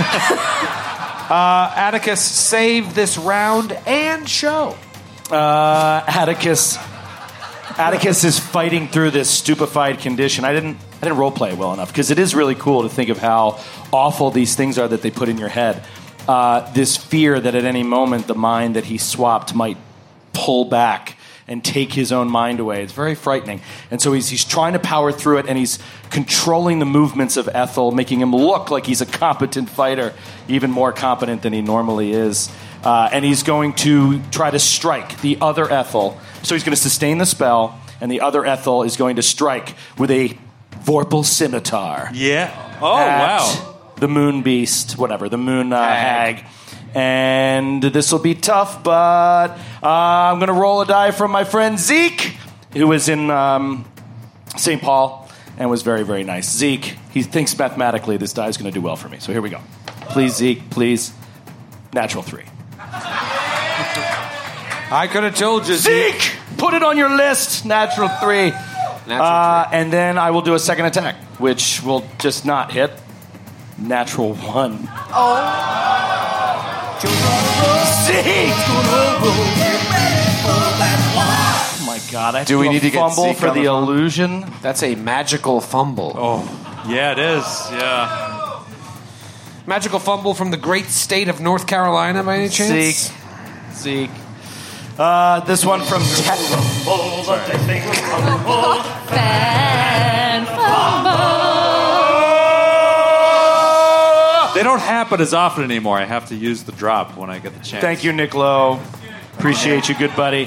Atticus, save this round and show. Atticus Atticus is fighting through this stupefied condition. I didn't role play well enough because it is really cool to think of how awful these things are that they put in your head. This fear that at any moment the mind that he swapped might pull back and take his own mind away. It's very frightening. And so he's trying to power through it, and he's controlling the movements of Ethel, making him look like he's a competent fighter, even more competent than he normally is. And he's going to try to strike the other Ethel. So he's going to sustain the spell, and the other Ethel is going to strike with a Vorpal scimitar. Yeah. Oh, wow. The moon beast, whatever, the moon hag. And this will be tough, but I'm going to roll a die from my friend Zeke, who was in St. Paul and was very, very nice. Zeke, he thinks mathematically this die is going to do well for me. So here we go. Please, Zeke, please. Natural 3. I could have told you, Zeke! Put it on your list. Natural 3. And then I will do a second attack, which will just not hit. Natural 1. Zeke! Oh my God! I have Do we need to get fumble Zeke for on the the phone? illusion. That's a magical fumble. Oh, yeah, it is. Yeah. Magical fumble from the great state of North Carolina, by any chance? Zeke. This one from They don't happen as often anymore. I have to use the drop when I get the chance. Thank you, Nick Lowe. Appreciate you, good buddy.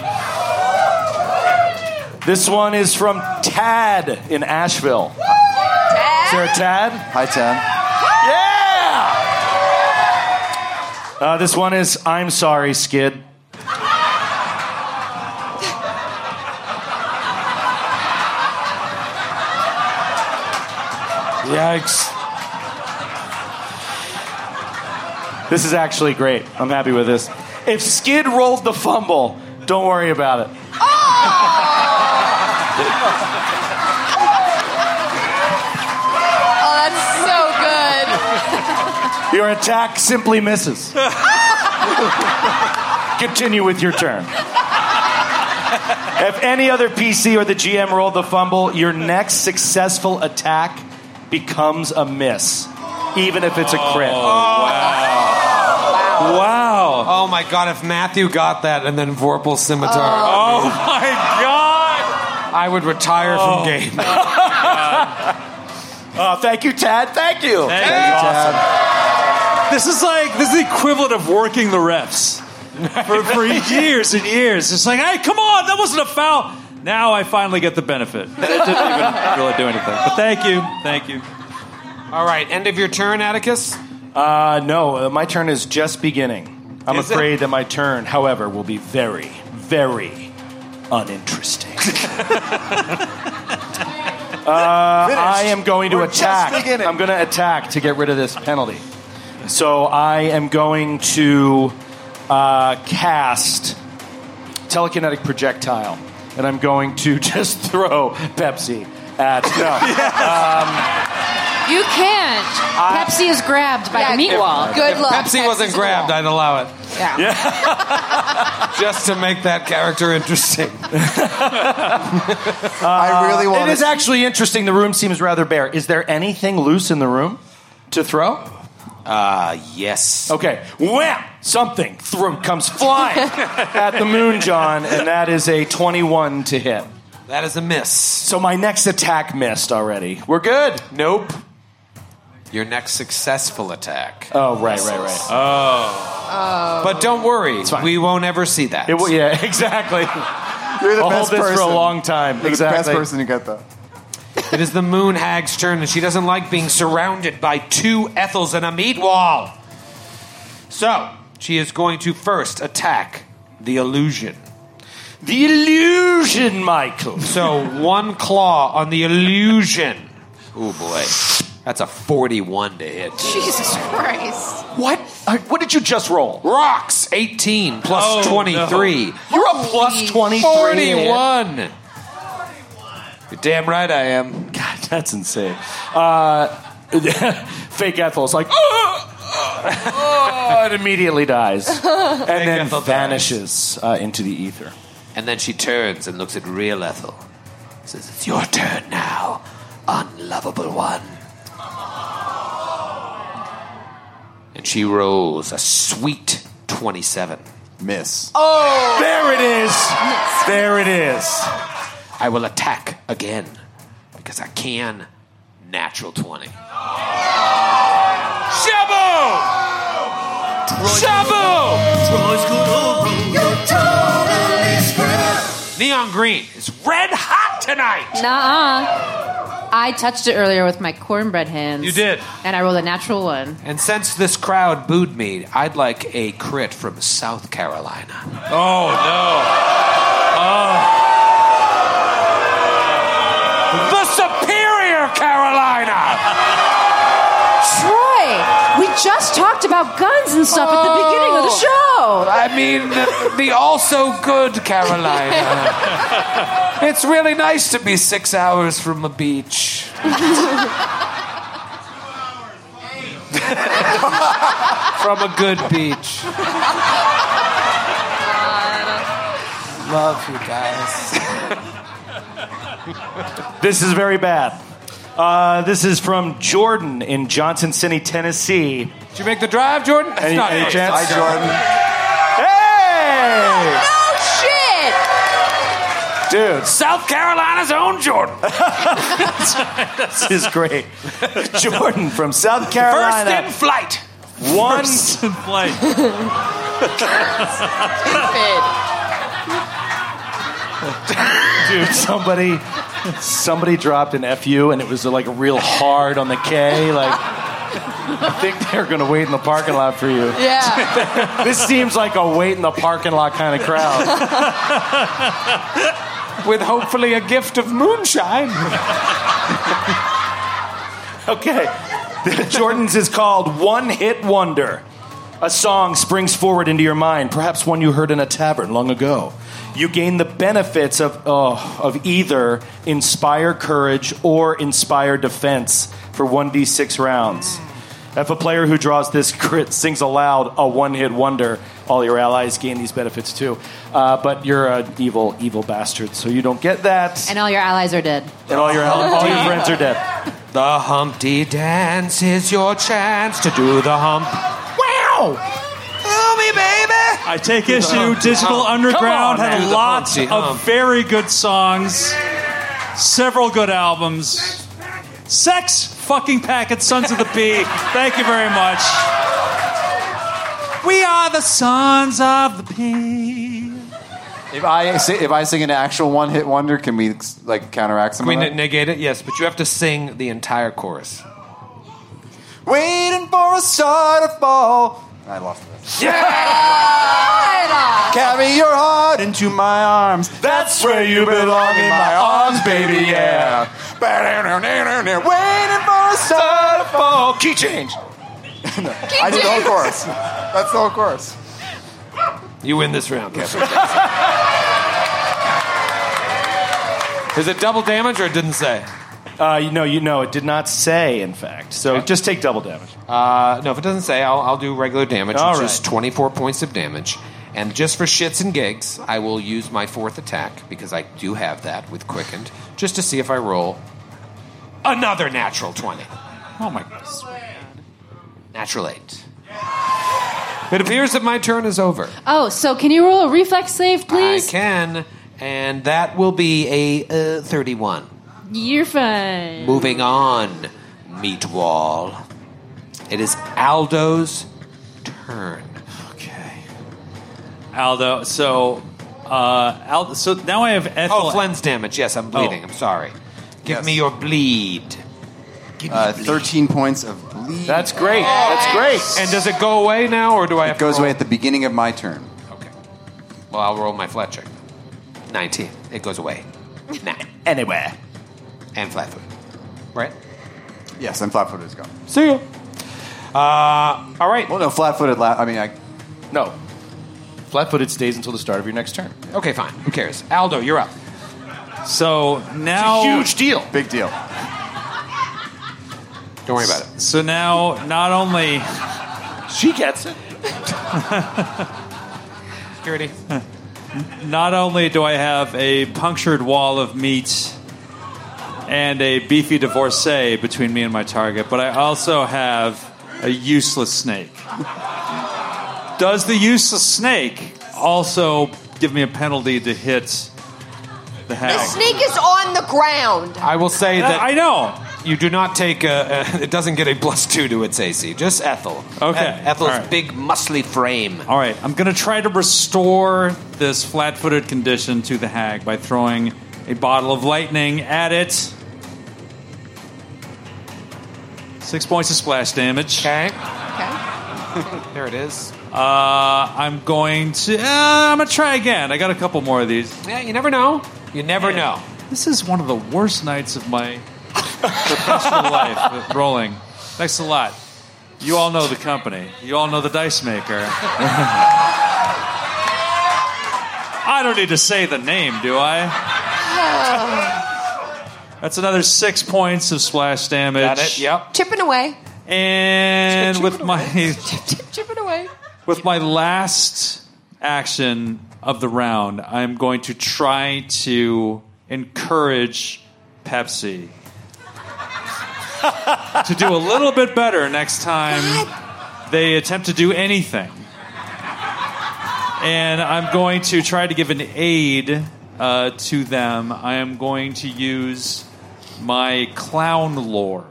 This one is from Tad in Asheville. Is there a Tad? Hi, Tad. Yeah! This one is I'm sorry, Skid. Yikes. This is actually great. I'm happy with this. If Skid rolled the fumble, don't worry about it. Oh, that's so good. Your attack simply misses. Continue with your turn. If any other PC or the GM rolled the fumble, your next successful attack becomes a miss, even if it's a crit. Wow. Oh my God, if Matthew got that and then Vorpal scimitar. Oh my God. I would retire from game. Thank you, Tad. Thank you. Thank you, awesome. This is the equivalent of working the refs for years and years. It's like, hey, come on, that wasn't a foul. Now I finally get the benefit. It didn't even really do anything. But thank you. All right, end of your turn, Atticus? No, my turn is just beginning. I'm afraid that my turn, however, will be very, very uninteresting. I am going to attack. I'm going to attack to get rid of this penalty. So I am going to cast telekinetic projectile, and I'm going to just throw Pepsi at You can't. Pepsi is grabbed by the meat wall. Good luck. Pepsi wasn't grabbed, I'd allow it. Yeah. Just to make that character interesting. I really want It is actually interesting. The room seems rather bare. Is there anything loose in the room to throw? Yes. Okay. Wham! Something comes flying at the Moon John, and that is a 21 to hit. That is a miss. So my next attack missed already. We're good. Nope. Your next successful attack. Oh, right. But don't worry, we won't ever see that. Yeah, exactly. You're the I'll best hold this person. for a long time. You're Exactly. the best person to get that. It is the Moon Hag's turn, and she doesn't like being surrounded by two Ethels and a meat wall. So, she is going to first attack the illusion. The illusion, Michael. So, one claw on the illusion. Oh, boy. That's a 41 to hit. Jesus Christ. What? What did you just roll? Rocks, 18 plus 23. No. You're a plus 23. 41. You're damn right I am. God, that's insane. Fake Ethel's like, and immediately dies. And then Ethel vanishes into the ether. And then she turns and looks at real Ethel. Says, it's your turn now, unlovable one. And she rolls a sweet 27. Miss. Oh! There it is. There it is. I will attack again because I can. Natural 20. Shabu! Shabu! Troy's gonna roll. You're totally screwed. Neon green is red hot tonight. Nuh-uh. I touched it earlier with my cornbread hands. You did. And I rolled a natural 1. And since this crowd booed me, I'd like a crit from South Carolina. Oh, no. The Superior Carolina! Troy, we just talked about guns and stuff at the beginning of the show. I mean, the also good Carolina. It's really nice to be 6 hours from a beach. From a good beach. Love you guys. This is very bad. This is from Jordan in Johnson City, Tennessee. Did you make the drive, Jordan? That's Any not chance? Hi, Jordan. Hey! No shit! Dude, South Carolina's own Jordan. this is great. Jordan from South Carolina. First in flight. One. First in flight. Dude, somebody dropped an FU and it was like real hard on the K. Like, I think they're going to wait in the parking lot for you. Yeah. This seems like a wait in the parking lot kind of crowd. With hopefully a gift of moonshine. Okay. Jordan's is called One Hit Wonder. A song springs forward into your mind, perhaps one you heard in a tavern long ago. You gain the benefits of either Inspire Courage or Inspire Defense for 1d6 rounds. If a player who draws this crit sings aloud a one-hit wonder, all your allies gain these benefits too. But you're an evil bastard, so you don't get that. And all your allies are dead. And all your friends are dead. The Humpty Dance is your chance to do the hump. Wow! Oh, me, baby! I take issue. Digital Underground Come on, had man. a lot Do the of hump. very good songs, several good albums. Sex fucking packet, Sons of the Bee. Thank you very much. We are the Sons of the Bee. If I sing an actual one-hit wonder, can we like counteract some Can of we that? negate it? Yes, but you have to sing the entire chorus. Waiting for a star to fall. I lost it. Carry your heart into my arms. That's where you belong, in my arms, baby, yeah. Waiting for a star to fall. Key change. I did the whole chorus. That's the whole chorus. You win this round, Kevin. Is it double damage or it didn't say? It did not say, in fact. So just take double damage. No, if it doesn't say, I'll do regular damage, All which right. is 24 points of damage. And just for shits and gigs, I will use my fourth attack, because I do have that with Quickened, just to see if I roll another natural 20. Oh my God. Natural 8. It appears that my turn is over. Oh, so can you roll a reflex save, please? I can, and that will be a 31. You're fine. Moving on, meat wall. It is Aldo's turn. Okay. Aldo, so so now I have Ethel. Oh, Flen's damage. Yes, I'm bleeding. Oh. I'm sorry. Give Yes. me your bleed. 13 points of bleed. That's great. That's great. And does it go away now, or do I have It goes to roll? away at the beginning of my turn. Okay. Well, I'll roll my Fletcher. 19. It goes away. Nah. Anyway. And flat-footed. Right? Yes, and flat-footed is gone. See ya. All right. Well, no, flat-footed. No. Flat-footed stays until the start of your next turn. Okay, fine. Who cares? Aldo, you're up. So now, Huge deal. Big deal. Don't worry about it. So now, not only She gets it. Security. not only do I have a punctured wall of meat and a beefy divorcee between me and my target, but I also have a useless snake. Does the useless snake also give me a penalty to hit the hag? The snake is on the ground. I will say that I know. you do not take it doesn't get a +2 to its AC. Just Ethel. Okay. Ethel's All right. big, muscly frame. All right, I'm going to try to restore this flat-footed condition to the hag by throwing a bottle of lightning at it. 6 points of splash damage. Okay. Okay. There it is. I'm going to try again. I got a couple more of these. Yeah, you never know. You never know. This is one of the worst nights of my professional life with rolling. Thanks a lot. You all know the company. You all know the dice maker. I don't need to say the name, do I? That's another 6 points of splash damage. Got it. Yep. Chipping away. And with my Chipping away. with my last action of the round, I'm going to try to encourage Pepsi to do a little bit better next time they attempt to do anything. And I'm going to try to give an aid to them. I am going to use my clown lore.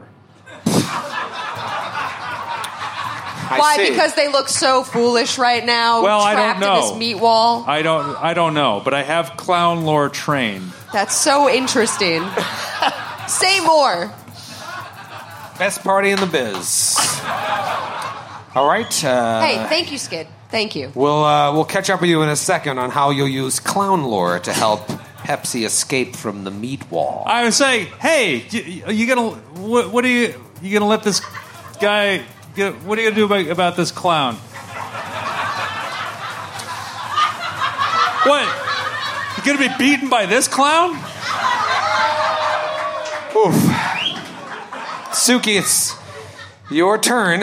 Why? Because they look so foolish right now. Well, I trapped don't know. in this meat wall. I don't know, but I have clown lore trained. That's so interesting. Say more. Best party in the biz. All right. Hey, thank you, Skid. Thank you. We'll catch up with you in a second on how you'll use clown lore to help Pepsi escape from the meat wall. I would say, hey, you gonna what are you gonna let this guy? What are you gonna do about this clown? What? You gonna be beaten by this clown? Oof. Suki, it's your turn.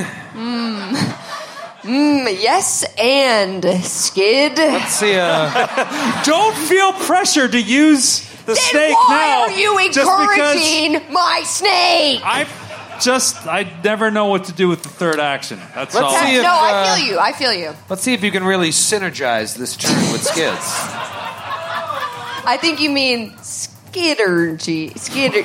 Yes, and Skid. Let's see. Don't feel pressure to use the Then snake why now. are you just because encouraging my snake? I never know what to do with the third action. That's all. see if, No, I feel you. I feel you. Let's see if you can really synergize this turn with Skids. I think you mean Skiddergy. Skidney.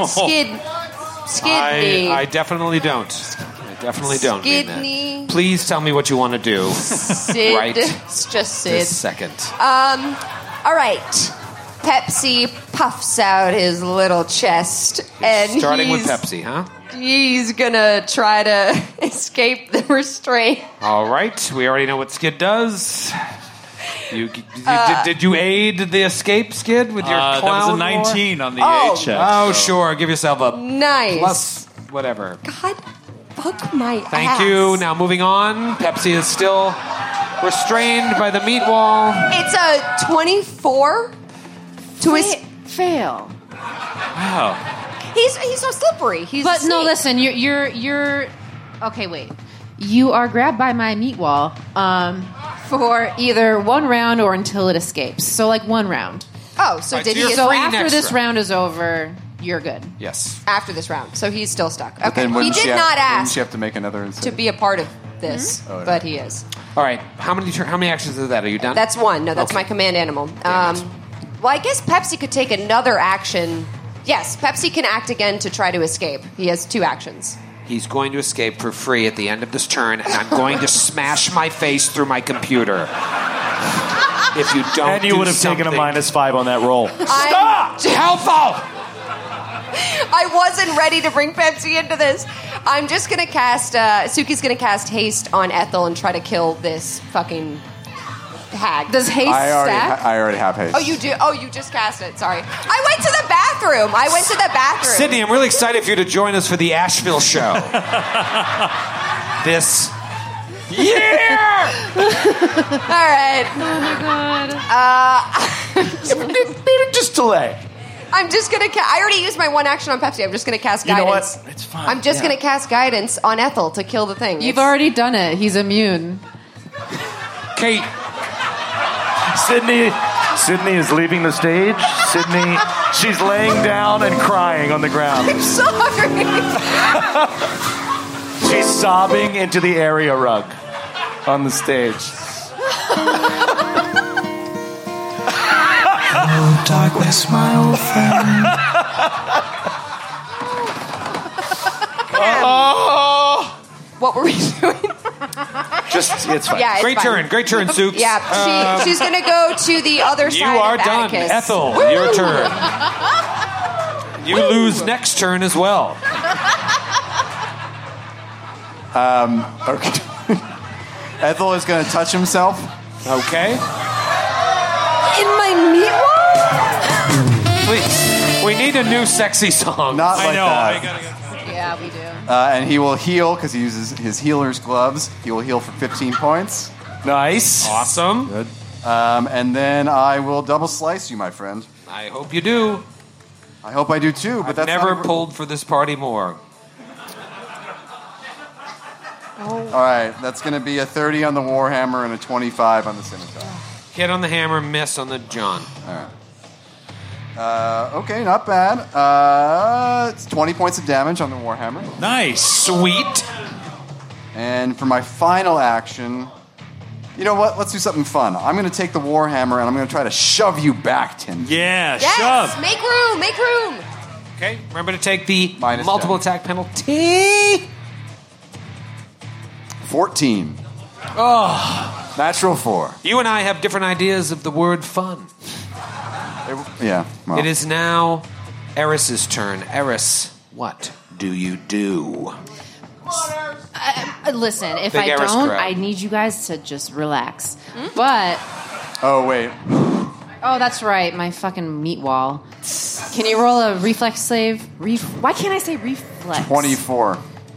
I definitely don't. I definitely don't mean Skidney. that. Please tell me what you want to do Sid. right It's just Sid. this second. All right. Pepsi puffs out his little chest, and Starting with Pepsi, huh? he's gonna try to escape the restraint. All right. We already know what Skid does. Did you aid the escape, Skid, with your clown that was a lore? 19 on the Oh. A check. Oh, so. sure. Give yourself a Nice. plus whatever. God, fuck my ass. Thank you. Now moving on. Pepsi is still restrained by the meat wall. It's a 24 to his. Fail. Wow. He's so slippery. He's But a no, snake. listen, you're okay, wait. You are grabbed by my meat wall for either one round or until it escapes. So like one round. Oh, so Right, did so he? you're So free after next this round. round is over, you're good. Yes. After this round, so he's still stuck. But Okay, then he wouldn't did she not Wouldn't ask she have to make another to be a part of this, Mm-hmm. but he is. All right. How many actions is that? Are you done? That's one. No, that's Okay. my command animal. Damn it. Well, I guess Pepsi could take another action. Yes, Pepsi can act again to try to escape. He has 2 actions. He's going to escape for free at the end of this turn, and I'm going to smash my face through my computer. If you don't, And you do would have taken a something. -5 on that roll. Stop! Helpful! I wasn't ready to bring Pepsi into this. I'm just gonna cast. Suki's gonna cast haste on Ethel and try to kill this fucking hag. Does haste I stack? already have haste. Oh, you do? Oh, you just cast it. Sorry. I went to the bathroom. Sydney, I'm really excited for you to join us for the Asheville show. This year! All right. Just delay. I'm just gonna. I already used my one action on Pepsi. I'm just gonna cast You know guidance. what? It's fine. I'm just gonna cast guidance on Ethel to kill the thing. You've It's- already done it. He's immune. Kate, Sydney, Sydney is leaving the stage. Sydney, she's laying down and crying on the ground. I'm sorry. She's sobbing into the area rug on the stage. Oh, darkness, my old friend. What were we doing? Just, it's fine. Yeah, it's Great fine. turn, Soups. Yeah, she's going to go to the other side You are of done. Atticus. Ethel, Woo! your turn. You lose next turn as well. Okay. Ethel is going to touch himself. Okay. In my meat wall? Please. We need a new sexy song. Not like that. Yeah, we do. And he will heal because he uses his healer's gloves. He will heal for 15 points. Nice. Awesome. Good. And then I will double slice you, my friend. I hope you do. I hope I do too, but I've that's never not pulled for this party more. All right, that's going to be a 30 on the Warhammer and a 25 on the Scimitar. Hit on the hammer, miss on the John. All right. Okay, not bad. It's 20 points of damage on the Warhammer. Nice. Sweet. And for my final action, you know what? Let's do something fun. I'm going to take the Warhammer and I'm going to try to shove you back, Tim. Yeah, Yes, shove. make room, make room. Okay, remember to take the Minus multiple 10. attack penalty. 14. Oh. Natural 4. You and I have different ideas of the word fun. Yeah. Well. It is now Eris's turn. Eris, what do you do? Listen, if Big I Eris don't, crowd. I need you guys to just relax. But, Oh, wait. oh, that's right, my fucking meat wall. Can you roll a reflex save? Why can't I say reflex? 24.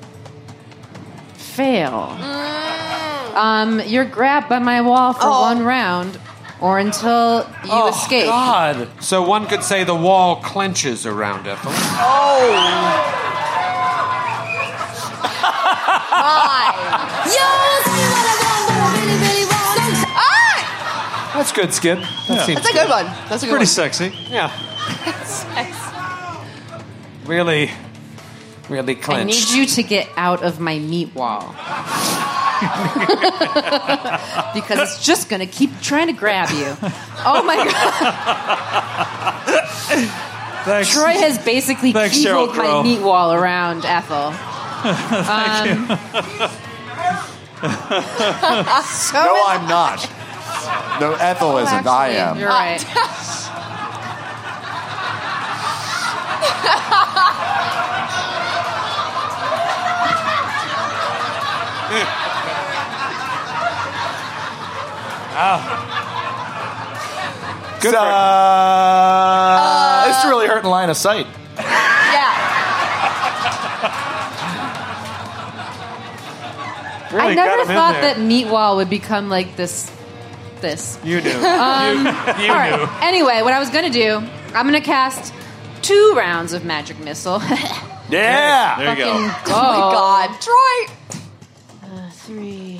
Fail. You're grabbed by my wall for one round, or until you escape. God. So one could say the wall clenches around Ethel. That's good, Skid. That seems That's a good one. That's a good Pretty one. sexy. Yeah. Really, really I clenched. need you to get out of my meat wall. Because it's just going to keep trying to grab you. Oh my God. Thanks. Troy has basically Thanks, keyholed Sheryl my Crow. meat wall around Ethel. No, I'm not. No, Ethel isn't. I am. You're right. Good. It's really hurting line of sight. Yeah. Really I got never him in thought there. that meat wall would become like this. You knew. you All knew. right. Anyway, what I was going to do, I'm going to cast 2 rounds of magic missile. Yeah. There you go. Fucking Oh my God, Troy. 3,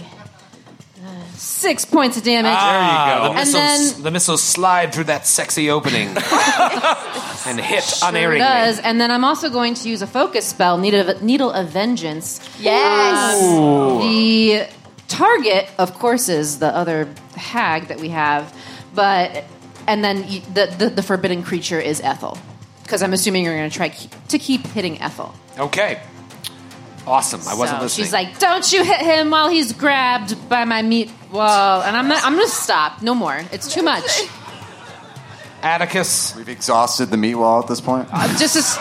6 points of damage. The And missiles, then- the missiles slide through that sexy opening and hit Sure unerringly. does. And then I'm also going to use a focus spell, Needle of Vengeance. Yes. The target, of course, is the other hag that we have, and then the forbidden creature is Ethel, because I'm assuming you're going to try to keep hitting Ethel. Okay. Awesome. I wasn't So listening. she's like, "Don't you hit him while he's grabbed by my meat wall," and I'm going to stop. No more. It's too much. Atticus. We've exhausted the meat wall at this point. Just as.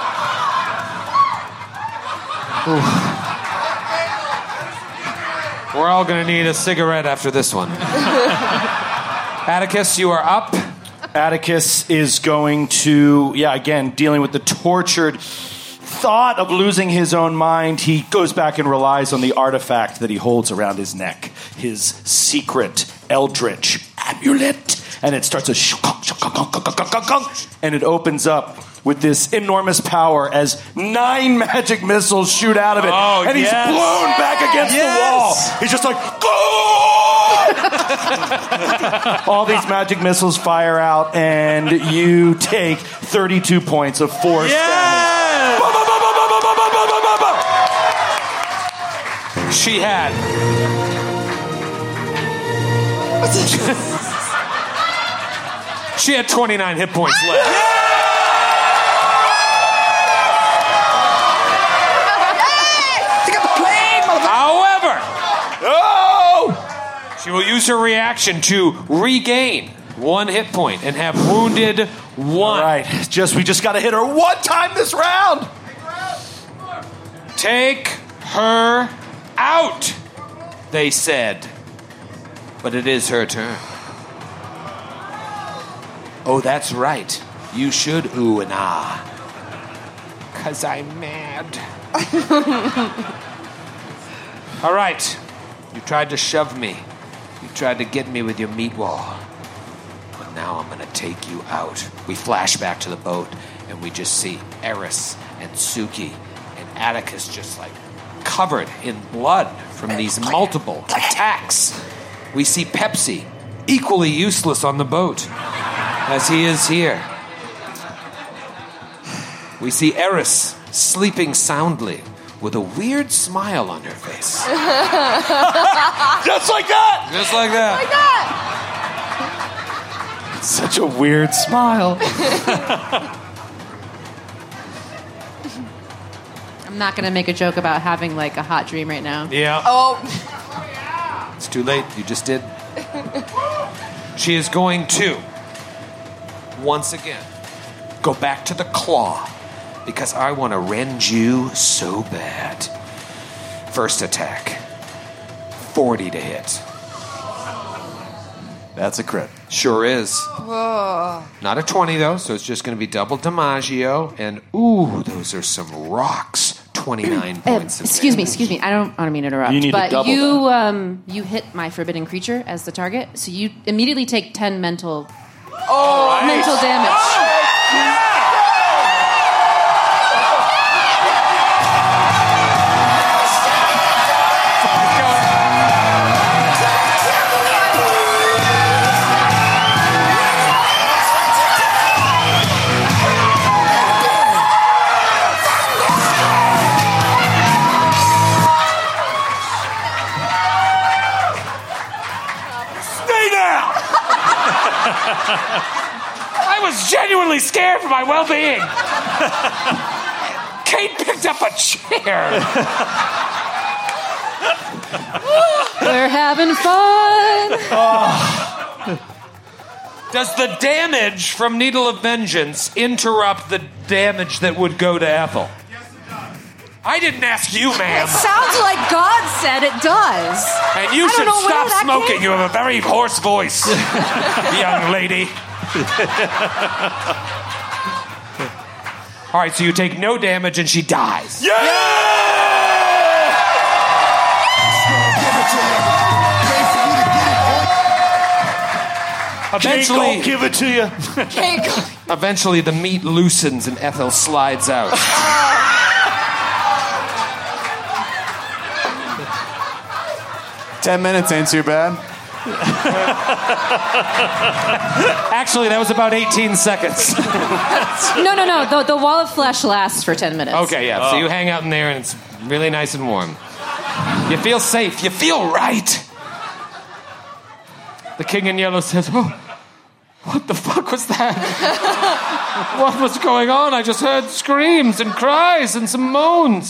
We're all going to need a cigarette after this one. Atticus, you are up. Atticus is going to, again, dealing with the tortured thought of losing his own mind. He goes back and relies on the artifact that he holds around his neck, his secret eldritch amulet. And it starts and it opens up with this enormous power as 9 magic missiles shoot out of it. Oh, and he's yes. blown back against the wall. He's just like, "Go!" All these magic missiles fire out, and you take 32 points of force damage. She had. She had 29 hit points left. However, she will use her reaction to regain 1 hit point and have wounded 1. All right, we just got to hit her one time this round. Take her out, they said. But it is her turn. Oh, that's right. You should ooh and ah. 'Cause I'm mad. All right. You tried to shove me. You tried to get me with your meat wall. But now I'm going to take you out. We flash back to the boat, and we just see Eris and Suki and Atticus just like covered in blood from these multiple attacks. We see Pepsi, equally useless on the boat, as he is here. We see Eris sleeping soundly with a weird smile on her face. Just like that! Just like that. Such a weird smile. I'm not going to make a joke about having like a hot dream right now. Yeah. Oh. It's too late. You just did. She is going to, once again, go back to the claw because I want to rend you so bad. First attack. 40 to hit. That's a crit. Sure is. Not a 20, though, so it's just going to be double DiMaggio. And, ooh, those are some rocks. 29 points. Excuse me. I don't mean to interrupt. You need to but double you hit my forbidden creature as the target, so you immediately take 10 mental damage. I was genuinely scared for my well-being. Kate picked up a chair. We're having fun. Does the damage from Needle of Vengeance interrupt the damage that would go to Ethel? I didn't ask you, ma'am. Sounds like God said it does. And you should stop smoking. You have a very hoarse voice, young lady. All right, so you take no damage and she dies. Eventually, Can't give it to you. Eventually, the meat loosens and Ethel slides out. Ten minutes ain't too bad. Actually, that was about 18 seconds. No. The wall of flesh lasts for 10 minutes. Okay, yeah. So you hang out in there and it's really nice and warm. You feel safe. You feel right. The King in Yellow says, "Oh, what the fuck was that? What was going on? I just heard screams and cries and some moans.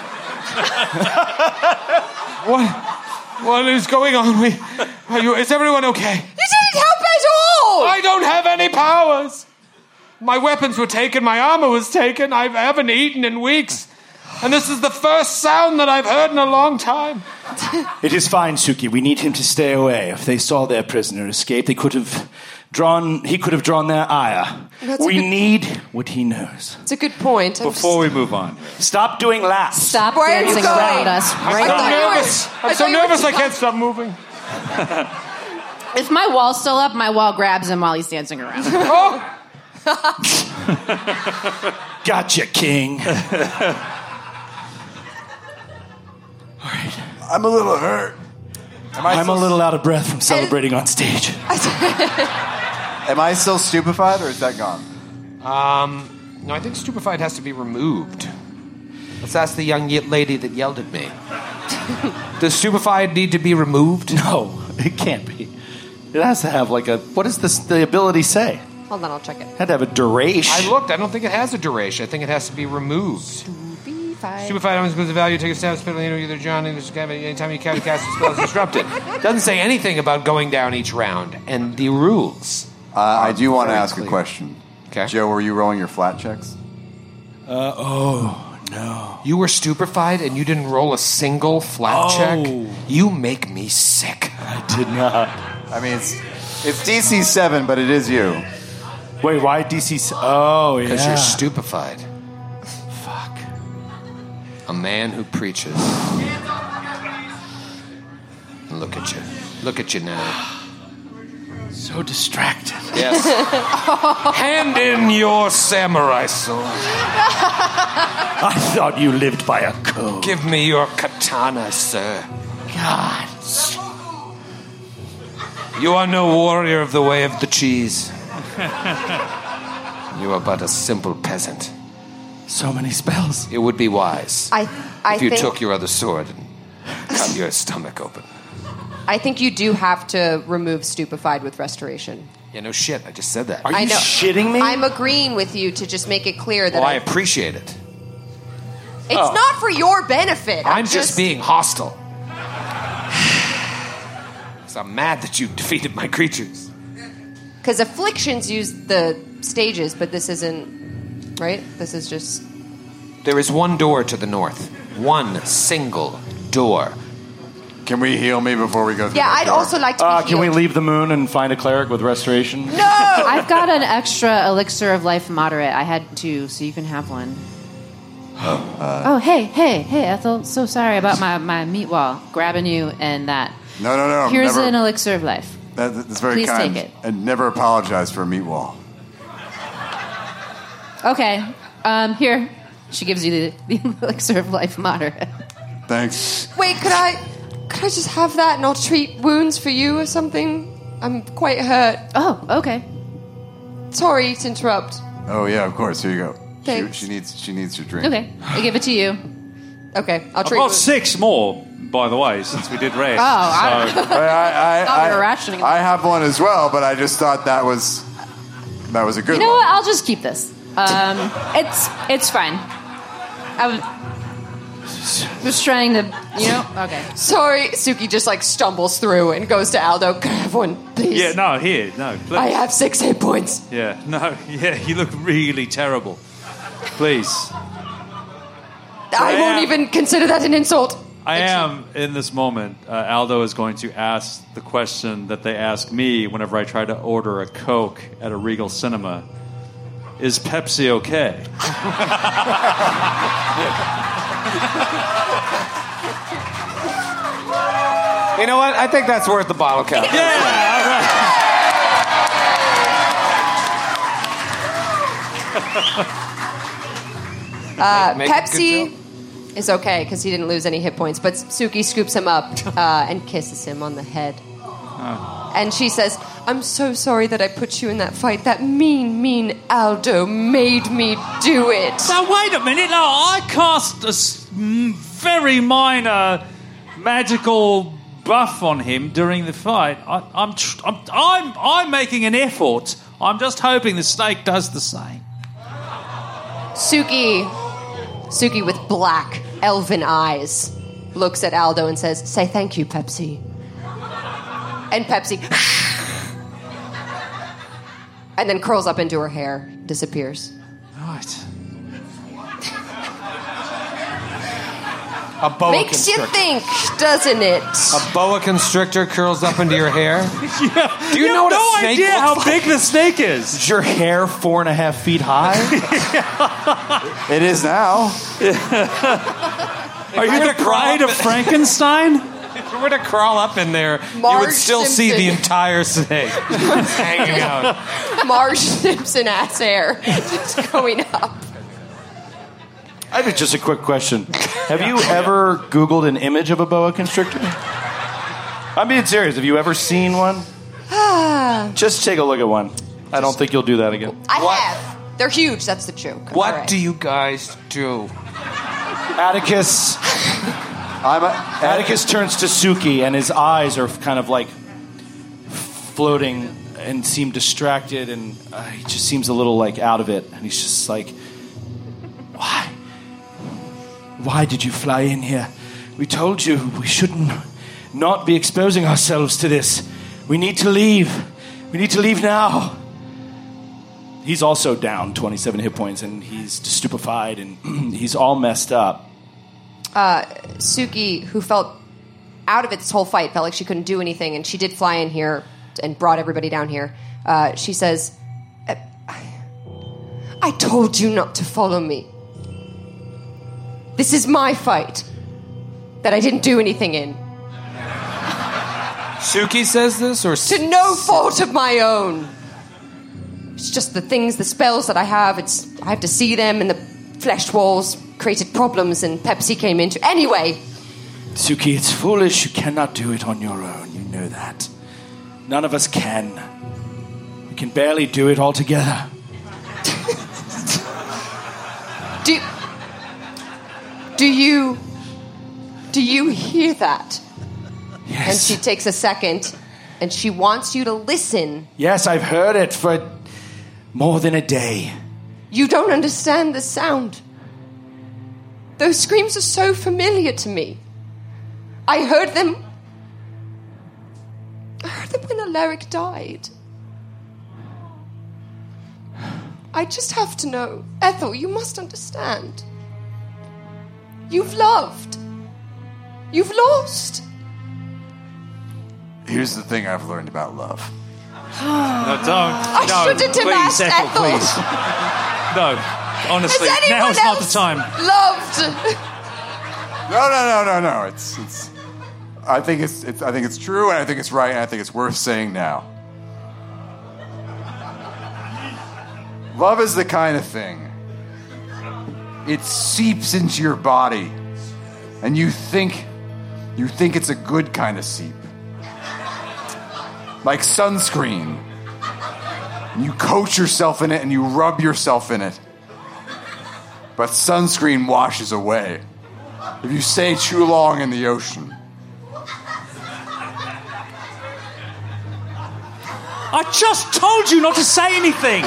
What is going on? Is everyone okay?" You didn't help at all! I don't have any powers. My weapons were taken. My armor was taken. I haven't eaten in weeks. And this is the first sound that I've heard in a long time. It is fine, Suki. We need him to stay away. If they saw their prisoner escape, he could have drawn their ire. We need what he knows. It's a good point. Before we move on, Stop doing laps. Stop Where are you dancing going? around us right I'm now. nervous. I'm so nervous I can't stop moving. If my wall's still up, my wall grabs him while he's dancing around. Oh, Gotcha, King. I'm a little hurt. I'm a little out of breath from celebrating on stage. Am I still stupefied, or is that gone? No, I think stupefied has to be removed. Let's ask the young lady that yelled at me. Does stupefied need to be removed? No, it can't be. It has to have like a... What does the ability say? Hold on, I'll check it. It had to have a duration. I looked. I don't think it has a duration. I think it has to be removed. Stupefied items lose the value. Take a stab, spit, either John, anytime you cast a spell is disrupted. Doesn't say anything about going down each round. And the rules. I do want to ask a question. Okay. Joe, were you rolling your flat checks? No. You were stupefied and you didn't roll a single flat check? You make me sick. I did not. I mean, it's DC 7, but it is you. Wait, why DC? Oh, yeah. Because you're stupefied. Fuck. A man who preaches. Look at you. Look at you now. So distracted. Yes. Hand in your samurai sword. I thought you lived by a code. Give me your katana, sir. God. You are no warrior of the way of the cheese. You are but a simple peasant. So many spells. It would be wise I if you think, took your other sword and cut your stomach open. I think you do have to remove stupefied with restoration. Yeah, no shit. I just said that. Are you I know. shitting me? I'm agreeing with you to just make it clear that Well, I appreciate it. it's not for your benefit. I'm just being hostile. 'Cause I'm mad that you defeated my creatures. Because afflictions use the stages, but this isn't, right? This is just... There is one door to the north. One single door. Can we heal me before we go through Yeah, that I'd door? also like to be Can we healed. leave the moon and find a cleric with restoration? No! I've got an extra elixir of life moderate. I had two, so you can have one. Hey, Ethel. So sorry about my meat wall grabbing you and that. No. Here's never. an elixir of life. That's very Please kind. take it. And never apologize for a meat wall. Okay. Here. She gives you the elixir of life moderate. Thanks. Wait, could I just have that and I'll treat wounds for you or something? I'm quite hurt. Oh, okay. Sorry to interrupt. Oh yeah, of course. Here you go. Thanks. She needs your drink. Okay. I give it to you. Okay, I'll I've treat got wounds. 6 more, by the way, since we did rest. I So, thought we were rationing. I have one as well, but I just thought that was a good You know one. what? I'll just keep this. It's fine. I was trying to, okay. Sorry, Suki just like stumbles through and goes to Aldo. Can I have one, please? yeah, no, here, no, please. I have 6 hit points. Yeah, no, yeah, you look really terrible. Please. I won't even consider that an insult. I am, in this moment, Aldo is going to ask the question that they ask me whenever I try to order a Coke at a Regal Cinema. Is Pepsi okay? You know what? I think that's worth the bottle cap. Yeah, all right. Make it good, Pepsi Joe. is okay because he didn't lose any hit points, but Suki scoops him up and kisses him on the head. And she says, I'm so sorry that I put you in that fight. That mean Aldo made me do it. Now, wait a minute. Now, I cast a very minor magical buff on him during the fight. I'm making an effort. I'm just hoping the snake does the same. Suki with black elven eyes looks at Aldo and says, say thank you, Pepsi. And Pepsi and then curls up into her hair, disappears. Right. A boa Makes you constrictor. think, doesn't it? A boa constrictor curls up into your hair. Do you know what no a snake idea how looks like? big the snake is. Is your hair 4.5 feet high? It is now. Are you were the to crawl bride up of Frankenstein? If you were to crawl up in there, you Marge would still see Simpson. the entire snake hanging out. Marge Simpson ass hair just going up. I have just a quick question. Have you ever Googled an image of a boa constrictor? I'm being serious. Have you ever seen one? Just take a look at one. I don't think you'll do that again. I have. They're huge. That's the joke. What do you guys do? Atticus. Atticus turns to Suki, and his eyes are kind of like floating and seem distracted, and he just seems a little like out of it. And he's just like, "Why? Why did you fly in here? We told you we shouldn't not be exposing ourselves to this. We need to leave. We need to leave now." He's also down 27 hit points, and he's stupefied, and he's all messed up. Suki, who felt out of it this whole fight, felt like she couldn't do anything, and she did fly in here and brought everybody down here. She says, I told you not to follow me. This is my fight that I didn't do anything in. Suki says this, or to no fault of my own. It's just the things, the spells that I have. I have to see them, and the flesh walls created problems, and Pepsi came into. Anyway, Suki, it's foolish. You cannot do it on your own. You know that. None of us can. We can barely do it all together. Do you hear that? Yes. And she takes a second, and she wants you to listen. Yes, I've heard it for more than a day. You don't understand the sound. Those screams are so familiar to me. I heard them when Alaric died. I just have to know. Ethel, you must understand. You've loved. You've lost. Here's the thing I've learned about love. No, don't. I shouldn't have please, asked Ethel. Please. No, honestly, Has anyone now's not the else time. loved? No. It's. I think it's true, and I think it's right, and I think it's worth saying now. Love is the kind of thing. It seeps into your body, and you think it's a good kind of seep. Like sunscreen. You coat yourself in it and you rub yourself in it. But sunscreen washes away if you stay too long in the ocean. I just told you not to say anything.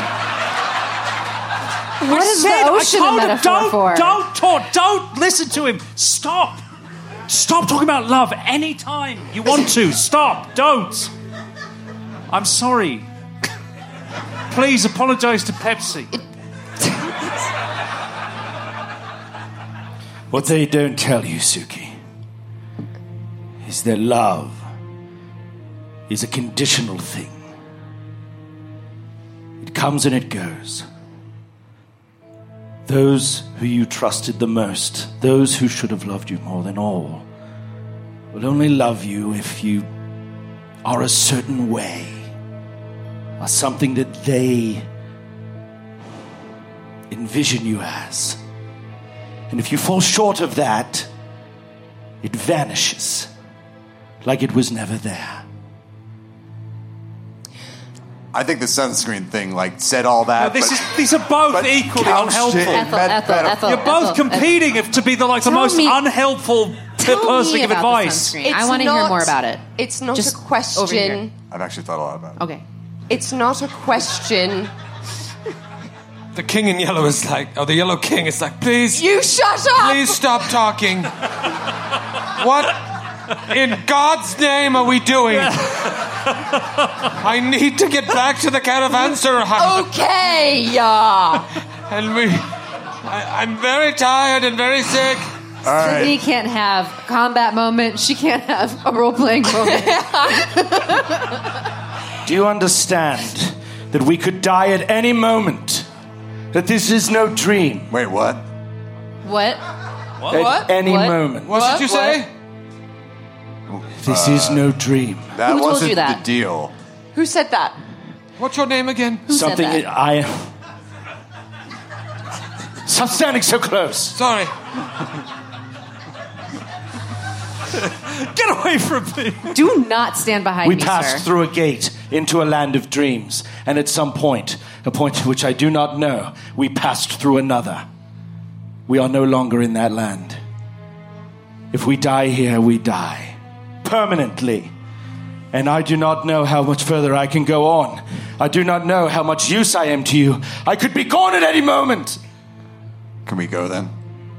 What is the ocean a metaphor for? Don't talk. Don't listen to him. Stop. Stop talking about love anytime you want to. Stop. Don't. I'm sorry. Please apologize to Pepsi. What they don't tell you, Suki, is that love is a conditional thing. It comes and it goes. Those who you trusted the most, those who should have loved you more than all, will only love you if you are a certain way, or something that they envision you as. And if you fall short of that, it vanishes like it was never there. I think the sunscreen thing, said all that. No, these are both equally unhelpful. Ethel, You're both competing to be the most unhelpful person of advice. I want to hear more about it. It's not Just a question. I've actually thought a lot about it. Okay. It's not a question. The king in yellow is like, the yellow king is like, please. You shut up! Please stop talking. What in God's name are we doing? I need to get back to the caravanserai. Okay, And I'm very tired and very sick. All right. Sydney can't have combat moment. She can't have a role-playing moment. Do you understand that we could die at any moment? That this is no dream? Wait, what? What? At any moment. What did you say? This is no dream. That Who told wasn't you that? the deal. Who said that? What's your name again? Who said Something that? that Stop standing so close. Sorry. Get away from me. Do not stand behind We me, passed sir. through a gate into a land of dreams, and at some point, a point which I do not know, we passed through another. We are no longer in that land. If we die here, we die. Permanently. And I do not know how much further I can go on. I do not know how much use I am to you. I could be gone at any moment. Can we go then?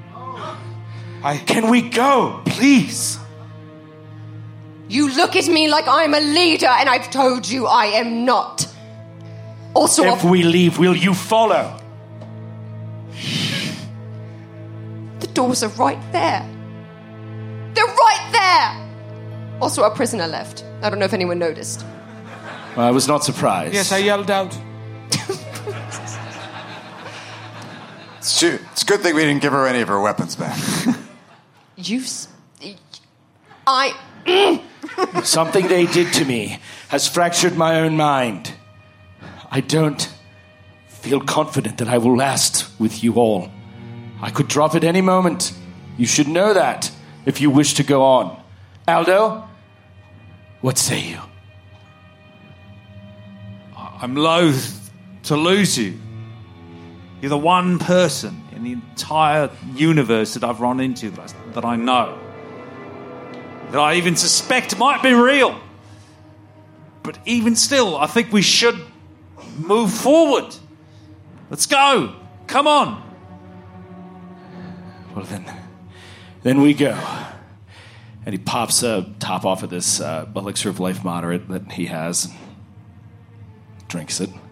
Can we go, please? You look at me like I'm a leader, and I've told you I am not. Also, If we leave, will you follow? the doors are right there. They're right there. Also, our prisoner left. I don't know if anyone noticed. Well, I was not surprised. Yes, I yelled out. It's a good thing we didn't give her any of her weapons back. Something they did to me has fractured my own mind. I don't feel confident that I will last with you all. I could drop at any moment. You should know that if you wish to go on. Aldo, what say you? I'm loath to lose you. You're the one person in the entire universe that I've run into that I know. That I even suspect might be real. But even still, I think we should move forward. Let's go. Come on. Well, then we go. And he pops a top off of this elixir of life moderate that he has, and drinks it.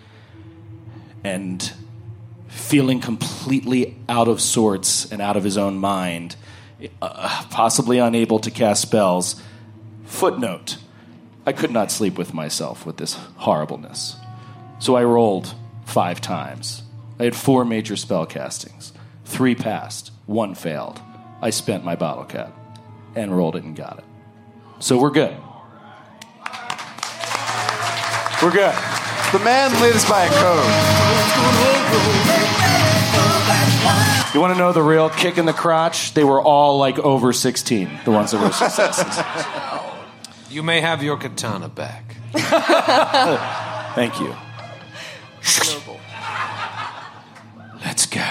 And feeling completely out of sorts and out of his own mind, possibly unable to cast spells. Footnote, I could not sleep with myself with this horribleness. So I rolled 5 times. I had 4 major spell castings. 3 passed, 1 failed. I spent my bottle cap and rolled it and got it. So we're good. We're good. The man lives by a code. You want to know the real kick in the crotch? They were all like over 16, the ones that were successes. You may have your katana back. Thank you. Let's go.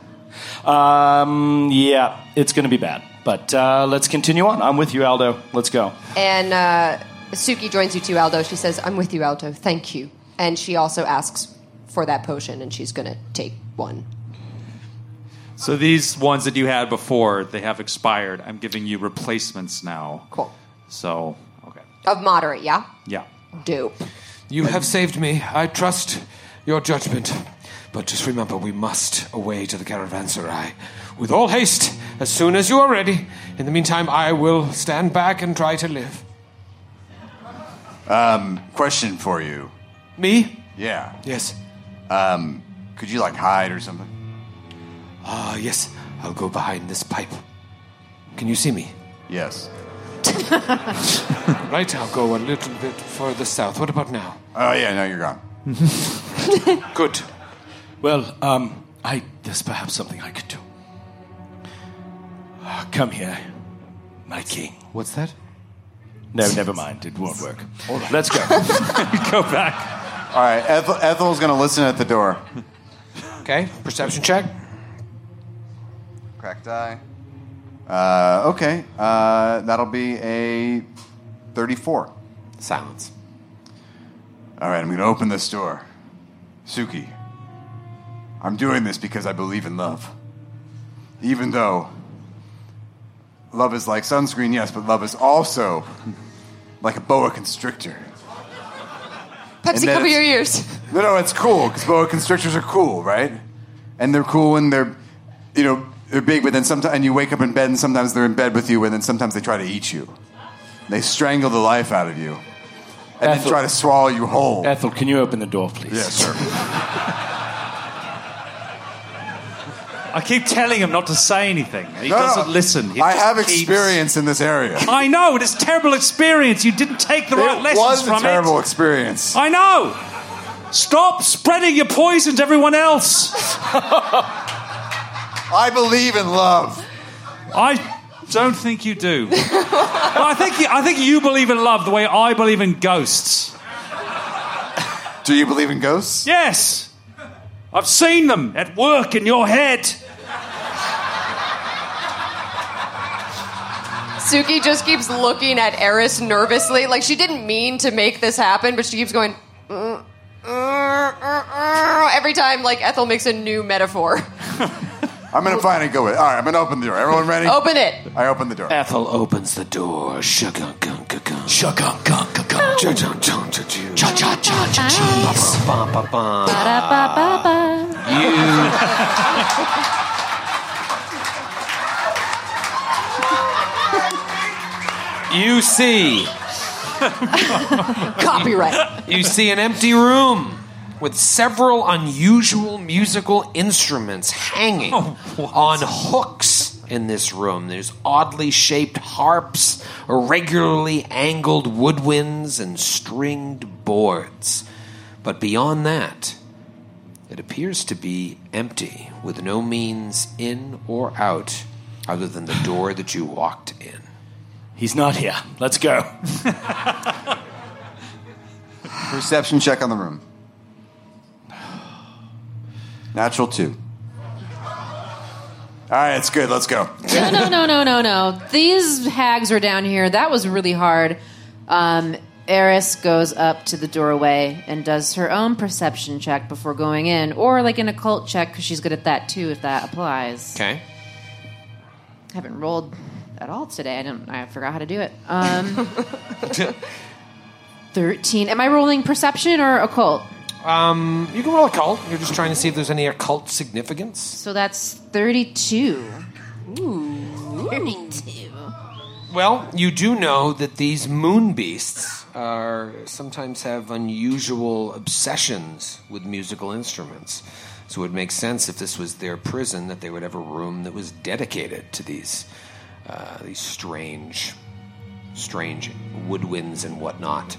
Yeah, it's going to be bad. But let's continue on. I'm with you, Aldo. Let's go. And Suki joins you too, Aldo. She says, I'm with you, Aldo. Thank you. And she also asks for that potion, and she's going to take one. So these ones that you had before, they have expired. I'm giving you replacements now. Cool. So, okay. Of moderate, yeah? Yeah. Do. You have saved me. I trust your judgment. But just remember, we must away to the caravanserai. With all haste, as soon as you are ready. In the meantime, I will stand back and try to live. Question for you. Me? Yeah. Yes. Could you, hide or something? Yes. I'll go behind this pipe. Can you see me? Yes. Right, I'll go a little bit further south. What about now? Oh, yeah, no, you're gone. Good. Well, there's perhaps something I could do. Come here, my king. What's that? No, never mind. It won't work. Let's go. Go back. All right, Ethel's going to listen at the door. Okay, perception check. Crack die. Okay, that'll be a 34. Silence. All right, I'm going to open this door. Suki, I'm doing this because I believe in love. Even though love is like sunscreen, yes, but love is also like a boa constrictor. Pepsi, cover your ears. No, it's cool, because boa constrictors are cool, right? And they're cool and they're big, but then sometimes, and you wake up in bed and sometimes they're in bed with you, and then sometimes they try to eat you. They strangle the life out of you. And then try to swallow you whole. Ethel, can you open the door, please? Yes, sir. I keep telling him not to say anything. He doesn't listen. He I just have keeps- experience in this area. I know, it's a terrible experience. You didn't take the right lessons from It was a terrible it. experience. I know. Stop spreading your poison to everyone else. I believe in love. don't think you do. Well, I think you believe in love the way I believe in ghosts. Do you believe in ghosts? Yes. I've seen them at work in your head. Suki just keeps looking at Eris nervously. Like, she didn't mean to make this happen, but she keeps going... every time, like, Ethel makes a new metaphor. I'm going to find and go with it. All right, I'm going to open the door. Everyone ready? Open it. I open the door. Ethel opens the door. Shugunk-gunk-gunk. Shugunk-gunk-gunk. Cha-cha-cha-cha-cha. Cha-cha-cha-cha-cheese. Ba-ba-ba. You see... Copyright. You see an empty room with several unusual musical instruments hanging on hooks in this room. There's oddly shaped harps, irregularly angled woodwinds, and stringed boards. But beyond that, it appears to be empty, with no means in or out other than the door that you walked in. He's not here. Let's go. Perception check on the room. Natural 2. All right, it's good. Let's go. No. These hags are down here. That was really hard. Eris goes up to the doorway and does her own perception check before going in, or like an occult check, because she's good at that too, if that applies. Okay. I haven't rolled at all today. I forgot how to do it. 13. Am I rolling perception or occult? You can roll occult. You're just trying to see if there's any occult significance. So that's 32. Ooh, 32. Well, you do know that these moon beasts sometimes have unusual obsessions with musical instruments. So it would make sense if this was their prison that they would have a room that was dedicated to these strange woodwinds and whatnot.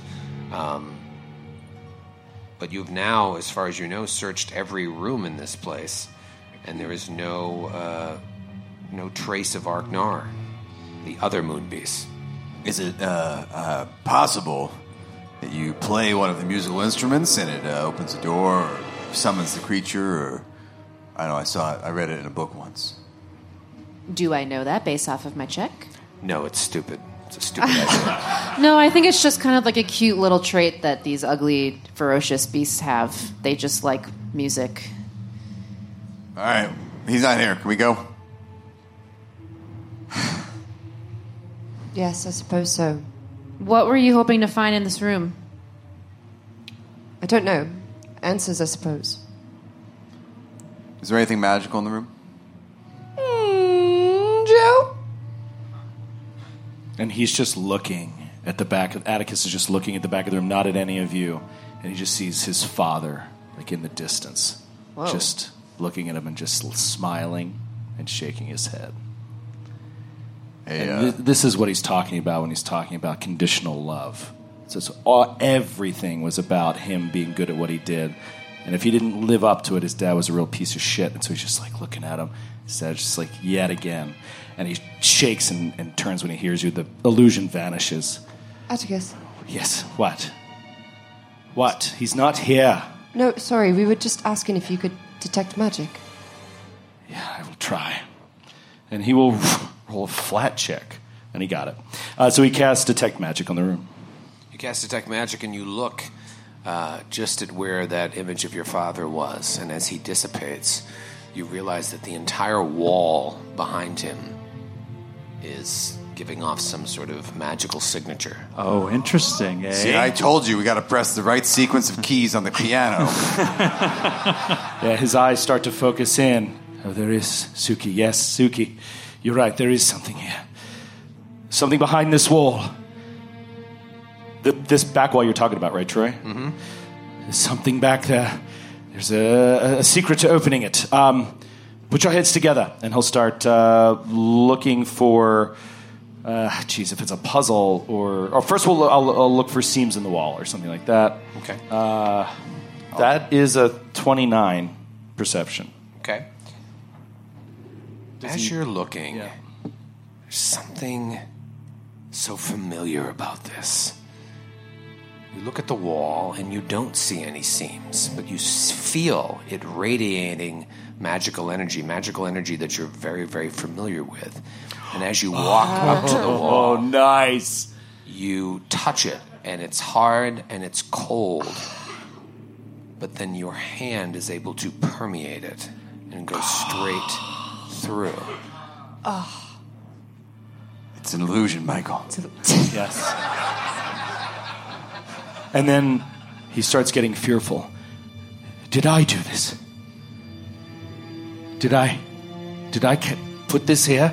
But you've now, as far as you know, searched every room in this place, and there is no trace of Arknar, the other moon beast. Is it possible that you play one of the musical instruments and it opens a door or summons the creature? Or I know I read it in a book once. Do I know that based off of my check? No, it's stupid. It's a stupid idea. No, I think it's just kind of like a cute little trait that these ugly, ferocious beasts have. They just like music. All right, he's not here. Can we go? Yes, I suppose so. What were you hoping to find in this room? I don't know. Answers, I suppose. Is there anything magical in the room? Joe? And he's just looking at the back of... Atticus is just looking at the back of the room, not at any of you. And he just sees his father, like in the distance. Whoa. Just looking at him and just smiling and shaking his head. Hey, This is what he's talking about when he's talking about conditional love. So everything was about him being good at what he did. And if he didn't live up to it, his dad was a real piece of shit. And so he's just like looking at him. His dad's just like, yet again. And he shakes and turns when he hears you. The illusion vanishes. Atticus. Yes, what? What? He's not here. No, sorry, we were just asking if you could detect magic. Yeah, I will try. And he will roll a flat check. And he got it. So he casts Detect Magic on the room. You cast Detect Magic and you look just at where that image of your father was. And as he dissipates, you realize that the entire wall behind him is giving off some sort of magical signature. Oh, interesting, eh? See, I told you we got to press the right sequence of keys on the piano. Yeah, his eyes start to focus in. Oh, there is Suki. Yes, Suki. You're right. There is something here. Something behind this wall. This back wall you're talking about, right, Troy? Mm-hmm. There's something back there. There's a secret to opening it. Put your heads together, and he'll start looking for... if it's a puzzle or first of all, I'll look for seams in the wall or something like that. Okay. That is a 29 perception. Okay. As you're looking There's something so familiar about this. You look at the wall and you don't see any seams, but you feel it radiating magical energy that you're very, very familiar with. And as you walk up to the wall, nice. You touch it, and it's hard and it's cold. But then your hand is able to permeate it and go straight through. It's an illusion, Michael. Yes. And then he starts getting fearful. Did I do this? Did I put this here?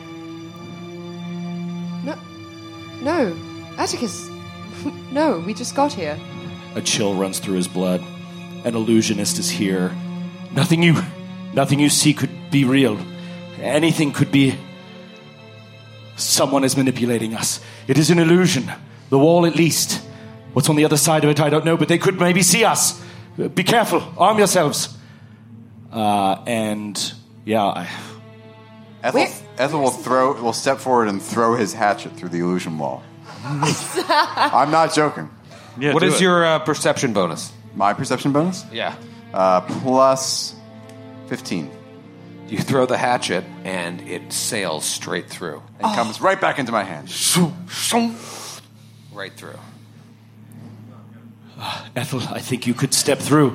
No. Atticus. No, we just got here. A chill runs through his blood. An illusionist is here. Nothing you see could be real. Anything could be... Someone is manipulating us. It is an illusion. The wall, at least. What's on the other side of it, I don't know, but they could maybe see us. Be careful. Arm yourselves. Ethel will step forward and throw his hatchet through the illusion wall. I'm not joking. Yeah, what is your perception bonus? My perception bonus? Yeah. Plus 15. You throw the hatchet, and it sails straight through. And comes right back into my hand. Right through. Ethel, I think you could step through.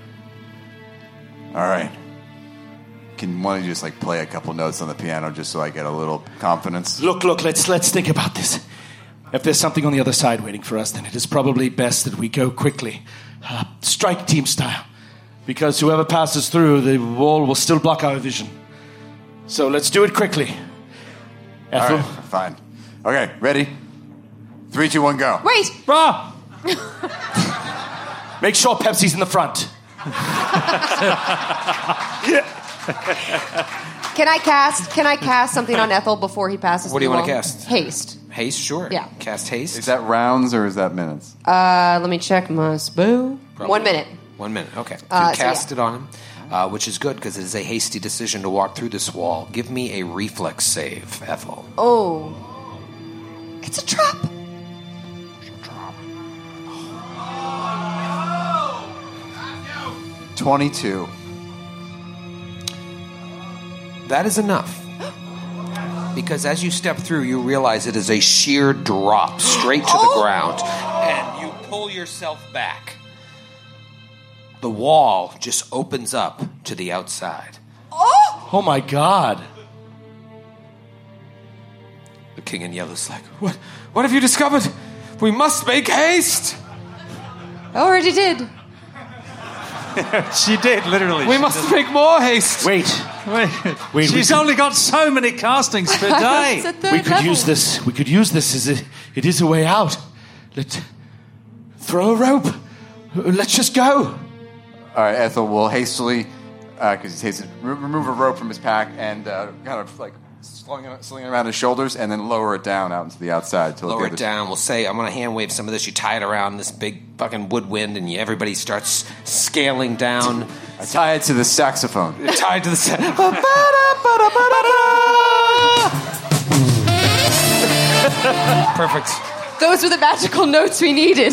All right. Can one of you just play a couple notes on the piano just so I get a little confidence? Look, let's think about this. If there's something on the other side waiting for us, then it is probably best that we go quickly. Strike team style. Because whoever passes through, the wall will still block our vision. So let's do it quickly. Ethel? All right, fine. Okay, ready? 3, 2, 1, go. Wait! Ah! Make sure Pepsi's in the front. Can I cast something on Ethel before he passes? What do you want to wall? cast? Haste. Haste, sure. Yeah. Cast haste. Is that rounds or is that minutes? Let me check my spell. 1 minute. 1 minute, okay. You So cast it on him, which is good because it is a hasty decision to walk through this wall. Give me a reflex save, Ethel. Oh. It's a trap. 22. That is enough. Because as you step through, you realize it is a sheer drop straight to the ground. And you pull yourself back. The wall just opens up to the outside. Oh my God. The king in yellow is like, What have you discovered? We must make haste. I already did. She did, literally. We must make more haste. Wait. She's only got so many castings per day. We could use this. We could use this as it is a way out. Let's throw a rope. Let's just go. All right, Ethel will hastily, because he's hasted, remove a rope from his pack and kind of sling it around his shoulders and then lower it down out into the outside. Lower it down. We'll say, I'm going to hand wave some of this. You tie it around this big fucking woodwind and everybody starts scaling down. I tie it to the saxophone. Tied to the Perfect. Those were the magical notes we needed.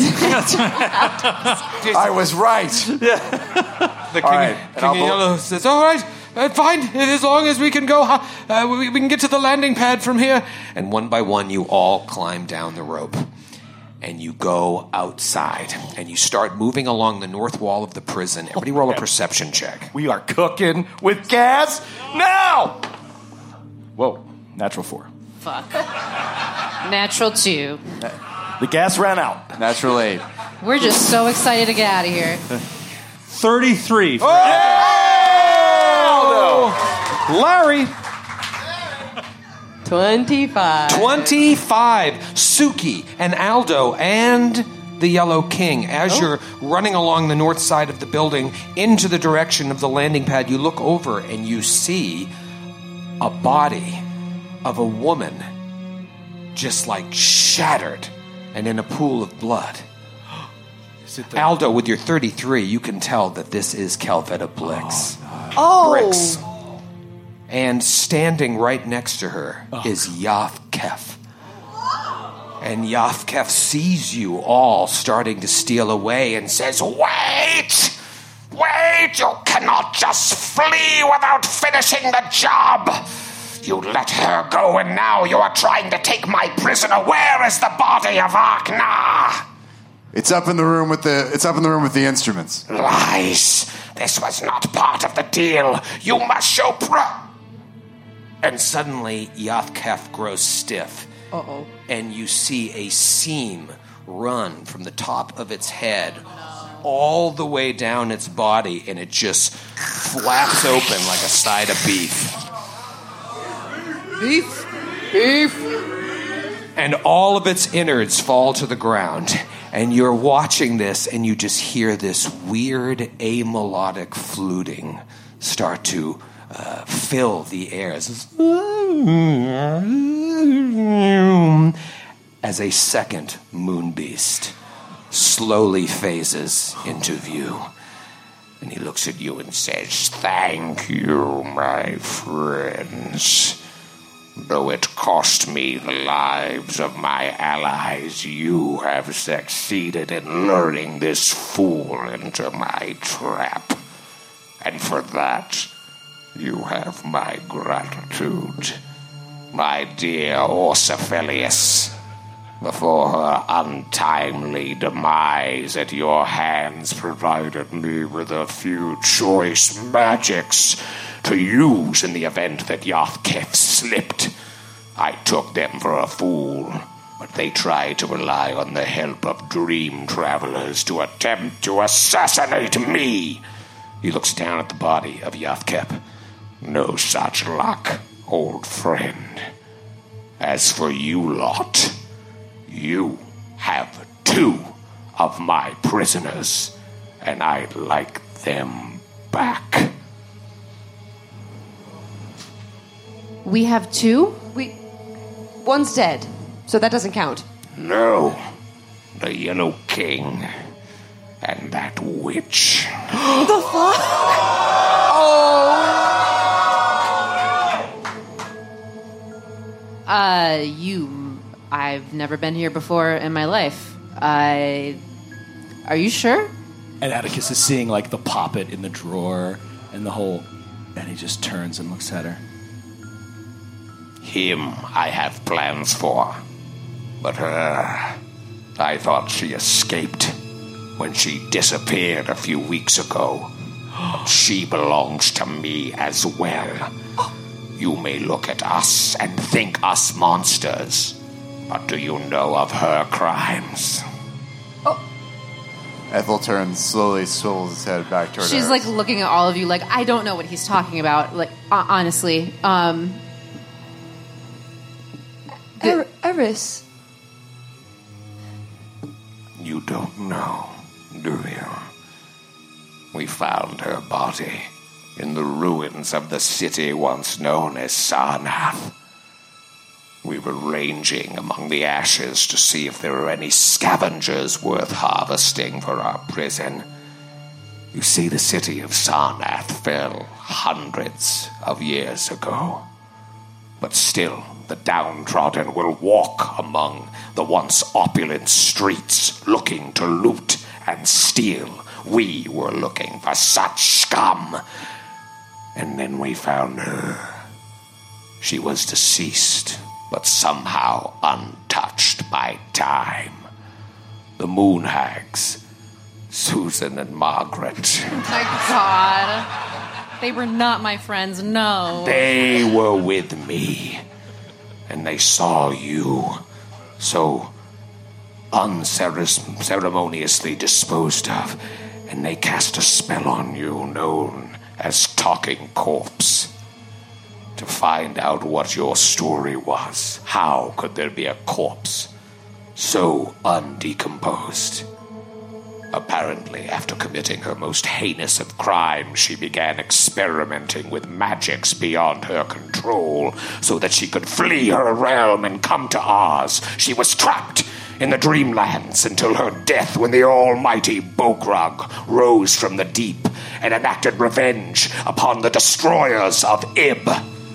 I was right. The king in yellow says, all right, fine, as long as we can go, we can get to the landing pad from here. And one by one, you all climb down the rope. And you go outside. And you start moving along the north wall of the prison. Everybody roll a perception check. We are cooking with gas now. Whoa, natural 4. Fuck. Natural 2. The gas ran out. Natural 8. We're just so excited to get out of here. 33. Larry. 25. 25. Suki and Aldo and the Yellow King. As you're running along the north side of the building into the direction of the landing pad, you look over and you see a body of a woman just shattered and in a pool of blood. Aldo, with your 33, you can tell that this is Calvetta Blix. Oh. Brix. And standing right next to her is Yafkef. And Yafkef sees you all starting to steal away and says, Wait! Wait! You cannot just flee without finishing the job! You let her go, and now you are trying to take my prisoner. Where is the body of Akna? It's up in the room with the instruments. Lies! This was not part of the deal. You must show And suddenly, Yafkef grows stiff. Uh-oh. And you see a seam run from the top of its head all the way down its body, and it just flaps open like a side of beef. Beef. And all of its innards fall to the ground. And you're watching this, and you just hear this weird amelodic fluting start to fill the air as a second moon beast slowly phases into view. And he looks at you and says, Thank you, my friends. Though it cost me the lives of my allies, you have succeeded in luring this fool into my trap. And for that, you have my gratitude. My dear Orsophilius, before her untimely demise at your hands provided me with a few choice magics to use in the event that Yafkef slipped. I took them for a fool, but they tried to rely on the help of dream travelers to attempt to assassinate me. He looks down at the body of Yafkef. No such luck, old friend. As for you lot, you have 2 of my prisoners, and I'd like them back. We have 2? One's dead, so that doesn't count. No, the Yellow King and that witch. The fuck? I've never been here before in my life. Are you sure? And Atticus is seeing like the poppet in the drawer and the whole, and he just turns and looks at her. Him I have plans for, but her, I thought she escaped when she disappeared a few weeks ago. She belongs to me as well. You may look at us and think us monsters, but do you know of her crimes? Ethel turns, slowly swivels his head back toward her. She's like looking at all of you like, I don't know what he's talking about. Like, honestly. Eris. You don't know, do you? We found her body in the ruins of the city once known as Sarnath. We were ranging among the ashes to see if there were any scavengers worth harvesting for our prison. You see, the city of Sarnath fell hundreds of years ago. But still, the downtrodden will walk among the once opulent streets looking to loot and steal. We were looking for such scum. And then we found her. She was deceased, but somehow untouched by time. The moon hags, Susan and Margaret. Oh my God. They were not my friends, no. They were with me, and they saw you so unceremoniously disposed of, and they cast a spell on you known as Talking Corpse. To find out what your story was. How could there be a corpse so undecomposed? Apparently, after committing her most heinous of crimes, she began experimenting with magics beyond her control so that she could flee her realm and come to ours. She was trapped in the Dreamlands until her death when the almighty Bogrug rose from the deep and enacted revenge upon the destroyers of Ib.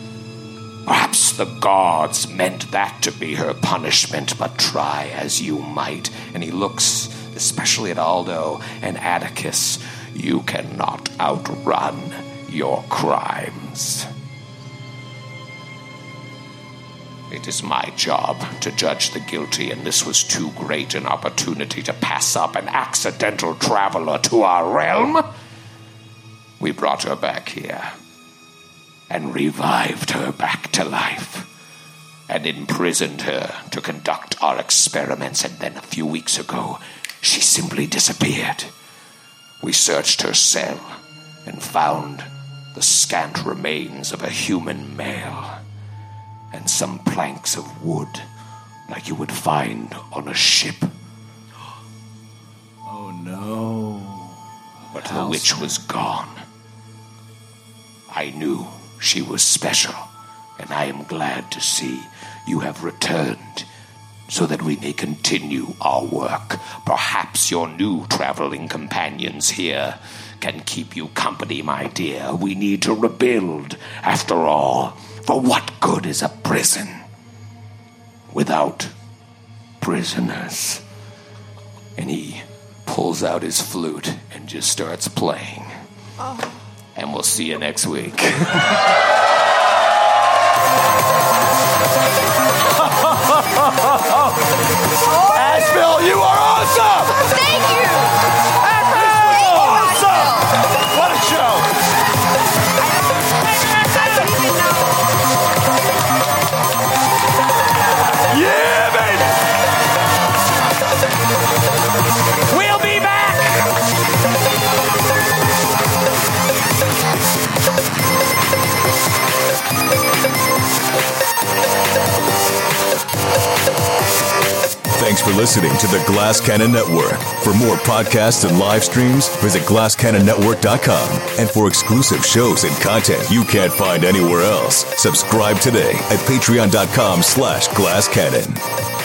Perhaps the gods meant that to be her punishment, but try as you might. And he looks especially at Aldo and Atticus. You cannot outrun your crimes. It is my job to judge the guilty, and this was too great an opportunity to pass up an accidental traveler to our realm. We brought her back here and revived her back to life and imprisoned her to conduct our experiments, and then a few weeks ago, she simply disappeared. We searched her cell and found the scant remains of a human male and some planks of wood like you would find on a ship. Oh no. But the witch was gone. I knew she was special, and I am glad to see you have returned so that we may continue our work. Perhaps your new traveling companions here can keep you company, my dear. We need to rebuild, after all. For what good is a prison without prisoners? And he pulls out his flute and just starts playing. And we'll see you next week. Asheville, you are awesome! Thank you! Awesome! What a show! Yeah, baby! We'll be back! Thanks for listening to the Glass Cannon Network. For more podcasts and live streams, visit glasscannonnetwork.com. And for exclusive shows and content you can't find anywhere else, subscribe today at patreon.com/glasscannon.